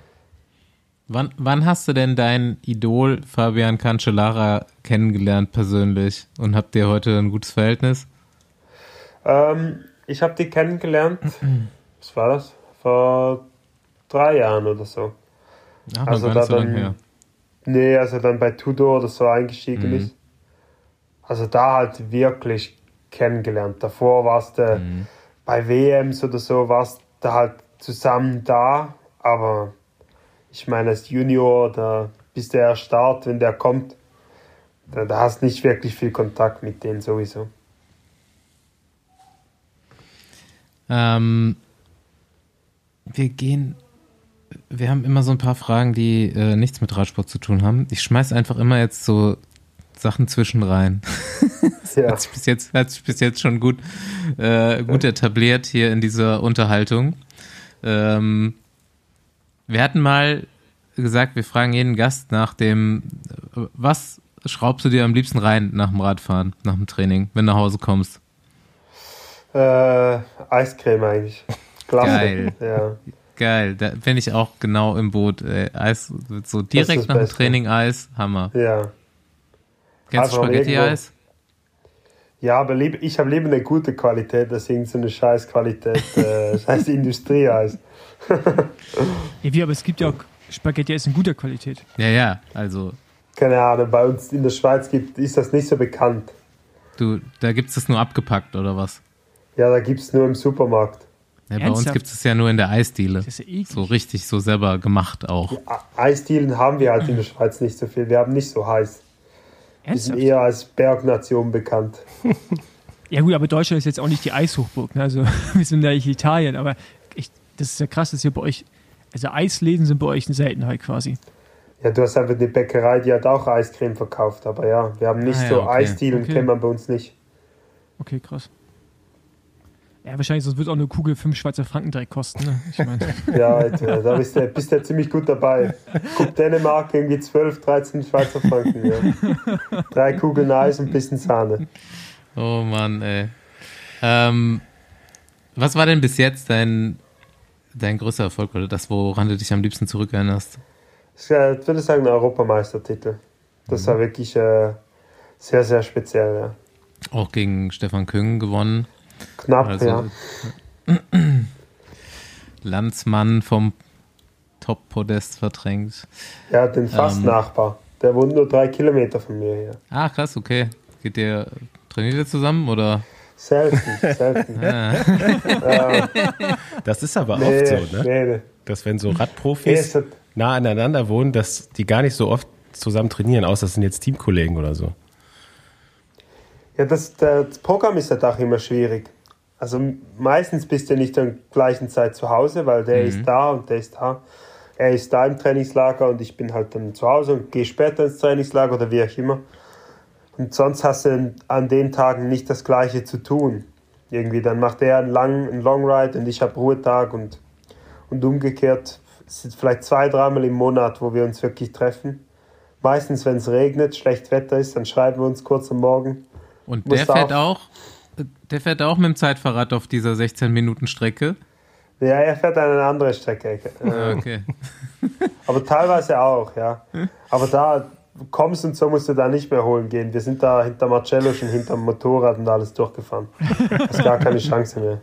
Speaker 1: Wann, wann hast du denn dein Idol Fabian Cancellara kennengelernt persönlich und habt ihr heute ein gutes Verhältnis?
Speaker 5: Ähm, ich habe die kennengelernt, was war das? Vor drei Jahren oder so.
Speaker 1: Ach, noch
Speaker 5: Also
Speaker 1: gar
Speaker 5: da
Speaker 1: nicht so lange
Speaker 5: dann-
Speaker 1: her.
Speaker 5: Nee, also dann bei Tudor oder so eingestiegen
Speaker 1: Mhm.
Speaker 5: ist. Also da halt wirklich kennengelernt. Davor warst du
Speaker 1: Mhm.
Speaker 5: bei W Ms oder so, warst du halt zusammen da, aber ich meine, als Junior, da bist du erst Start, wenn der kommt. Da, da hast du nicht wirklich viel Kontakt mit denen sowieso.
Speaker 1: Ähm, wir gehen, wir haben immer so ein paar Fragen, die äh, nichts mit Radsport zu tun haben. Ich schmeiß einfach immer jetzt so Sachen zwischen rein.
Speaker 5: Ja.
Speaker 1: Hat sich bis jetzt, hat sich bis jetzt schon gut, äh, gut etabliert hier in dieser Unterhaltung. Ähm, wir hatten mal gesagt, wir fragen jeden Gast nach dem, was schraubst du dir am liebsten rein nach dem Radfahren, nach dem Training, wenn du nach Hause kommst?
Speaker 5: Äh, Eiscreme eigentlich. Klasse.
Speaker 1: Geil.
Speaker 5: Ja.
Speaker 1: Geil, da bin ich auch genau im Boot. Ey. Eis, so direkt
Speaker 5: das
Speaker 1: nach dem
Speaker 5: Beste.
Speaker 1: Training Eis, Hammer.
Speaker 5: Ja.
Speaker 1: Kennst du
Speaker 5: Einfach
Speaker 1: Spaghetti-Eis?
Speaker 5: Ja, aber lieb, ich habe lieber eine gute Qualität, als irgend so eine Scheißqualität, äh, scheiß Industrie heißt.
Speaker 2: Ja, wie, aber es gibt ja auch Spaghetti in guter Qualität.
Speaker 1: Ja, ja, also
Speaker 5: Keine Ahnung, bei uns in der Schweiz gibt, ist das nicht so bekannt.
Speaker 1: du, da gibt es das nur abgepackt oder was?
Speaker 5: Ja, da gibt es nur im Supermarkt.
Speaker 1: Ja, bei uns
Speaker 2: Ernsthaft?
Speaker 1: gibt es ja nur in der Eisdiele.
Speaker 2: Das ist ja eklig.
Speaker 1: So richtig, so selber gemacht auch.
Speaker 5: A- Eisdielen haben wir halt in der Schweiz nicht so viel. Wir haben nicht so heiß. Wir sind
Speaker 2: Ernsthaft?
Speaker 5: eher als Bergnation bekannt.
Speaker 2: Ja gut, aber Deutschland ist jetzt auch nicht die Eishochburg. Ne? Also wir sind ja nicht Italien, aber ich, das ist ja krass, dass ihr bei euch, also Eisläden sind bei euch eine Seltenheit quasi.
Speaker 5: Ja, du hast einfach eine Bäckerei, die hat auch Eiscreme verkauft. Aber ja, wir haben nicht
Speaker 1: Ah ja,
Speaker 5: so
Speaker 1: okay.
Speaker 5: Eisdielen,
Speaker 2: Okay.
Speaker 5: kennt man bei uns nicht.
Speaker 2: Okay, krass. Ja, wahrscheinlich, sonst wird auch eine Kugel fünf Schweizer Franken direkt kosten. Ne? Ich meine,
Speaker 5: Ja, Alter, da bist du, bist du ziemlich gut dabei. Guck, Dänemark irgendwie zwölf, dreizehn Schweizer Franken. Ja. Drei Kugeln Eis und ein bisschen Sahne.
Speaker 1: Oh Mann, ey. Ähm, was war denn bis jetzt dein, dein größter Erfolg oder das, woran du dich am liebsten zurückerinnerst?
Speaker 5: Ich äh, würde sagen, ein Europameistertitel. Das war wirklich äh, sehr, sehr speziell. Ja.
Speaker 1: Auch gegen Stefan Küng gewonnen.
Speaker 5: Knapp,
Speaker 1: Also,
Speaker 5: ja.
Speaker 1: Landsmann vom Top-Podest verdrängt.
Speaker 5: Ja, den fast
Speaker 1: Ähm.
Speaker 5: Nachbar. Der wohnt nur drei Kilometer von mir hier.
Speaker 1: Ah, krass, okay. Geht ihr, trainiert ihr zusammen oder?
Speaker 5: Selten, selten.
Speaker 1: Ah.
Speaker 5: äh,
Speaker 3: Das ist aber
Speaker 5: nee,
Speaker 3: oft so, ne?
Speaker 5: nee, nee.
Speaker 3: Dass wenn so
Speaker 5: Nee,
Speaker 3: Radprofis
Speaker 5: es hat,
Speaker 3: nah aneinander wohnen, dass die gar nicht so oft zusammen trainieren, außer das sind jetzt Teamkollegen oder so.
Speaker 5: ja, das, das Programm ist halt auch immer schwierig. Also meistens bist du nicht zur gleichen Zeit zu Hause, weil der
Speaker 1: Mhm.
Speaker 5: ist da und der ist da. Er ist da im Trainingslager und ich bin halt dann zu Hause und gehe später ins Trainingslager oder wie auch immer. Und sonst hast du an den Tagen nicht das Gleiche zu tun. Irgendwie, dann macht er einen, lang, einen Long Ride und ich habe Ruhetag und, und umgekehrt. Es sind vielleicht zwei, dreimal im Monat, wo wir uns wirklich treffen. Meistens, wenn es regnet, schlecht Wetter ist, dann schreiben wir uns kurz am Morgen.
Speaker 1: Und
Speaker 5: Muss
Speaker 1: der
Speaker 5: da
Speaker 1: fährt
Speaker 5: auch-
Speaker 1: auch, der fährt auch mit dem Zeitfahrrad auf dieser sechzehn Minuten Strecke.
Speaker 5: Ja, er fährt eine andere Strecke.
Speaker 1: Ah,
Speaker 5: Äh,
Speaker 1: okay.
Speaker 5: Aber teilweise auch, ja. Aber da kommst und so musst du da nicht mehr holen gehen. Wir sind da hinter Marcello schon hinterm Motorrad und alles durchgefahren. Hast gar keine Chance mehr.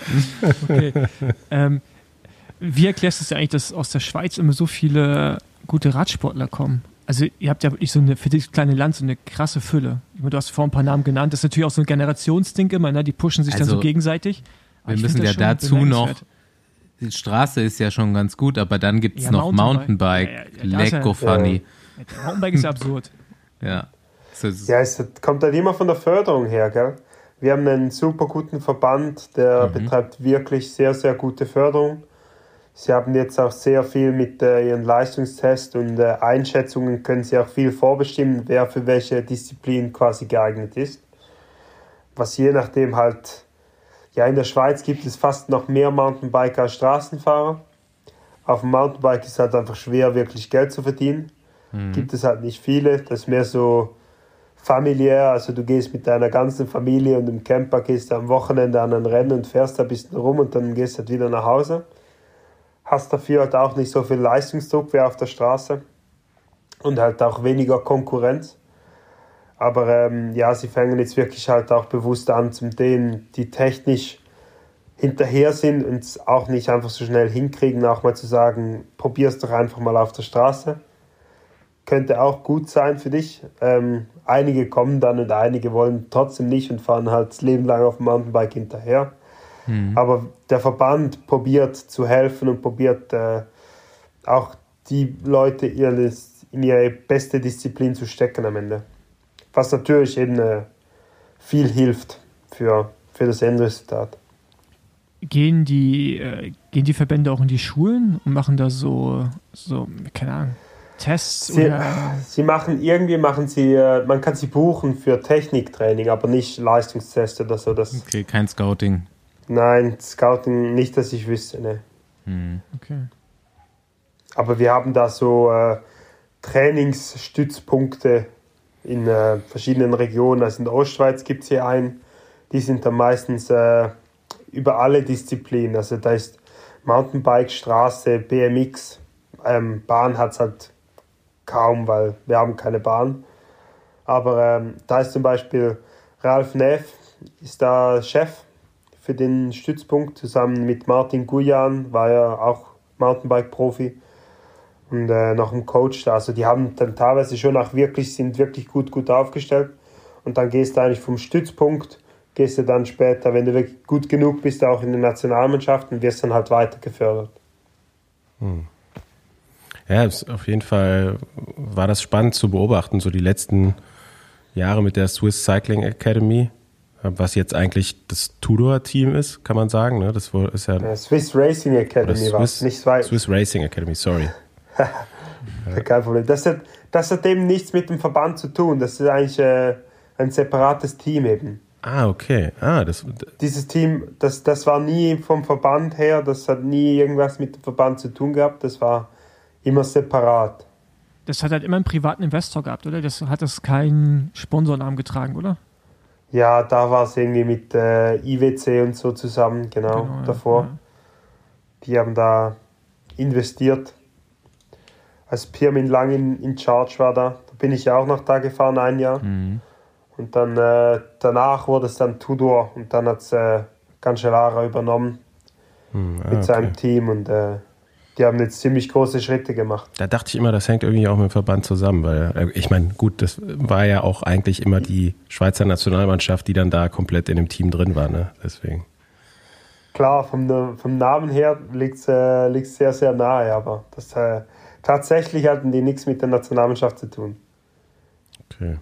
Speaker 2: okay. ähm, wie erklärst du es eigentlich, dass aus der Schweiz immer so viele gute Radsportler kommen? Also ihr habt ja wirklich so eine, für das kleine Land so eine krasse Fülle. Du hast vorhin ein paar Namen genannt. Das ist natürlich auch so ein Generationsding immer, ne? Die pushen sich dann
Speaker 1: Also,
Speaker 2: so gegenseitig. Aber
Speaker 1: Wir
Speaker 2: ich
Speaker 1: müssen
Speaker 2: find
Speaker 1: ja
Speaker 2: das schon
Speaker 1: dazu noch,
Speaker 2: bemerkenswert.
Speaker 1: die Straße ist ja schon ganz gut, aber dann gibt es
Speaker 2: Ja,
Speaker 1: noch
Speaker 2: Mountainbike.
Speaker 1: Mountainbike,
Speaker 2: Ja, ja, ja, da ist ja-
Speaker 1: Lecco Funny.
Speaker 2: Ja, der Mountainbike ist ja absurd.
Speaker 1: Ja. So, so-
Speaker 5: Ja, es kommt halt immer von der Förderung her, gell? Wir haben einen super guten Verband, der
Speaker 1: Mhm.
Speaker 5: betreibt wirklich sehr, sehr gute Förderung. Sie haben jetzt auch sehr viel mit äh, ihren Leistungstests und äh, Einschätzungen können sie auch viel vorbestimmen, wer für welche Disziplin quasi geeignet ist. Was je nachdem halt, ja, in der Schweiz gibt es fast noch mehr Mountainbiker als Straßenfahrer. Auf dem Mountainbike ist halt einfach schwer, wirklich Geld zu verdienen. Gibt es halt nicht viele. Das ist mehr so familiär. Also du gehst mit deiner ganzen Familie und im Camper, gehst am Wochenende an ein Rennen und fährst da ein bisschen rum und dann gehst halt wieder nach Hause. Hast dafür halt auch nicht so viel Leistungsdruck wie auf der Straße und halt auch weniger Konkurrenz. Aber ähm, ja, sie fangen jetzt wirklich halt auch bewusst an, zum denen, die technisch hinterher sind und es auch nicht einfach so schnell hinkriegen, auch mal zu sagen, probier's doch einfach mal auf der Straße. Könnte auch gut sein für dich. Ähm, einige kommen dann und einige wollen trotzdem nicht und fahren halt das Leben lang auf dem Mountainbike hinterher.
Speaker 1: Mhm.
Speaker 5: Aber der Verband probiert zu helfen und probiert äh, auch die Leute ihres, in ihre beste Disziplin zu stecken am Ende. Was natürlich eben äh, viel hilft für, für das Endresultat.
Speaker 2: Gehen die, äh, gehen die Verbände auch in die Schulen und machen da so, so keine Ahnung, Tests?
Speaker 5: Sie,
Speaker 2: oder?
Speaker 5: sie machen, irgendwie machen sie, äh, man kann sie buchen für Techniktraining, aber nicht Leistungstests oder so. Das,
Speaker 1: okay, kein Scouting.
Speaker 5: nein, Scouting nicht, dass ich wüsste. Ne.
Speaker 1: Hm.
Speaker 2: Okay.
Speaker 5: Aber wir haben da so äh, Trainingsstützpunkte in äh, verschiedenen Regionen. Also in der Ostschweiz gibt es hier einen, die sind dann meistens äh, über alle Disziplinen. Also da ist Mountainbike, Straße, B M X. Ähm, Bahn hat es halt kaum, weil wir haben keine Bahn. Aber ähm, da ist zum Beispiel Ralf Neff ist da Chef für den Stützpunkt. Zusammen mit Martin Guyan war er auch Mountainbike-Profi. Und äh, noch ein Coach da. Also die haben dann teilweise schon auch wirklich, sind wirklich gut, gut aufgestellt. Und dann gehst du eigentlich vom Stützpunkt, gehst du dann später, wenn du wirklich gut genug bist, auch in die Nationalmannschaft und wirst dann halt weiter gefördert.
Speaker 3: Hm. Ja, auf jeden Fall war das spannend zu beobachten, so die letzten Jahre mit der Swiss Cycling Academy, was jetzt eigentlich das Tudor-Team ist, kann man sagen. Ne? Das ist ja,
Speaker 5: ja Swiss Racing Academy war es, nicht Swiss.
Speaker 3: Swiss Racing Academy, sorry.
Speaker 5: ja. Kein Problem. Das hat, das hat eben nichts mit dem Verband zu tun. Das ist eigentlich äh, ein separates Team eben.
Speaker 3: Ah, okay. Ah, das,
Speaker 5: Dieses Team, das, das war nie vom Verband her, das hat nie irgendwas mit dem Verband zu tun gehabt. Das war immer separat.
Speaker 2: Das hat halt immer einen privaten Investor gehabt, oder? Das hat das keinen Sponsornamen getragen, oder?
Speaker 5: Ja, da war es irgendwie mit äh, I W C und so zusammen, genau, genau davor. Ja. Die haben da investiert. Als Pirmin Lang in, in Charge war da, da bin ich ja auch noch da gefahren, ein Jahr. Mhm. Und dann äh, danach wurde es dann Tudor und dann hat es äh, Cancellara übernommen mhm, ah, mit seinem okay. Team und äh, die haben jetzt ziemlich große Schritte gemacht.
Speaker 3: Da dachte ich immer, das hängt irgendwie auch mit dem Verband zusammen, weil ich meine, gut, das war ja auch eigentlich immer die Schweizer Nationalmannschaft, die dann da komplett in dem Team drin war, ne? Deswegen.
Speaker 5: Klar, vom, vom Namen her liegt es äh, sehr, sehr nahe, aber das, äh, tatsächlich hatten die nichts mit der Nationalmannschaft zu tun.
Speaker 3: Okay.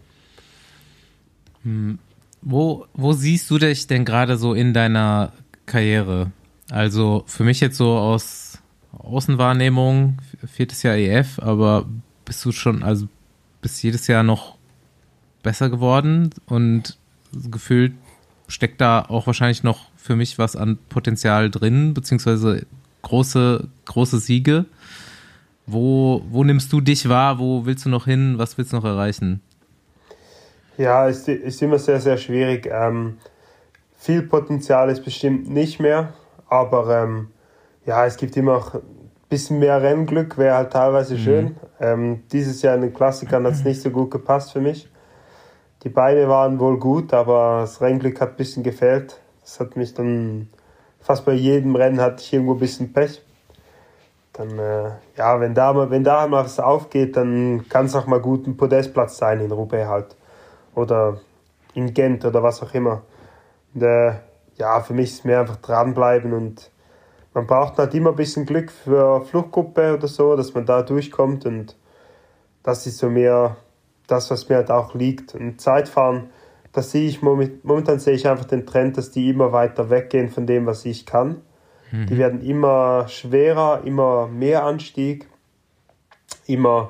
Speaker 1: Hm. Wo, wo siehst du dich denn gerade so in deiner Karriere? Also für mich jetzt so aus Außenwahrnehmung, viertes Jahr E F, aber bist du schon, also bist jedes Jahr noch besser geworden und gefühlt steckt da auch wahrscheinlich noch für mich was an Potenzial drin, beziehungsweise große, große Siege. Wo, wo nimmst du dich wahr? Wo willst du noch hin? Was willst du noch erreichen?
Speaker 5: Ja, es ist immer sehr, sehr schwierig. Ähm, viel Potenzial ist bestimmt nicht mehr, aber ähm, ja, es gibt immer auch ein bisschen mehr Rennglück, wäre halt teilweise schön. Mhm. Ähm, dieses Jahr in den Klassikern hat es nicht so gut gepasst für mich. Die Beine waren wohl gut, aber das Rennglück hat ein bisschen gefehlt. Das hat mich dann, fast bei jedem Rennen hatte ich irgendwo ein bisschen Pech. Dann, äh, ja, wenn da, mal, wenn da mal was aufgeht, dann kann es auch mal gut ein Podestplatz sein in Roubaix halt. Oder in Gent oder was auch immer. Und, äh, ja, für mich ist es mehr einfach dranbleiben und man braucht halt immer ein bisschen Glück für Fluchtgruppe oder so, dass man da durchkommt und das ist so mehr das, was mir halt auch liegt. Und Zeitfahren, das sehe ich momentan, momentan sehe ich einfach den Trend, dass die immer weiter weggehen von dem, was ich kann. Mhm. Die werden immer schwerer, immer mehr Anstieg, immer,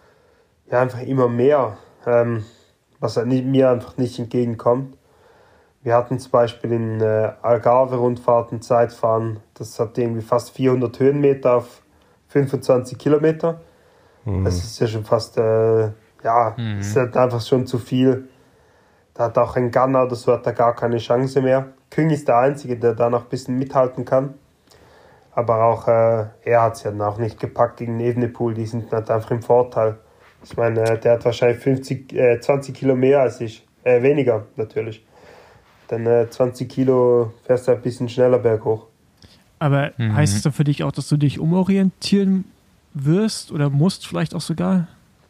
Speaker 5: ja, einfach immer mehr, ähm, was halt nicht, mir einfach nicht entgegenkommt. Wir hatten zum Beispiel in äh, Algarve-Rundfahrten Zeitfahren, das hat irgendwie fast vierhundert Höhenmeter auf fünfundzwanzig Kilometer. Mhm. Das ist ja schon fast, äh, ja, mhm. ist halt einfach schon zu viel. Da hat auch ein Ganna oder so, hat da gar keine Chance mehr. Küng ist der Einzige, der da noch ein bisschen mithalten kann. Aber auch äh, er hat es ja auch nicht gepackt gegen Evenepoel, die sind halt einfach im Vorteil. Ich meine, äh, der hat wahrscheinlich fünfzig, äh, zwanzig Kilo mehr als ich, äh, weniger natürlich. Dann äh, zwanzig Kilo fährst du ein bisschen schneller berghoch.
Speaker 2: Aber mhm. heißt es dann für dich auch, dass du dich umorientieren wirst oder musst vielleicht auch sogar?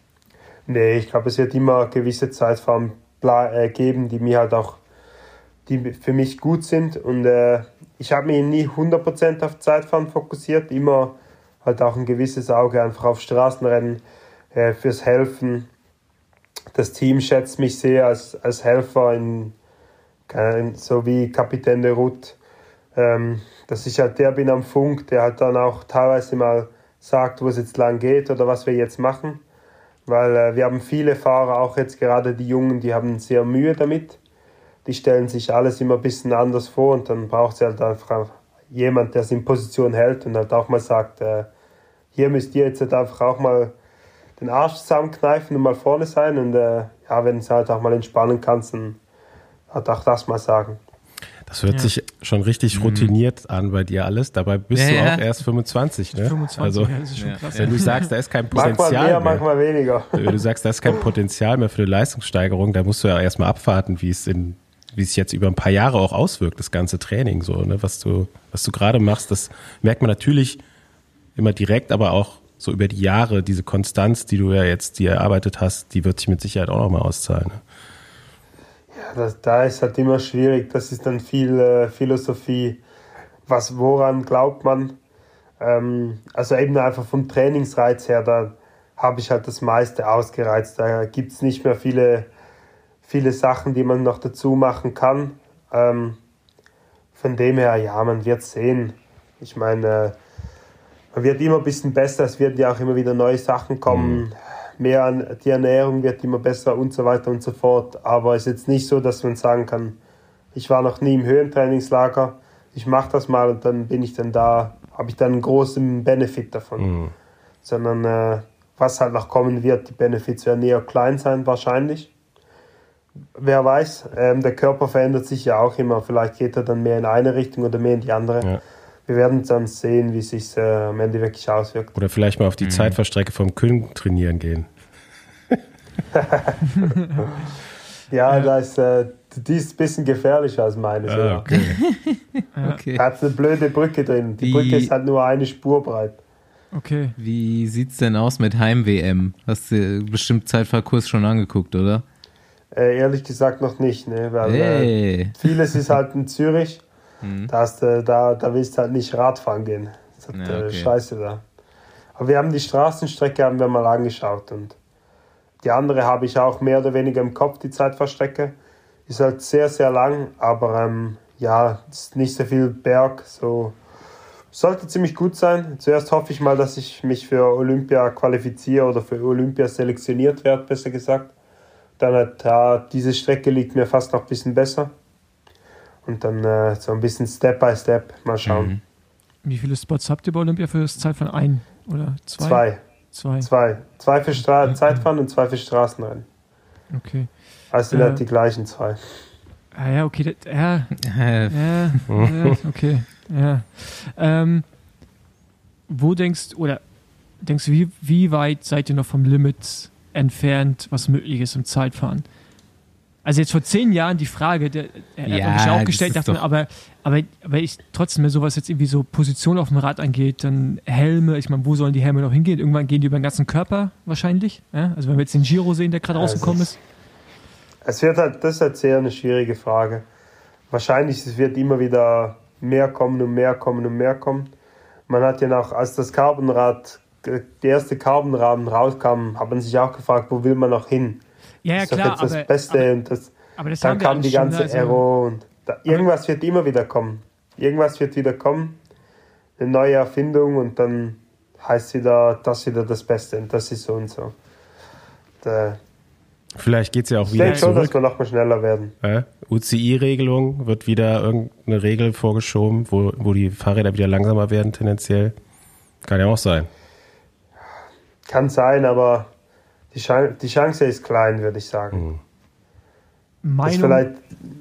Speaker 5: Nee, ich glaube, es wird immer gewisse Zeitfahren äh, geben, die mir halt auch, die für mich gut sind. Und äh, ich habe mich nie hundert Prozent auf Zeitfahren fokussiert, immer halt auch ein gewisses Auge einfach auf Straßenrennen äh, fürs Helfen. Das Team schätzt mich sehr als, als Helfer in so wie Kapitän de Route, ähm, dass ich halt der bin am Funk, der halt dann auch teilweise mal sagt, wo es jetzt lang geht oder was wir jetzt machen, weil äh, wir haben viele Fahrer, auch jetzt gerade die Jungen, die haben sehr Mühe damit, die stellen sich alles immer ein bisschen anders vor und dann braucht es halt einfach jemand, der es in Position hält und halt auch mal sagt, äh, hier müsst ihr jetzt halt einfach auch mal den Arsch zusammenkneifen und mal vorne sein und äh, ja, wenn du halt auch mal entspannen kannst, dann hat auch das mal sagen.
Speaker 3: Das hört ja. sich schon richtig routiniert mhm. an bei dir alles. Dabei bist ja, du auch ja. erst fünfundzwanzig. Ne?
Speaker 2: fünfundzwanzig, also, ja, das ist schon krass.
Speaker 3: Wenn du sagst, da ist kein Potenzial
Speaker 5: manchmal mehr,
Speaker 3: mehr.
Speaker 5: Manchmal weniger.
Speaker 3: Wenn du sagst, da ist kein Potenzial mehr für eine Leistungssteigerung, da musst du ja erstmal abwarten, wie es in wie es jetzt über ein paar Jahre auch auswirkt, das ganze Training, so, ne, was du, was du gerade machst, das merkt man natürlich immer direkt, aber auch so über die Jahre, diese Konstanz, die du ja jetzt dir erarbeitet hast, die wird sich mit Sicherheit auch nochmal auszahlen. Ne?
Speaker 5: Ja, das, da ist halt immer schwierig. Das ist dann viel äh, Philosophie. Was, woran glaubt man? Ähm, also eben einfach vom Trainingsreiz her, da habe ich halt das meiste ausgereizt. Da gibt es nicht mehr viele, viele Sachen, die man noch dazu machen kann. Ähm, von dem her, ja, man wird sehen. Ich meine, äh, man wird immer ein bisschen besser, es werden ja auch immer wieder neue Sachen kommen, mhm. mehr an, die Ernährung wird immer besser und so weiter und so fort. Aber es ist jetzt nicht so, dass man sagen kann, ich war noch nie im Höhentrainingslager, ich mache das mal und dann bin ich dann da, habe ich dann einen großen Benefit davon. Mhm. Sondern äh, was halt noch kommen wird, die Benefits werden eher klein sein wahrscheinlich. Wer weiß, ähm, der Körper verändert sich ja auch immer, vielleicht geht er dann mehr in eine Richtung oder mehr in die andere. Ja. Wir werden dann sehen, wie es sich äh, am Ende wirklich auswirkt.
Speaker 3: Oder vielleicht mal auf die mhm. Zeitfahrstrecke vom Köln trainieren gehen.
Speaker 5: ja, ja, da ist, äh, die ist ein bisschen gefährlicher als meine.
Speaker 3: Ah, okay.
Speaker 5: okay. Da hat eine blöde Brücke drin. Die wie, Brücke ist halt nur eine Spur breit.
Speaker 1: Okay. Wie sieht's denn aus mit Heim-W M? Hast du bestimmt Zeitfahrkurs schon angeguckt, oder?
Speaker 5: Äh, ehrlich gesagt noch nicht, ne? Weil hey. äh, vieles ist halt in Zürich. Mhm. Da, hast, äh, da, da willst du halt nicht Radfahren gehen. Das ist halt, ja, okay. äh, scheiße da. Aber wir haben die Straßenstrecke haben wir mal angeschaut und die andere habe ich auch mehr oder weniger im Kopf, die Zeitfahrstrecke. Ist halt sehr, sehr lang, aber ähm, ja, ist nicht so viel Berg. So sollte ziemlich gut sein. Zuerst hoffe ich mal, dass ich mich für Olympia qualifiziere oder für Olympia selektioniert werde, besser gesagt. Dann halt, ja, diese Strecke liegt mir fast noch ein bisschen besser. Und dann äh, so ein bisschen Step by Step mal schauen.
Speaker 2: Mhm. Wie viele Spots habt ihr bei Olympia für das Zeitfahren? Ein oder zwei?
Speaker 5: Zwei.
Speaker 2: Zwei.
Speaker 5: Zwei, zwei für Stra- Zeitfahren und zwei für Straßenrennen.
Speaker 2: Okay.
Speaker 5: Also sind äh, halt die gleichen zwei.
Speaker 2: Ah ja, okay. Das, ja, ja, ja, okay. Ja. Ähm, wo denkst oder denkst du, wie, wie weit seid ihr noch vom Limit entfernt, was möglich ist im Zeitfahren? Also jetzt vor zehn Jahren die Frage, der, der ja, hat mich auch gestellt, dachte mir, aber, aber, aber ich trotzdem, wenn sowas jetzt irgendwie so Position auf dem Rad angeht, dann Helme, ich meine, wo sollen die Helme noch hingehen? Irgendwann gehen die über den ganzen Körper wahrscheinlich. Ja? Also wenn wir jetzt den Giro sehen, der gerade ja, rausgekommen ist.
Speaker 5: Es wird halt, das ist halt sehr eine schwierige Frage. Wahrscheinlich es wird immer wieder mehr kommen und mehr kommen und mehr kommen. Man hat ja noch, als das Carbonrad, der erste Carbonrahmen rauskam, hat man sich auch gefragt, wo will man noch hin?
Speaker 2: Ja, ja,
Speaker 5: das ist
Speaker 2: klar,
Speaker 5: jetzt das
Speaker 2: aber,
Speaker 5: Beste
Speaker 2: aber,
Speaker 5: und das,
Speaker 2: aber das
Speaker 5: dann kam die ganze
Speaker 2: also,
Speaker 5: Aero und da, irgendwas wird immer wieder kommen. Irgendwas wird wieder kommen, eine neue Erfindung und dann heißt wieder das wieder das Beste und das ist so und so. Da,
Speaker 3: Vielleicht geht es ja auch wieder
Speaker 5: zurück. Ich denke schon, dass wir noch mal schneller werden.
Speaker 3: Äh, U C I-Regelung, wird wieder irgendeine Regel vorgeschoben, wo, wo die Fahrräder wieder langsamer werden tendenziell. Kann ja auch sein.
Speaker 5: Kann sein, aber die, Chan- die Chance ist klein, würde ich sagen.
Speaker 2: Mhm. Meinung?
Speaker 5: Das vielleicht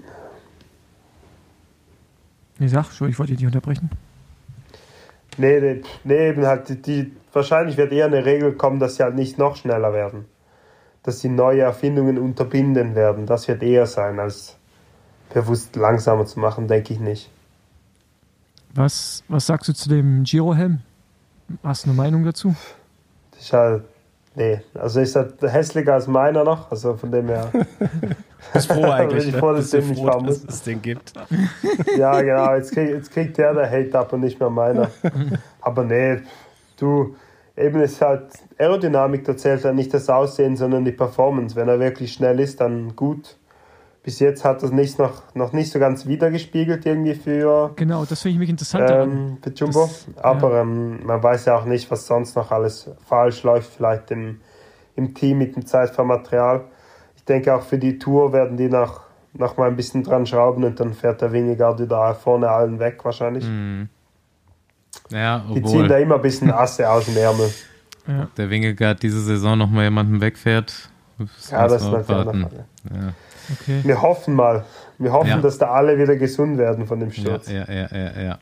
Speaker 2: nee, sag, schon, ich wollte dich nicht unterbrechen.
Speaker 5: Nee, nee, nee eben halt, die, die, wahrscheinlich wird eher eine Regel kommen, dass sie halt nicht noch schneller werden. Dass sie neue Erfindungen unterbinden werden. Das wird eher sein, als bewusst langsamer zu machen, denke ich nicht.
Speaker 2: Was, was sagst du zu dem Giro-Helm? Hast du eine Meinung dazu?
Speaker 5: Das ist halt, nee, also ist halt hässlicher als meiner noch, also von dem her.
Speaker 3: Bist froh eigentlich,
Speaker 5: ich froh, dass
Speaker 3: Bist
Speaker 5: den
Speaker 3: froh,
Speaker 5: nicht fahren
Speaker 3: dass
Speaker 5: muss.
Speaker 3: es den gibt.
Speaker 5: Ja, genau, jetzt, krieg, jetzt kriegt der der Hate ab und nicht mehr meiner. Aber nee, du, eben ist halt, Aerodynamik, da zählt ja nicht das Aussehen, sondern die Performance. Wenn er wirklich schnell ist, dann gut. Bis jetzt hat das nicht noch, noch nicht so ganz wiedergespiegelt irgendwie für,
Speaker 2: genau, das finde ich mich interessant
Speaker 5: ähm, für Jumbo. Das, aber ja. ähm, man weiß ja auch nicht, was sonst noch alles falsch läuft, vielleicht im, im Team mit dem Zeitfahrmaterial. Ich denke auch für die Tour werden die noch, noch mal ein bisschen dran schrauben und dann fährt der Vingegaard wieder vorne allen weg wahrscheinlich.
Speaker 1: Mhm. Ja,
Speaker 5: die ziehen da immer ein bisschen Asse aus dem Ärmel.
Speaker 2: Ja.
Speaker 1: Der Vingegaard diese Saison noch mal jemanden wegfährt.
Speaker 5: Das ja, das ist natürlich
Speaker 1: ja.
Speaker 5: Okay. Wir hoffen mal. Wir hoffen, ja. dass da alle wieder gesund werden von dem Sturz.
Speaker 1: Ja, ja, ja, ja. ja.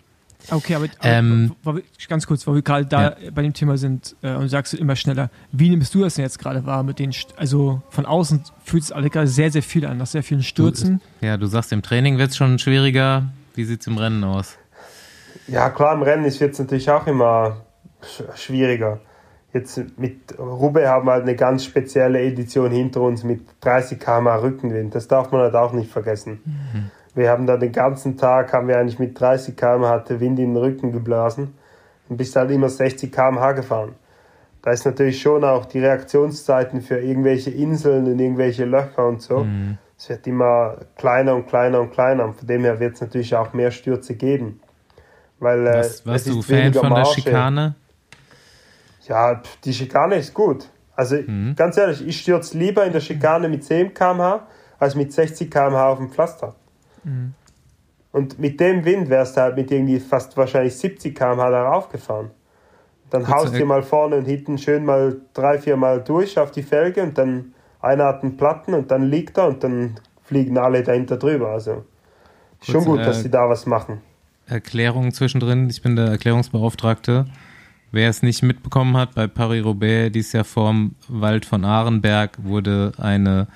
Speaker 2: Okay, aber,
Speaker 1: Ähm,
Speaker 2: aber ganz kurz, weil wir gerade da ja. bei dem Thema sind äh, und sagst du immer schneller, wie nimmst du das denn jetzt gerade wahr mit den, also von außen fühlt es alle gerade sehr, sehr viel an, nach sehr vielen Stürzen.
Speaker 1: Du, ja, du sagst, im Training wird es schon schwieriger. Wie sieht es im Rennen aus?
Speaker 5: Ja, klar, im Rennen wird es natürlich auch immer schwieriger. Jetzt mit Roubaix haben wir halt eine ganz spezielle Edition hinter uns mit dreißig Kilometer pro Stunde Rückenwind. Das darf man halt auch nicht vergessen. Mhm. Wir haben da den ganzen Tag, haben wir eigentlich mit dreißig Kilometer pro Stunde hatte Wind in den Rücken geblasen und bist halt immer sechzig Kilometer pro Stunde gefahren. Da ist natürlich schon auch die Reaktionszeiten für irgendwelche Inseln und irgendwelche Löcher und so. Mhm. Es wird immer kleiner und kleiner und kleiner. Und von dem her wird es natürlich auch mehr Stürze geben. Weil,
Speaker 1: was, was du Fan von der Schikane?
Speaker 5: Ja, die Schikane ist gut. Also mhm. ganz ehrlich, ich stürze lieber in der Schikane mit zehn Kilometer pro Stunde als mit sechzig Kilometer pro Stunde auf dem Pflaster. Mhm. Und mit dem Wind wärst du halt mit irgendwie fast wahrscheinlich siebzig Kilometer pro Stunde darauf gefahren. Dann Kurze haust du mal vorne und hinten schön mal drei, vier Mal durch auf die Felge und dann einer hat einen Platten und dann liegt er und dann fliegen alle dahinter drüber. Also Kurze, schon gut, dass äh, sie da was machen.
Speaker 1: Erklärung zwischendrin, ich bin der Erklärungsbeauftragte. Wer es nicht mitbekommen hat, bei Paris-Roubaix, dieses Jahr vorm Wald von Arenberg, wurde eine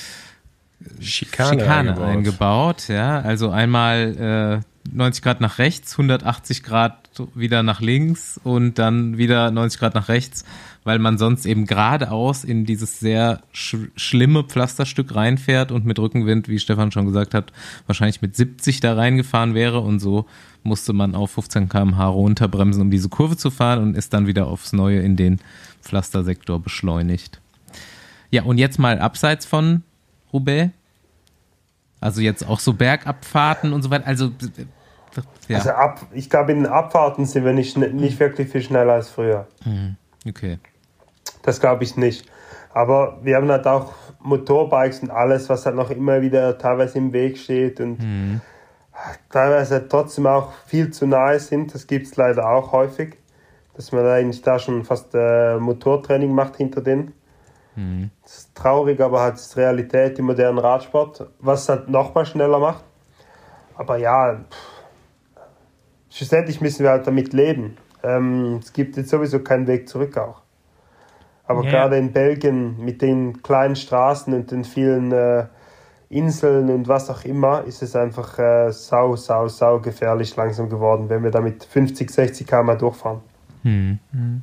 Speaker 3: Schikane,
Speaker 1: Schikane
Speaker 3: eingebaut.
Speaker 1: eingebaut. Ja, also einmal äh, neunzig Grad nach rechts, hundertachtzig Grad wieder nach links und dann wieder neunzig Grad nach rechts, weil man sonst eben geradeaus in dieses sehr sch- schlimme Pflasterstück reinfährt und mit Rückenwind, wie Stefan schon gesagt hat, wahrscheinlich mit siebzig da reingefahren wäre und so musste man auf fünfzehn Kilometer pro Stunde runterbremsen, um diese Kurve zu fahren und ist dann wieder aufs Neue in den Pflastersektor beschleunigt. Ja, und jetzt mal abseits von Roubaix, also jetzt auch so Bergabfahrten und so weiter, also ja.
Speaker 5: Also ab, ich glaube, in den Abfahrten sind wir nicht, nicht wirklich viel schneller als früher.
Speaker 1: Okay.
Speaker 5: Das glaube ich nicht. Aber wir haben halt auch Motorbikes und alles, was halt noch immer wieder teilweise im Weg steht und mhm. teilweise halt trotzdem auch viel zu nahe sind. Das gibt es leider auch häufig, dass man eigentlich da schon fast äh, Motortraining macht hinter denen. Mhm. Das ist traurig, aber halt ist Realität im modernen Radsport, was halt nochmal schneller macht. Aber ja, pff, schlussendlich müssen wir halt damit leben. Ähm, es gibt jetzt sowieso keinen Weg zurück auch. Aber yeah. gerade in Belgien mit den kleinen Straßen und den vielen äh, Inseln und was auch immer, ist es einfach äh, sau, sau, sau gefährlich langsam geworden, wenn wir da mit fünfzig, sechzig Kilometer pro Stunde durchfahren.
Speaker 1: Hm.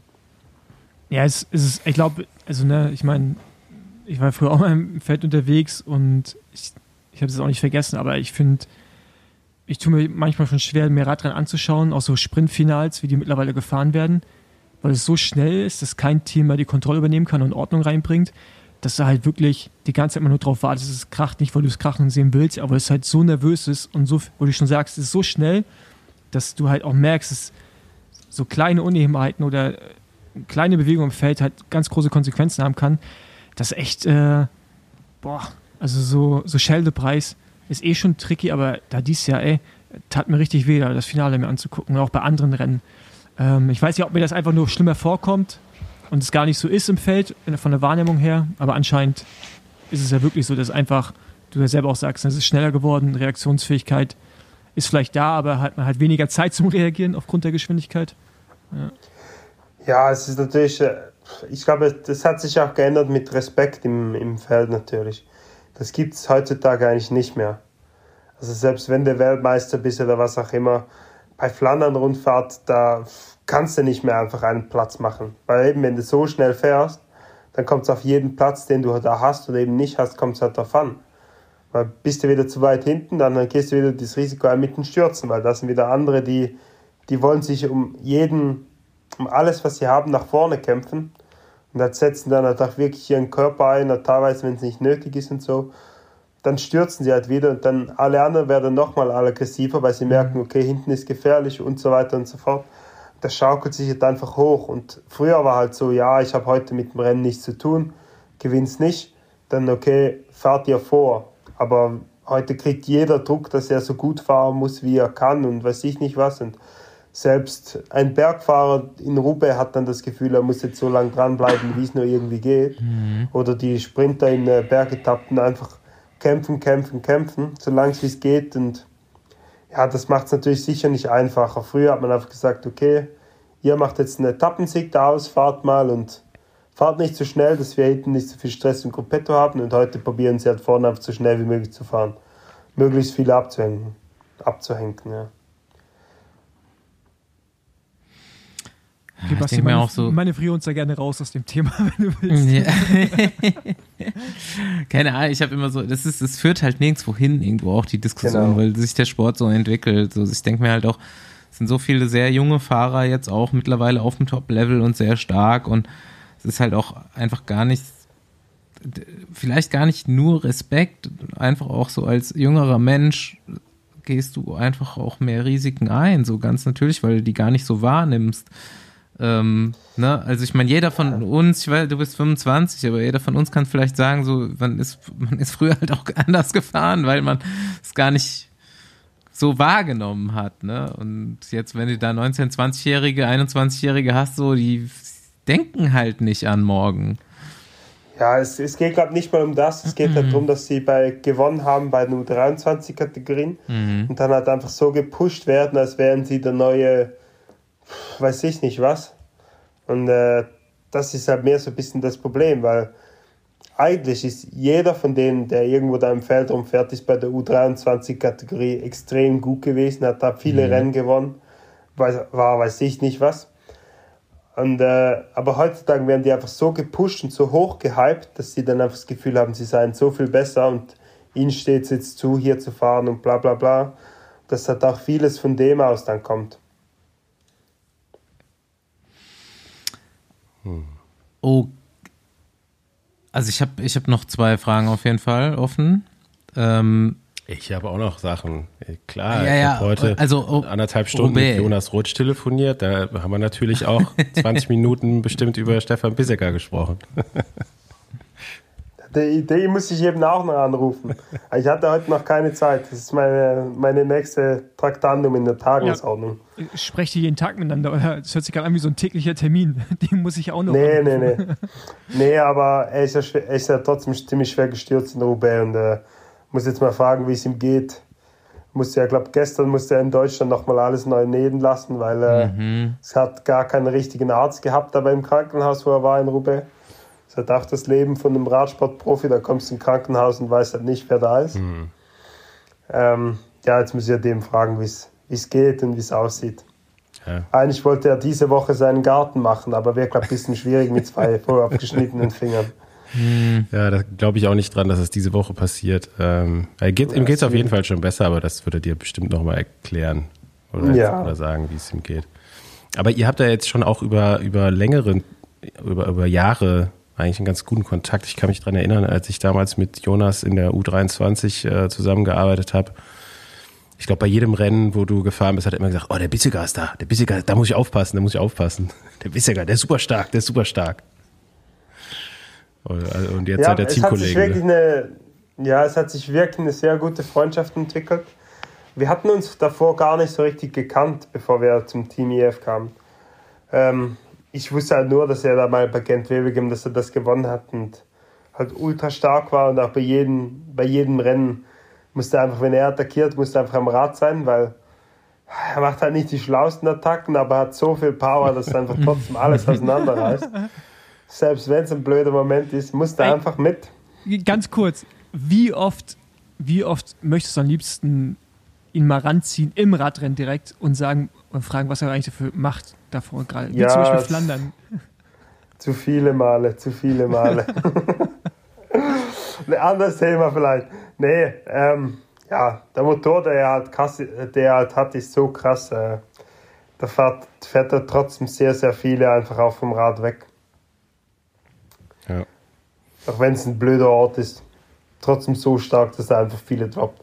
Speaker 2: Ja, es, es ist, ich glaube, also ne, ich meine, ich war früher auch mal im Feld unterwegs und ich, ich habe es auch nicht vergessen, aber ich finde, ich tue mir manchmal schon schwer, mir Radrennen anzuschauen, auch so Sprintfinals, wie die mittlerweile gefahren werden, weil es so schnell ist, dass kein Team mehr die Kontrolle übernehmen kann und Ordnung reinbringt, dass du halt wirklich die ganze Zeit immer nur drauf wartest, es kracht nicht, weil du es krachen sehen willst, aber es halt so nervös ist und so, wo du schon sagst, es ist so schnell, dass du halt auch merkst, dass so kleine Unebenheiten oder kleine Bewegungen im Feld halt ganz große Konsequenzen haben kann. Das ist echt, äh, boah, also so, so Schelde-Preis ist eh schon tricky, aber da dies Jahr, ey, tat mir richtig weh, das Finale mir anzugucken, auch bei anderen Rennen. Ähm, ich weiß nicht, ob mir das einfach nur schlimmer vorkommt und es gar nicht so ist im Feld, von der Wahrnehmung her, aber anscheinend ist es ja wirklich so, dass einfach, du ja selber auch sagst, es ist schneller geworden, Reaktionsfähigkeit ist vielleicht da, aber hat man halt weniger Zeit zum Reagieren aufgrund der Geschwindigkeit. Ja.
Speaker 5: Ja, es ist natürlich, ich glaube, das hat sich auch geändert mit Respekt im, im Feld natürlich. Das gibt es heutzutage eigentlich nicht mehr. Also selbst wenn du Weltmeister bist oder was auch immer, bei Flandern-Rundfahrt, da kannst du nicht mehr einfach einen Platz machen. Weil eben, wenn du so schnell fährst, dann kommt es auf jeden Platz, den du da hast oder eben nicht hast, kommt es halt drauf an. Weil bist du wieder zu weit hinten, dann gehst du wieder das Risiko ein mit den Stürzen, weil das sind wieder andere, die, die wollen sich um jeden, um alles, was sie haben, nach vorne kämpfen. Und dann setzen dann halt auch wirklich ihren Körper ein, teilweise, wenn es nicht nötig ist und so. Dann stürzen sie halt wieder und dann alle anderen werden nochmal aggressiver, weil sie merken, okay, hinten ist gefährlich und so weiter und so fort. Das schaukelt sich halt einfach hoch. Und früher war halt so, ja, ich habe heute mit dem Rennen nichts zu tun, gewinn's nicht, dann okay, fahrt ihr vor. Aber heute kriegt jeder Druck, dass er so gut fahren muss, wie er kann und weiß ich nicht was. Und selbst ein Bergfahrer in Roubaix hat dann das Gefühl, er muss jetzt so lange dranbleiben, wie es nur irgendwie geht. Mhm. Oder die Sprinter in Bergetappen einfach kämpfen, kämpfen, kämpfen, so lange wie es geht. Und Ja, das macht es natürlich sicher nicht einfacher. Früher hat man einfach gesagt, okay, ihr macht jetzt einen Etappensieg da aus, fahrt mal und fahrt nicht so schnell, dass wir hinten nicht so viel Stress im Gruppetto haben. Und heute probieren sie halt vorne einfach so schnell wie möglich zu fahren. Möglichst viel abzuhängen. Abzuhängen, ja.
Speaker 2: Okay, Basti, meine, auch so manövriere uns da gerne raus aus dem Thema, wenn du willst.
Speaker 1: Ja. Keine Ahnung, ich habe immer so, das ist, es führt halt nirgendwo hin, irgendwo auch die Diskussion, genau. Weil sich der Sport so entwickelt. So, ich denke mir halt auch, es sind so viele sehr junge Fahrer jetzt auch mittlerweile auf dem Top-Level und sehr stark und es ist halt auch einfach gar nicht, vielleicht gar nicht nur Respekt, einfach auch so als jüngerer Mensch gehst du einfach auch mehr Risiken ein, so ganz natürlich, weil du die gar nicht so wahrnimmst. Ähm, ne? Also ich meine, jeder von uns, ich weiß, du bist fünfundzwanzig, aber jeder von uns kann vielleicht sagen, so man ist, man ist früher halt auch anders gefahren, weil man es gar nicht so wahrgenommen hat, ne? Und jetzt, wenn du da neunzehn-, zwanzigjährige, einundzwanzigjährige hast, so, die denken halt nicht an morgen.
Speaker 5: Ja, es, es geht gerade nicht mal um das, es geht mhm. halt darum, dass sie bei gewonnen haben bei den U dreiundzwanzig-Kategorien mhm. und dann halt einfach so gepusht werden, als wären sie der neue, weiß ich nicht was. Und äh, das ist halt mehr so ein bisschen das Problem, weil eigentlich ist jeder von denen, der irgendwo da im Feld rumfährt, ist bei der U dreiundzwanzig-Kategorie extrem gut gewesen, hat da viele mhm. Rennen gewonnen, war, war weiß ich nicht was. Und, äh, aber heutzutage werden die einfach so gepusht und so hoch gehypt, dass sie dann einfach das Gefühl haben, sie seien so viel besser und ihnen steht es jetzt zu, hier zu fahren und bla bla bla. Dass halt auch vieles von dem aus dann kommt.
Speaker 1: Hm. Oh, also ich habe ich hab noch zwei Fragen auf jeden Fall offen. Ähm,
Speaker 3: Ich habe auch noch Sachen. Klar,
Speaker 1: ja,
Speaker 3: ich
Speaker 1: ja,
Speaker 3: habe heute
Speaker 1: also, oh,
Speaker 3: anderthalb Stunden
Speaker 1: Roubaix.
Speaker 3: mit Jonas Rutsch telefoniert. Da haben wir natürlich auch zwanzig Minuten bestimmt über Stefan Bissegger gesprochen.
Speaker 5: Die, die muss ich eben auch noch anrufen. Ich hatte heute noch keine Zeit. Das ist meine, meine nächste Traktandum in der Tagesordnung.
Speaker 2: Ja, sprecht ihr jeden Tag miteinander? Oder das hört sich gerade an wie so ein täglicher Termin. Den muss ich auch noch
Speaker 5: Nee,
Speaker 2: anrufen.
Speaker 5: nee, nee. Nee, aber er ist ja, schwer, er ist ja trotzdem ziemlich schwer gestürzt in Roubaix und äh, muss jetzt mal fragen, wie es ihm geht. Musste ja, glaube gestern musste er in Deutschland nochmal alles neu nähen lassen, weil äh, mhm. es hat gar keinen richtigen Arzt gehabt, aber im Krankenhaus, wo er war in Roubaix. Das ist halt auch das Leben von einem Radsportprofi, da kommst du ins Krankenhaus und weißt halt nicht, wer da ist. Mhm. Ähm, ja, jetzt muss ich ja dem fragen, wie es geht und wie es aussieht. Ja. Eigentlich wollte er diese Woche seinen Garten machen, aber wäre, glaube ich, ein bisschen schwierig mit zwei vorabgeschnittenen Fingern.
Speaker 3: Ja, da glaube ich auch nicht dran, dass es diese Woche passiert. Ähm, geht, ihm geht es auf jeden Fall schon besser, aber das würde er dir bestimmt nochmal erklären oder,
Speaker 5: ja.
Speaker 3: oder sagen, wie es ihm geht. Aber ihr habt ja jetzt schon auch über, über längere, über, über Jahre eigentlich einen ganz guten Kontakt. Ich kann mich daran erinnern, als ich damals mit Jonas in der U dreiundzwanzig äh, zusammengearbeitet habe. Ich glaube, bei jedem Rennen, wo du gefahren bist, hat er immer gesagt, oh, der Bissegger ist da, der Bissegger, da muss ich aufpassen, da muss ich aufpassen. Der Bissegger, der ist super stark, der ist super stark. Und jetzt
Speaker 5: ja,
Speaker 3: seid ihr Teamkollegen.
Speaker 5: Ja, es hat sich wirklich eine sehr gute Freundschaft entwickelt. Wir hatten uns davor gar nicht so richtig gekannt, bevor wir zum Team I F kamen. Ähm, ich wusste halt nur, dass er da mal bei Gent-Wevelgem, dass er das gewonnen hat und halt ultra stark war und auch bei jedem, bei jedem Rennen musste einfach, wenn er attackiert, musste einfach am Rad sein, weil er macht halt nicht die schlauesten Attacken, aber hat so viel Power, dass er einfach trotzdem alles auseinanderreißt. Selbst wenn es ein blöder Moment ist, musst du Ein, einfach mit.
Speaker 2: Ganz kurz, wie oft, wie oft möchtest du am liebsten ihn mal ranziehen im Radrennen direkt und sagen und fragen, was er eigentlich dafür macht davor gerade? Wie ja, zum Beispiel Flandern.
Speaker 5: Zu viele Male, zu viele Male. Ein anderes Thema vielleicht. Nee, ähm, ja, der Motor, der er halt, krass, der er halt hat, ist so krass. Äh, da fährt, fährt er trotzdem sehr, sehr viele einfach auch vom Rad weg.
Speaker 3: Ja.
Speaker 5: Auch wenn es ein blöder Ort ist, trotzdem so stark, dass er einfach viele droppt.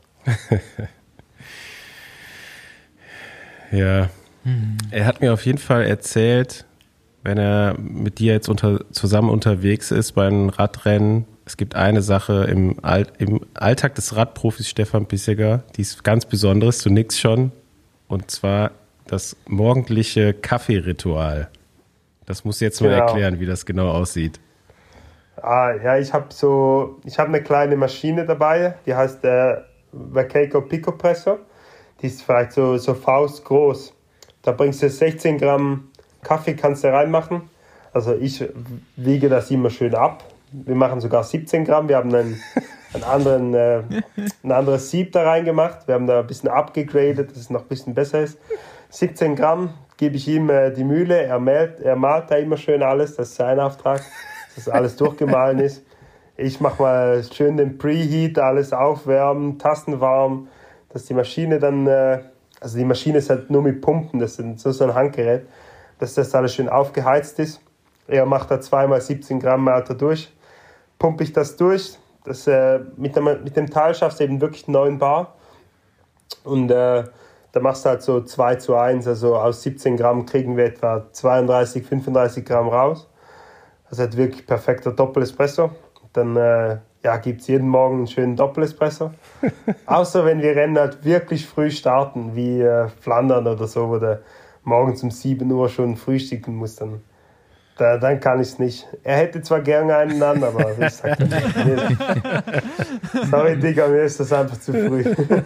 Speaker 3: Ja, hm. Er hat mir auf jeden Fall erzählt, wenn er mit dir jetzt unter, zusammen unterwegs ist beim Radrennen, es gibt eine Sache im, All, im Alltag des Radprofis Stefan Bissegger, die ist ganz besonderes, du nix schon, und zwar das morgendliche Kaffeeritual. Das musst du jetzt mal genau. erklären, wie das genau aussieht.
Speaker 5: Ah, ja, ich habe so, ich habe eine kleine Maschine dabei, die heißt der Vakeco Picopresso.
Speaker 6: die ist vielleicht so, so faustgroß. Da bringst du sechzehn Gramm Kaffee, kannst du reinmachen. Also ich wiege das immer schön ab. Wir machen sogar siebzehn Gramm. Wir haben einen, einen anderen, äh, ein anderes Sieb da reingemacht. Wir haben da ein bisschen abgegradet, dass es noch ein bisschen besser ist. siebzehn Gramm gebe ich ihm äh, die Mühle. Er malt, er malt da immer schön alles. Das ist sein Auftrag, dass alles durchgemahlen ist. Ich mache mal schön den Preheat, alles aufwärmen, Tasten warm, dass die Maschine dann, äh, also die Maschine ist halt nur mit Pumpen, das ist so, so ein Handgerät, dass das alles schön aufgeheizt ist. Er macht da zweimal siebzehn Gramm Alter durch. Pumpe ich das durch. Das, äh, mit, dem, mit dem Teil schaffst du eben wirklich neun Bar. Und äh, da machst du halt so zwei zu eins. Also aus siebzehn Gramm kriegen wir etwa zweiunddreißig, fünfunddreißig Gramm raus. Das ist halt wirklich perfekter Doppel-Espresso. Dann äh, ja, gibt es jeden Morgen einen schönen Doppel-Espresso. Außer wenn wir Rennen halt wirklich früh starten, wie äh, Flandern oder so, wo du morgens um sieben Uhr schon frühstücken musst. Dann Da, dann kann ich es nicht. Er hätte zwar gerne einen an, aber ich sag dann nicht. Sorry, Digga, mir ist das einfach zu früh.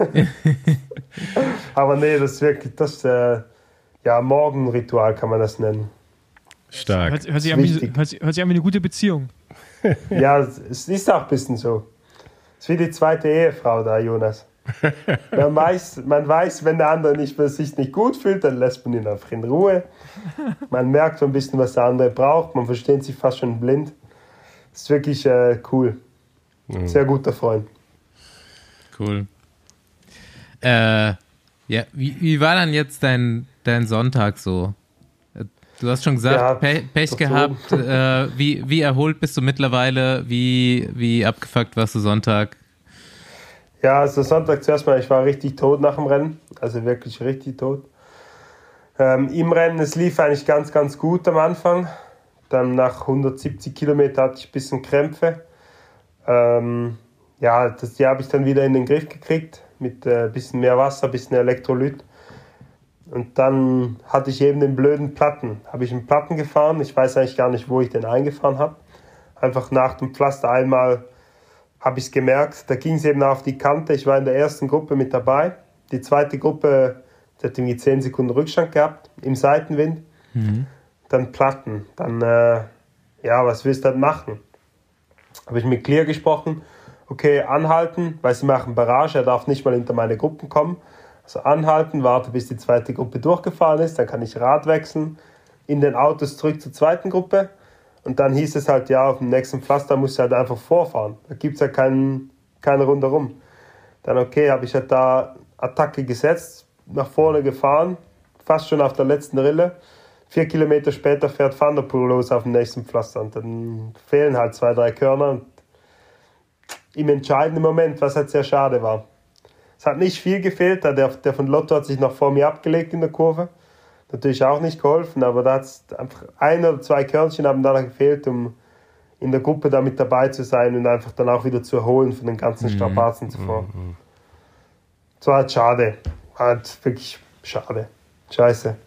Speaker 6: Aber nee, das ist wirklich, das äh, ja, Morgenritual kann man das nennen.
Speaker 3: Stark.
Speaker 2: Hört, hört, sich an wie, hört, hört sich an wie eine gute Beziehung.
Speaker 6: Ja, es ist auch ein bisschen so. Es ist wie die zweite Ehefrau da, Jonas. Man weiß, man weiß, wenn der andere nicht, sich nicht gut fühlt, dann lässt man ihn einfach in Ruhe. Man merkt so ein bisschen, was der andere braucht. Man versteht sich fast schon blind. Das ist wirklich äh, cool. Sehr guter Freund.
Speaker 1: Cool. Äh, ja, wie, wie war dann jetzt dein, dein Sonntag so? Du hast schon gesagt, ja, Pe- Pech gehabt. So. Äh, wie, wie erholt bist du mittlerweile? Wie, wie abgefuckt warst du Sonntag?
Speaker 6: Ja, also Sonntag zuerst mal, ich war richtig tot nach dem Rennen, also wirklich richtig tot. Ähm, Im Rennen, es lief eigentlich ganz, ganz gut am Anfang. Dann nach hundertsiebzig Kilometer hatte ich ein bisschen Krämpfe. Ähm, ja, das, die habe ich dann wieder in den Griff gekriegt, mit ein äh, bisschen mehr Wasser, ein bisschen Elektrolyt. Und dann hatte ich eben den blöden Platten. Habe ich einen Platten gefahren, ich weiß eigentlich gar nicht, wo ich den eingefahren habe. Einfach nach dem Pflaster einmal habe ich es gemerkt, da ging es eben auf die Kante. Ich war in der ersten Gruppe mit dabei. Die zweite Gruppe, die hat irgendwie zehn Sekunden Rückstand gehabt im Seitenwind. Mhm. Dann Platten. Dann, äh, ja, was willst du dann machen? Habe ich mit Clear gesprochen. Okay, anhalten, weil sie machen Barrage, er darf nicht mal hinter meine Gruppen kommen. Also anhalten, warte, bis die zweite Gruppe durchgefahren ist, dann kann ich Rad wechseln, in den Autos zurück zur zweiten Gruppe. Und dann hieß es halt, ja, auf dem nächsten Pflaster musst du halt einfach vorfahren. Da gibt es ja keinen, keine Runde rum. Dann okay, habe ich halt da Attacke gesetzt, nach vorne gefahren, fast schon auf der letzten Rille. Vier Kilometer später fährt Van der Poel los auf dem nächsten Pflaster. Und dann fehlen halt zwei, drei Körner. Und im entscheidenden Moment, was halt sehr schade war. Es hat nicht viel gefehlt, der, der von Lotto hat sich noch vor mir abgelegt in der Kurve. Natürlich auch nicht geholfen, aber da hat es einfach ein oder zwei Körnchen haben da gefehlt, um in der Gruppe da mit dabei zu sein und einfach dann auch wieder zu erholen von den ganzen Strapazen zuvor. Mhm. Das war halt schade. War halt wirklich schade. Scheiße.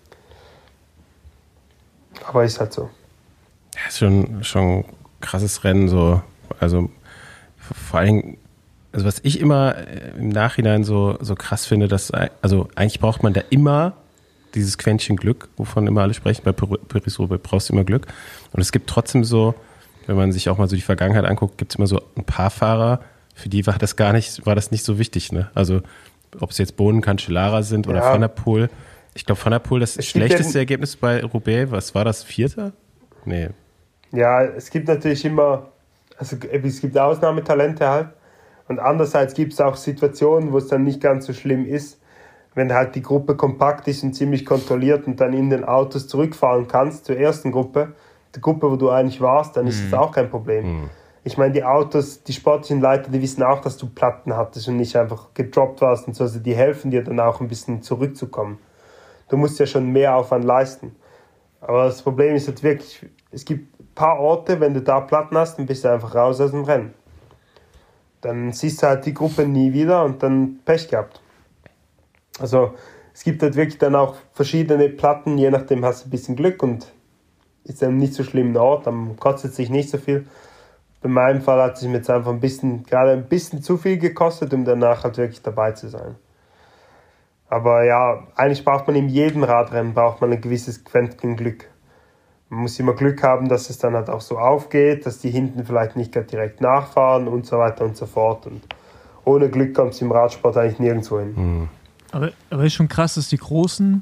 Speaker 6: Aber ist halt so.
Speaker 3: Ja, ist schon, schon ein krasses Rennen, so. Also vor allem, also was ich immer im Nachhinein so, so krass finde, dass, also eigentlich braucht man da immer dieses Quäntchen Glück, wovon immer alle sprechen, bei Paris-Roubaix brauchst du immer Glück. Und es gibt trotzdem so, wenn man sich auch mal so die Vergangenheit anguckt, gibt es immer so ein paar Fahrer, für die war das gar nicht, war das nicht so wichtig, ne? Also ob es jetzt Bonen, Cancellara sind oder ja. Van der Poel. Ich glaube, Van der Poel, das schlechteste ja, Ergebnis bei Roubaix, was war das, Vierter? Nee.
Speaker 6: Ja, es gibt natürlich immer, also es gibt Ausnahmetalente halt. Und andererseits gibt es auch Situationen, wo es dann nicht ganz so schlimm ist, wenn halt die Gruppe kompakt ist und ziemlich kontrolliert und dann in den Autos zurückfahren kannst zur ersten Gruppe, die Gruppe, wo du eigentlich warst, dann ist mhm. das auch kein Problem. Mhm. Ich meine, die Autos, die sportlichen Leiter, die wissen auch, dass du Platten hattest und nicht einfach gedroppt warst und so, also die helfen dir dann auch ein bisschen zurückzukommen. Du musst ja schon mehr Aufwand leisten. Aber das Problem ist halt wirklich, es gibt ein paar Orte, wenn du da Platten hast, dann bist du einfach raus aus dem Rennen. Dann siehst du halt die Gruppe nie wieder und dann Pech gehabt. Also es gibt halt wirklich dann auch verschiedene Platten, je nachdem hast du ein bisschen Glück und ist dann nicht so schlimm ein Ort, dann kostet es sich nicht so viel. Bei meinem Fall hat es mir jetzt einfach ein bisschen, gerade ein bisschen zu viel gekostet, um danach halt wirklich dabei zu sein. Aber ja, eigentlich braucht man in jedem Radrennen braucht man ein gewisses Quäntchen Glück. Man muss immer Glück haben, dass es dann halt auch so aufgeht, dass die hinten vielleicht nicht direkt nachfahren und so weiter und so fort. Und ohne Glück kommt es im Radsport eigentlich nirgendwo hin.
Speaker 3: Mhm.
Speaker 2: Aber, aber ist schon krass, dass die Großen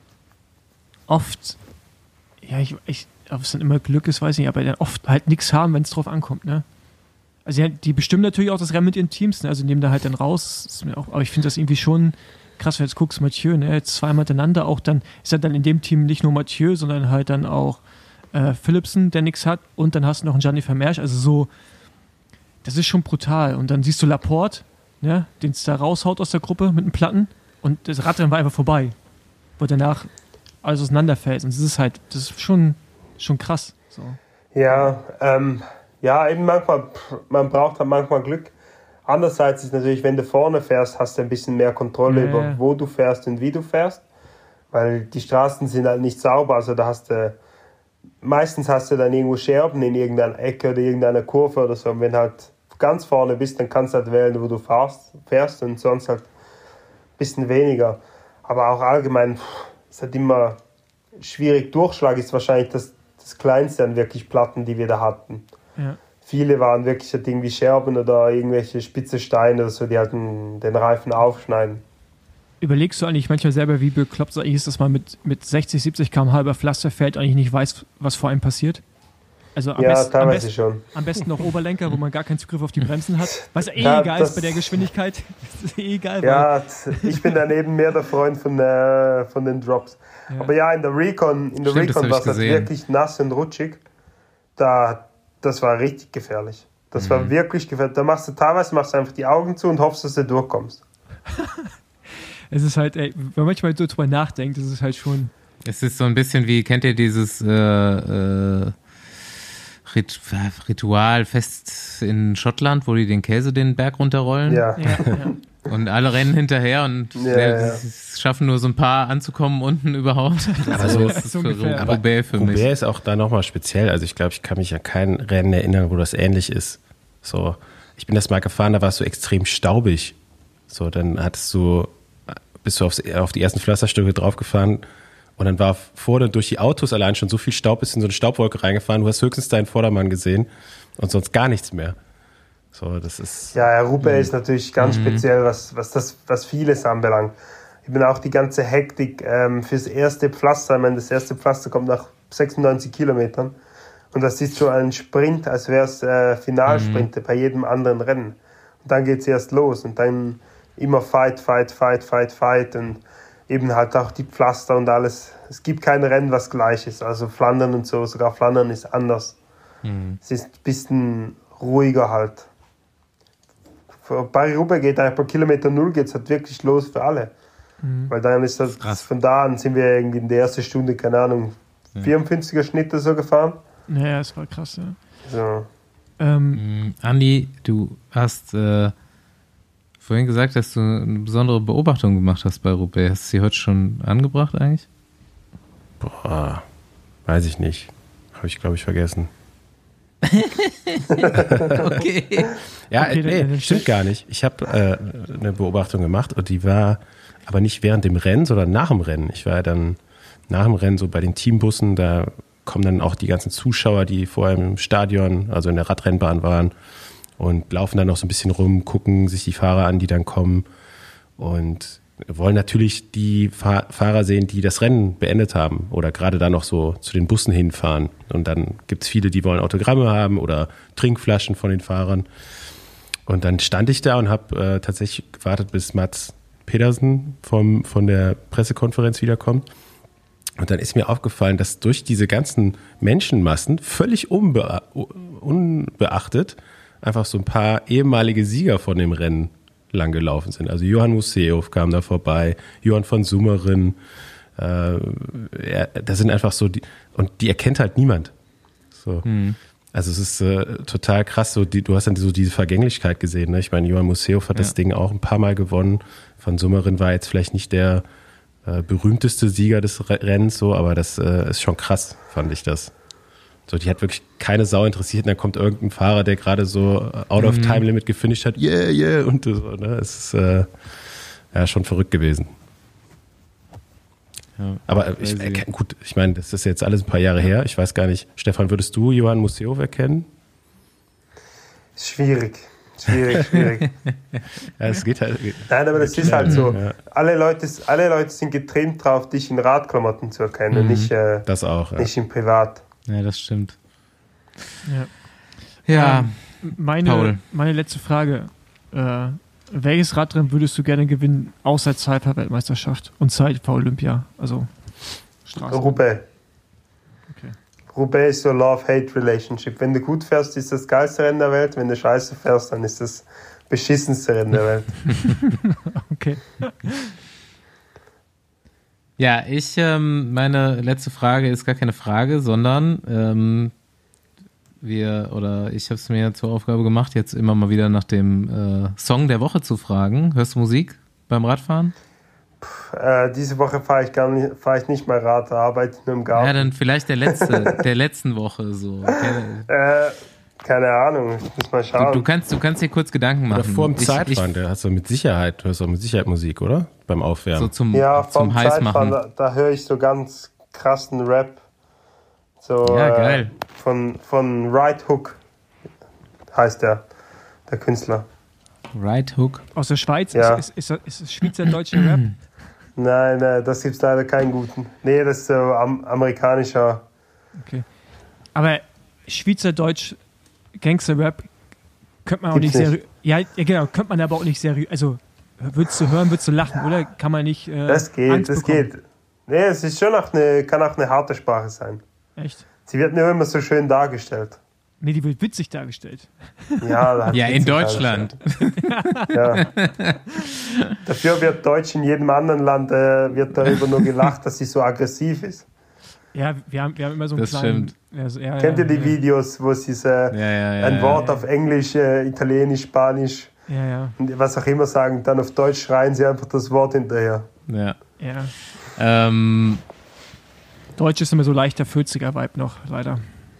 Speaker 2: oft, ja, ich, ich ob es dann immer Glück ist, weiß ich nicht, aber dann oft halt nichts haben, wenn es drauf ankommt, ne? Also ja, die bestimmen natürlich auch das Rennen mit ihren Teams, ne? Also nehmen da halt dann raus, ist mir auch, aber ich finde das irgendwie schon krass, wenn du jetzt guckst, Mathieu, ne, jetzt zweimal miteinander, auch dann ist er dann in dem Team nicht nur Mathieu, sondern halt dann auch äh, Philipsen, der nichts hat, und dann hast du noch einen Gianni Vermeersch, also so, das ist schon brutal. Und dann siehst du Laporte, ne, den es da raushaut aus der Gruppe mit einem Platten, und das Radrennen war einfach vorbei, wo danach alles auseinanderfällt, und das ist halt, das ist schon, schon krass. So.
Speaker 6: Ja, ähm, ja, eben manchmal, man braucht halt manchmal Glück. Andererseits ist natürlich, wenn du vorne fährst, hast du ein bisschen mehr Kontrolle
Speaker 2: ja.
Speaker 6: über wo du fährst und wie du fährst, weil die Straßen sind halt nicht sauber, also da hast du, meistens hast du dann irgendwo Scherben in irgendeiner Ecke oder irgendeiner Kurve oder so, und wenn du halt ganz vorne bist, dann kannst du halt wählen, wo du fährst, fährst und sonst halt ein bisschen weniger. Aber auch allgemein ist halt immer schwierig. Durchschlag ist wahrscheinlich das, das Kleinste an wirklich Platten, die wir da hatten.
Speaker 2: Ja.
Speaker 6: Viele waren wirklich halt irgendwie Scherben oder irgendwelche spitze Steine oder so, die halt den, den Reifen aufschneiden.
Speaker 2: Überlegst du eigentlich manchmal selber, wie bekloppt es eigentlich ist, dass man mit, mit sechzig, siebzig Kilometer pro Stunde über Pflaster fährt, eigentlich nicht weiß, was vor einem passiert? Also am
Speaker 6: ja,
Speaker 2: besten,
Speaker 6: teilweise
Speaker 2: am besten,
Speaker 6: schon.
Speaker 2: Am besten noch Oberlenker, wo man gar keinen Zugriff auf die Bremsen hat. Was eh
Speaker 6: ja,
Speaker 2: egal ist bei der Geschwindigkeit. Das ist eh egal.
Speaker 6: Ja, ich bin daneben mehr der Freund von, äh, von den Drops. Ja. Aber ja, in der Recon, in der
Speaker 1: Stimmt,
Speaker 6: Recon war es halt wirklich nass und rutschig. Da, das war richtig gefährlich. Das mhm. war wirklich gefährlich. Da machst du teilweise machst du einfach die Augen zu und hoffst, dass du durchkommst.
Speaker 2: Es ist halt, ey, wenn man manchmal so drüber nachdenkt, das ist halt schon.
Speaker 1: Es ist so ein bisschen wie, kennt ihr dieses äh, äh, Rit- Ritual fest in Schottland, wo die den Käse den Berg runterrollen?
Speaker 6: Ja.
Speaker 2: ja, ja.
Speaker 1: Und alle rennen hinterher und
Speaker 6: ja,
Speaker 1: der,
Speaker 6: ja.
Speaker 1: schaffen nur so ein paar anzukommen unten überhaupt.
Speaker 3: Aber so,
Speaker 1: das ist
Speaker 2: so
Speaker 1: für
Speaker 2: ungefähr.
Speaker 1: Roubaix für
Speaker 3: Roubaix
Speaker 1: mich.
Speaker 3: ist auch da nochmal speziell. Also ich glaube, ich kann mich an kein Rennen erinnern, wo das ähnlich ist. So, ich bin das mal gefahren, da war es so extrem staubig. So, dann hattest du, bist du aufs, auf die ersten Pflasterstücke draufgefahren und dann war vorne durch die Autos allein schon so viel Staub, bist in so eine Staubwolke reingefahren. Du hast höchstens deinen Vordermann gesehen und sonst gar nichts mehr. So, das ist.
Speaker 6: Ja, Roubaix ist natürlich ganz mhm. speziell, was, was, das, was vieles anbelangt. Eben auch die ganze Hektik ähm, fürs erste Pflaster. Ich meine, das erste Pflaster kommt nach sechsundneunzig Kilometern. Und das ist schon ein Sprint, als wäre es äh, Finalsprint mhm. bei jedem anderen Rennen. Und dann geht es erst los. Und dann immer Fight, Fight, Fight, Fight, Fight. Und eben halt auch die Pflaster und alles. Es gibt kein Rennen, was gleich ist. Also Flandern und so, sogar Flandern ist anders. Mhm. Es ist ein bisschen ruhiger halt. Paris-Roubaix geht eigentlich bei Kilometer Null geht es halt wirklich los für alle. Mhm. Weil dann ist das, das von da an sind wir irgendwie in der ersten Stunde, keine Ahnung, ja. vierundfünfziger Schnitte so gefahren.
Speaker 2: Ja, das war krass, ja.
Speaker 6: So.
Speaker 2: Ähm,
Speaker 1: Andi, du hast äh, vorhin gesagt, dass du eine besondere Beobachtung gemacht hast bei Roubaix. Hast du sie heute schon angebracht eigentlich?
Speaker 3: Boah, weiß ich nicht. Habe ich, glaube ich, vergessen.
Speaker 1: Okay.
Speaker 3: Ja,
Speaker 2: okay,
Speaker 3: nee,
Speaker 2: dann, dann
Speaker 3: stimmt gar nicht. Ich habe äh, eine Beobachtung gemacht und die war aber nicht während dem Rennen, sondern nach dem Rennen. Ich war dann nach dem Rennen so bei den Teambussen, da kommen dann auch die ganzen Zuschauer, die vorher im Stadion, also in der Radrennbahn waren und laufen dann noch so ein bisschen rum, gucken sich die Fahrer an, die dann kommen und wollen natürlich die Fahr- Fahrer sehen, die das Rennen beendet haben oder gerade da noch so zu den Bussen hinfahren. Und dann gibt es viele, die wollen Autogramme haben oder Trinkflaschen von den Fahrern. Und dann stand ich da und habe äh, tatsächlich gewartet, bis Mats Pedersen vom, von der Pressekonferenz wiederkommt. Und dann ist mir aufgefallen, dass durch diese ganzen Menschenmassen völlig unbe- unbeachtet einfach so ein paar ehemalige Sieger von dem Rennen lang gelaufen sind. Also Johann Museeuw kam da vorbei, Johann von Summeren, äh, ja, das sind einfach so, die, und die erkennt halt niemand. So. Hm. Also es ist äh, total krass, so die, du hast dann so diese Vergänglichkeit gesehen. Ne? Ich meine, Johann Museeuw hat ja. das Ding auch ein paar Mal gewonnen. Von Summeren war jetzt vielleicht nicht der äh, berühmteste Sieger des Rennens, so, aber das äh, ist schon krass, fand ich das. So, die hat wirklich keine Sau interessiert und dann kommt irgendein Fahrer, der gerade so out of time limit gefinisht hat, yeah, yeah, und so, ne? Es ist äh, ja schon verrückt gewesen. Ja. Aber ich, äh, gut, ich meine, das ist jetzt alles ein paar Jahre her. Ich weiß gar nicht. Stefan, würdest du Johann Museeuw erkennen?
Speaker 6: Schwierig. Schwierig, schwierig.
Speaker 3: Ja, es geht halt.
Speaker 6: Nein, aber das ist halt so. Ja. Alle, Leute, alle Leute sind getrimmt drauf, dich in Radklamotten zu erkennen, mhm. nicht, äh,
Speaker 3: das auch, ja.
Speaker 6: nicht im Privat.
Speaker 1: Ja, das stimmt.
Speaker 2: Ja.
Speaker 1: Ja,
Speaker 2: ähm, meine, meine letzte Frage. Äh, welches Radrennen würdest du gerne gewinnen, außer Zeitfahr-Weltmeisterschaft und Zeitfahr-Olympia? Also Straßen.
Speaker 6: Roubaix.
Speaker 2: Okay.
Speaker 6: Roubaix ist so Love-Hate-Relationship. Wenn du gut fährst, ist das geilste Rennen der Welt. Wenn du scheiße fährst, dann ist das beschissenste Rennen der Welt.
Speaker 2: Okay.
Speaker 1: Ja, ich, ähm, meine letzte Frage ist gar keine Frage, sondern ähm, wir, oder ich habe es mir zur Aufgabe gemacht, jetzt immer mal wieder nach dem äh, Song der Woche zu fragen. Hörst du Musik beim Radfahren?
Speaker 6: Puh, äh, diese Woche fahre ich gar nicht, fahre ich nicht mal Rad, da arbeite ich nur im Garten.
Speaker 1: Ja, dann vielleicht der letzte, der letzten Woche so.
Speaker 6: Äh, keine Ahnung, ich muss mal schauen.
Speaker 1: Du, du, kannst, du kannst dir kurz Gedanken machen.
Speaker 3: Oder vor dem
Speaker 1: ich,
Speaker 3: Zeitfahren,
Speaker 1: ich,
Speaker 3: der hast du mit Sicherheit, hörst du mit Sicherheit Musik, oder? Beim Aufwärmen.
Speaker 1: So zum,
Speaker 6: ja,
Speaker 1: zum
Speaker 6: vom
Speaker 1: Heißmachen.
Speaker 6: Zeitfahren, da, da höre ich so ganz krassen Rap. So,
Speaker 1: ja, geil.
Speaker 6: Äh, von, von Right Hook heißt der, der Künstler.
Speaker 1: Right Hook.
Speaker 2: Aus der Schweiz?
Speaker 6: Ja.
Speaker 2: Ist, ist, ist, ist das schweizerdeutscher Rap?
Speaker 6: Nein, nein, das gibt es leider keinen guten. Nee, das ist so am, amerikanischer.
Speaker 2: Okay. Aber Schweizerdeutsch Gangster-Rap könnte man auch
Speaker 6: Gibt's
Speaker 2: nicht
Speaker 6: nicht.
Speaker 2: sehr... Ja, ja, genau, könnte man aber auch nicht sehr... Also, würdest du hören, würdest du lachen, oder? Kann man nicht äh,
Speaker 6: Das geht,
Speaker 2: Angst
Speaker 6: das
Speaker 2: bekommen?
Speaker 6: geht. Nee, es ist schon auch eine, kann auch eine harte Sprache sein.
Speaker 2: Echt?
Speaker 6: Sie wird nur immer so schön dargestellt.
Speaker 2: Nee, die wird witzig dargestellt.
Speaker 6: Ja, da hat
Speaker 1: Ja, in
Speaker 6: witzig
Speaker 1: Deutschland.
Speaker 6: Ja. Dafür wird Deutsch in jedem anderen Land äh, wird darüber nur gelacht, dass sie so aggressiv ist.
Speaker 2: Ja, wir haben, wir haben immer so einen
Speaker 1: Das
Speaker 2: kleinen...
Speaker 1: stimmt.
Speaker 2: Ja, so, ja,
Speaker 6: Kennt
Speaker 2: ja,
Speaker 6: ihr die
Speaker 2: ja.
Speaker 6: Videos, wo sie äh,
Speaker 1: Ja, ja, ja,
Speaker 6: ein
Speaker 1: ja,
Speaker 6: Wort
Speaker 1: ja.
Speaker 6: auf Englisch, äh, Italienisch, Spanisch
Speaker 2: Ja, ja,
Speaker 6: und was auch immer sagen, dann auf Deutsch schreien sie einfach das Wort hinterher.
Speaker 1: Ja.
Speaker 2: ja.
Speaker 1: Ähm,
Speaker 2: Deutsch ist immer so leichter vierziger-Vibe noch, leider.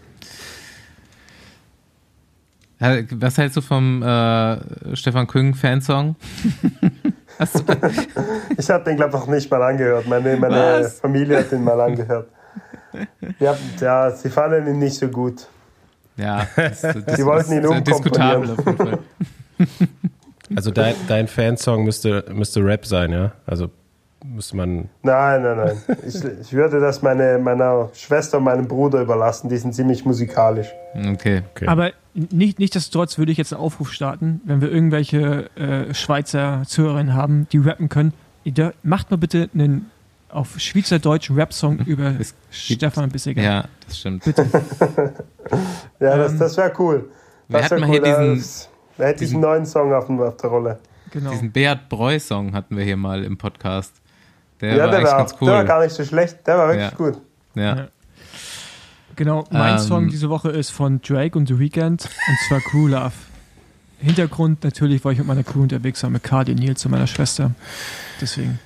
Speaker 1: was hältst du vom äh, Stefan Küng-Fansong? Hast du,
Speaker 6: Ich habe den, glaube ich, noch nicht mal angehört. Meine, meine
Speaker 1: Was?
Speaker 6: Familie hat den mal angehört. Ja, ja, sie fanden ihn nicht so gut.
Speaker 1: ja, das, das
Speaker 6: Sie wollten ihn
Speaker 1: ist äh,
Speaker 6: umkomponieren.
Speaker 1: diskutabel auf jeden Fall.
Speaker 3: Also dein, dein Fansong müsste, müsste Rap sein, ja? Also müsste man...
Speaker 6: Nein, nein, nein. Ich, ich würde das meine, meiner Schwester und meinem Bruder überlassen. Die sind ziemlich musikalisch.
Speaker 1: Okay.
Speaker 3: Okay.
Speaker 2: Aber nicht, nichtsdestotrotz würde ich jetzt einen Aufruf starten, wenn wir irgendwelche äh, Schweizer Zuhörerinnen haben, die rappen können. Ihr dür- macht mal bitte einen auf Schweizerdeutsch Rap-Song über
Speaker 1: Es gibt-
Speaker 2: Stefan Bissiger.
Speaker 1: Ja, das stimmt.
Speaker 2: Bitte.
Speaker 6: Ja, das,
Speaker 2: Ähm,
Speaker 6: das wäre cool.
Speaker 1: wir
Speaker 6: Das wär
Speaker 1: hatten mal hier diesen-
Speaker 6: Das- Da hätte ich einen neuen Song auf, dem- auf der Rolle.
Speaker 2: Genau.
Speaker 1: Diesen Beat Breu-Song hatten wir hier mal im Podcast. Der
Speaker 6: ja,
Speaker 1: war
Speaker 6: der
Speaker 1: echt
Speaker 6: war,
Speaker 1: ganz
Speaker 6: der war
Speaker 1: cool.
Speaker 6: gar nicht so schlecht. Der war wirklich
Speaker 1: Ja.
Speaker 6: gut.
Speaker 1: Ja.
Speaker 2: Ja. Genau, mein
Speaker 1: Ähm,
Speaker 2: Song diese Woche ist von Drake und The Weeknd und zwar Crew Love. Hintergrund natürlich, weil ich mit meiner Crew unterwegs war, mit Cardi und Nils und meiner Schwester. Deswegen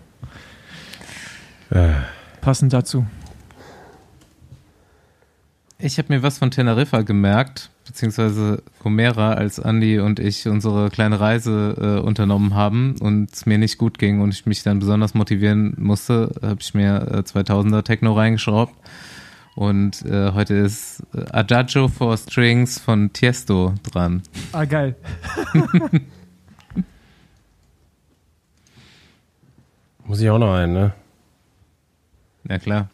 Speaker 3: Äh,
Speaker 2: passend dazu.
Speaker 1: Ich habe mir was von Teneriffa gemerkt, beziehungsweise Gomera, als Andi und ich unsere kleine Reise äh, unternommen haben und es mir nicht gut ging und ich mich dann besonders motivieren musste, habe ich mir äh, zweitausender Techno reingeschraubt. Und äh, heute ist äh, Adagio for Strings von Tiesto dran.
Speaker 2: Ah, geil.
Speaker 3: muss ich auch noch einen, ne?
Speaker 1: Ja, klar.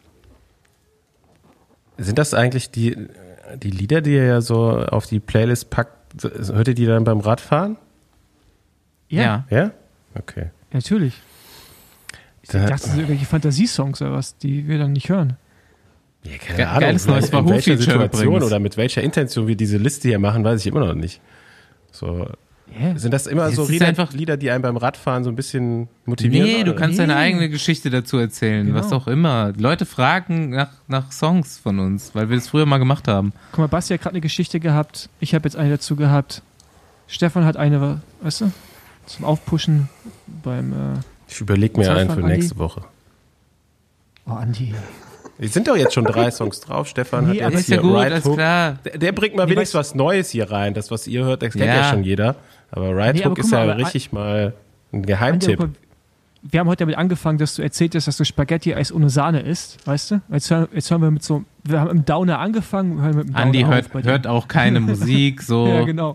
Speaker 3: Sind das eigentlich die, die Lieder, die ihr ja so auf die Playlist packt? Hört ihr die dann beim Radfahren?
Speaker 2: Ja,
Speaker 3: Ja? Okay.
Speaker 2: natürlich. Ich
Speaker 3: Da-
Speaker 2: dachte, das sind irgendwelche Fantasiesongs oder was, die wir dann nicht hören.
Speaker 3: Ja, keine
Speaker 1: Ge-
Speaker 3: Ahnung.
Speaker 1: geiles neues
Speaker 3: vielleicht in welcher
Speaker 1: Wahoo-Feature
Speaker 3: Situation
Speaker 1: übrigens.
Speaker 3: oder mit welcher Intention wir diese Liste hier machen, weiß ich immer noch nicht. So,
Speaker 2: Yeah.
Speaker 3: sind das immer
Speaker 1: Es
Speaker 3: so
Speaker 1: ist
Speaker 3: Lieder,
Speaker 1: einfach-
Speaker 3: Lieder, die einen beim Radfahren so ein bisschen motivieren?
Speaker 1: Nee, du
Speaker 3: oder?
Speaker 1: kannst
Speaker 2: Nee.
Speaker 1: deine eigene Geschichte dazu erzählen,
Speaker 2: Genau.
Speaker 1: was auch immer. Leute fragen nach, nach Songs von uns, weil wir das früher mal gemacht haben.
Speaker 2: Guck mal, Basti hat gerade eine Geschichte gehabt. Ich habe jetzt eine dazu gehabt. Stefan hat eine, weißt du, zum Aufpushen beim. Äh
Speaker 3: Ich überlege mir
Speaker 2: Zeitfahren,
Speaker 3: einen für
Speaker 2: Andi?
Speaker 3: nächste Woche.
Speaker 2: oh, Andi.
Speaker 3: Es sind doch jetzt schon drei Songs drauf. Stefan
Speaker 2: Nee,
Speaker 3: hat
Speaker 2: aber
Speaker 3: jetzt
Speaker 1: Ist ja
Speaker 3: hier
Speaker 1: gut,
Speaker 3: Right
Speaker 1: alles
Speaker 3: Hook.
Speaker 1: klar.
Speaker 3: Der, der bringt mal
Speaker 2: Nee,
Speaker 3: wenigstens
Speaker 2: weißt-
Speaker 3: was Neues hier rein. Das, was ihr hört, das kennt ja,
Speaker 1: Ja.
Speaker 3: schon jeder. Aber Right
Speaker 2: Nee, aber
Speaker 3: Hook
Speaker 2: guck
Speaker 3: ist
Speaker 2: mal,
Speaker 3: ja
Speaker 2: aber-
Speaker 3: richtig mal ein
Speaker 2: Andi,
Speaker 3: Geheimtipp.
Speaker 2: guck mal, wir haben heute damit angefangen, dass du erzählt hast, dass du Spaghetti-Eis ohne Sahne isst, weißt du? Jetzt hören, jetzt hören wir mit so, wir haben im Downer angefangen, wir hören mit dem Downer
Speaker 1: Andi
Speaker 2: auf
Speaker 1: hört,
Speaker 2: bei dir.
Speaker 1: hört auch keine Musik, so.
Speaker 2: Ja, genau.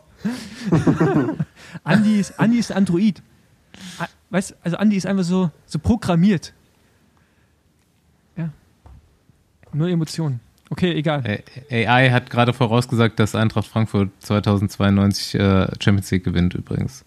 Speaker 2: Andi ist, Andi ist Android. A- Weißt du, also Andi ist einfach so, so programmiert. Ja. Nur Emotionen. Okay, egal.
Speaker 1: A I hat gerade vorausgesagt, dass Eintracht Frankfurt zweitausendzweiundneunzig äh, Champions League gewinnt übrigens.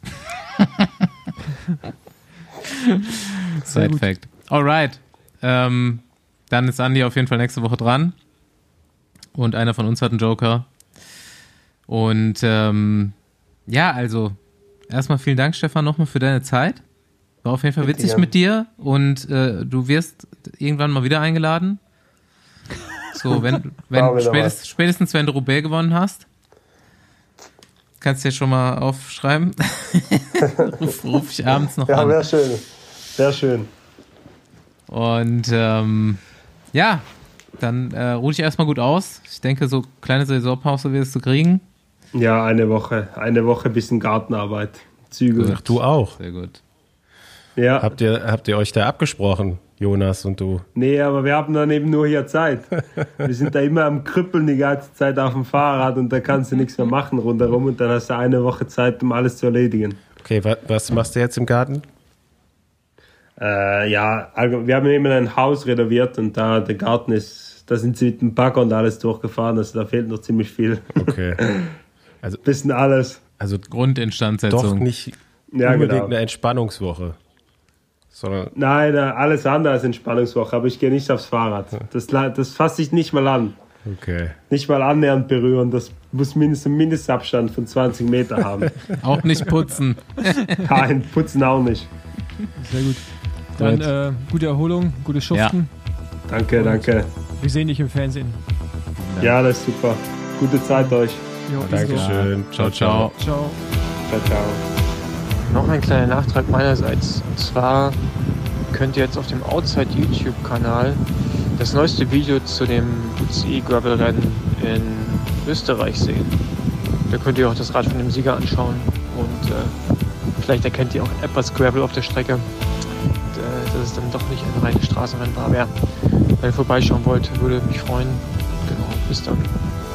Speaker 1: Side
Speaker 2: gut.
Speaker 1: Fact. Alright. Ähm, dann ist Andi auf jeden Fall nächste Woche dran. Und einer von uns hat einen Joker. Und ähm, ja, also erstmal vielen Dank, Stefan, nochmal für deine Zeit. War auf jeden Fall witzig
Speaker 6: ja.
Speaker 1: mit dir. Und äh, du wirst irgendwann mal wieder eingeladen. So, wenn, wenn
Speaker 6: Machen wir doch
Speaker 1: spätestens, spätestens wenn du Roubaix gewonnen hast, kannst du ja schon mal aufschreiben. ruf, ruf ich abends noch
Speaker 6: Ja,
Speaker 1: an.
Speaker 6: wäre schön. Wäre schön.
Speaker 1: Und ähm, ja, dann äh, ruh dich erstmal gut aus. Ich denke, so kleine Saisonpause wirst du kriegen.
Speaker 6: Ja, eine Woche. Eine Woche bisschen Gartenarbeit. Zügel.
Speaker 3: Ach, du auch.
Speaker 1: Sehr gut.
Speaker 6: Ja.
Speaker 3: Habt ihr, habt ihr euch da abgesprochen, Jonas und du?
Speaker 6: Nee, aber wir haben dann eben nur hier Zeit. Wir sind da immer am Krüppeln die ganze Zeit auf dem Fahrrad und da kannst du nichts mehr machen rundherum und dann hast du eine Woche Zeit, um alles zu erledigen.
Speaker 3: Okay, wa was machst du jetzt im Garten?
Speaker 6: Äh, ja, also wir haben eben ein Haus renoviert und da der Garten ist, da sind sie mit dem Bagger und alles durchgefahren, also da fehlt noch ziemlich viel.
Speaker 3: Okay.
Speaker 6: Bisschen alles.
Speaker 3: Also
Speaker 1: Grundinstandsetzung.
Speaker 3: doch nicht
Speaker 6: Ja,
Speaker 3: unbedingt
Speaker 6: genau.
Speaker 3: eine Entspannungswoche, sondern
Speaker 6: Nein, äh, alles andere als Entspannungswoche, aber ich gehe nicht aufs Fahrrad. Das, la- das fasse ich nicht mal an.
Speaker 3: okay.
Speaker 6: Nicht mal annähernd berühren. Das muss mindestens einen Mindestabstand von zwanzig Meter haben.
Speaker 1: Auch nicht putzen.
Speaker 6: Nein, putzen auch nicht.
Speaker 2: Sehr gut. Dann
Speaker 1: Gut.
Speaker 2: äh, gute Erholung, gute Schuften.
Speaker 6: Danke, danke.
Speaker 2: Wir sehen dich im Fernsehen.
Speaker 6: Ja, das ist super. Gute Zeit euch.
Speaker 2: Jo,
Speaker 3: Dankeschön.
Speaker 1: Ciao, ciao.
Speaker 2: Ciao.
Speaker 6: Ciao, ciao.
Speaker 7: Noch ein kleiner Nachtrag meinerseits. Und zwar könnt ihr jetzt auf dem Outside YouTube-Kanal das neueste Video zu dem U C I-Gravel-Rennen in Österreich sehen. Da könnt ihr auch das Rad von dem Sieger anschauen und äh, vielleicht erkennt ihr auch etwas Gravel auf der Strecke. Und, äh, dass es dann doch nicht ein reines Straßenrennen war. Aber ja, wenn ihr vorbeischauen wollt, würde mich freuen. Genau, bis dann.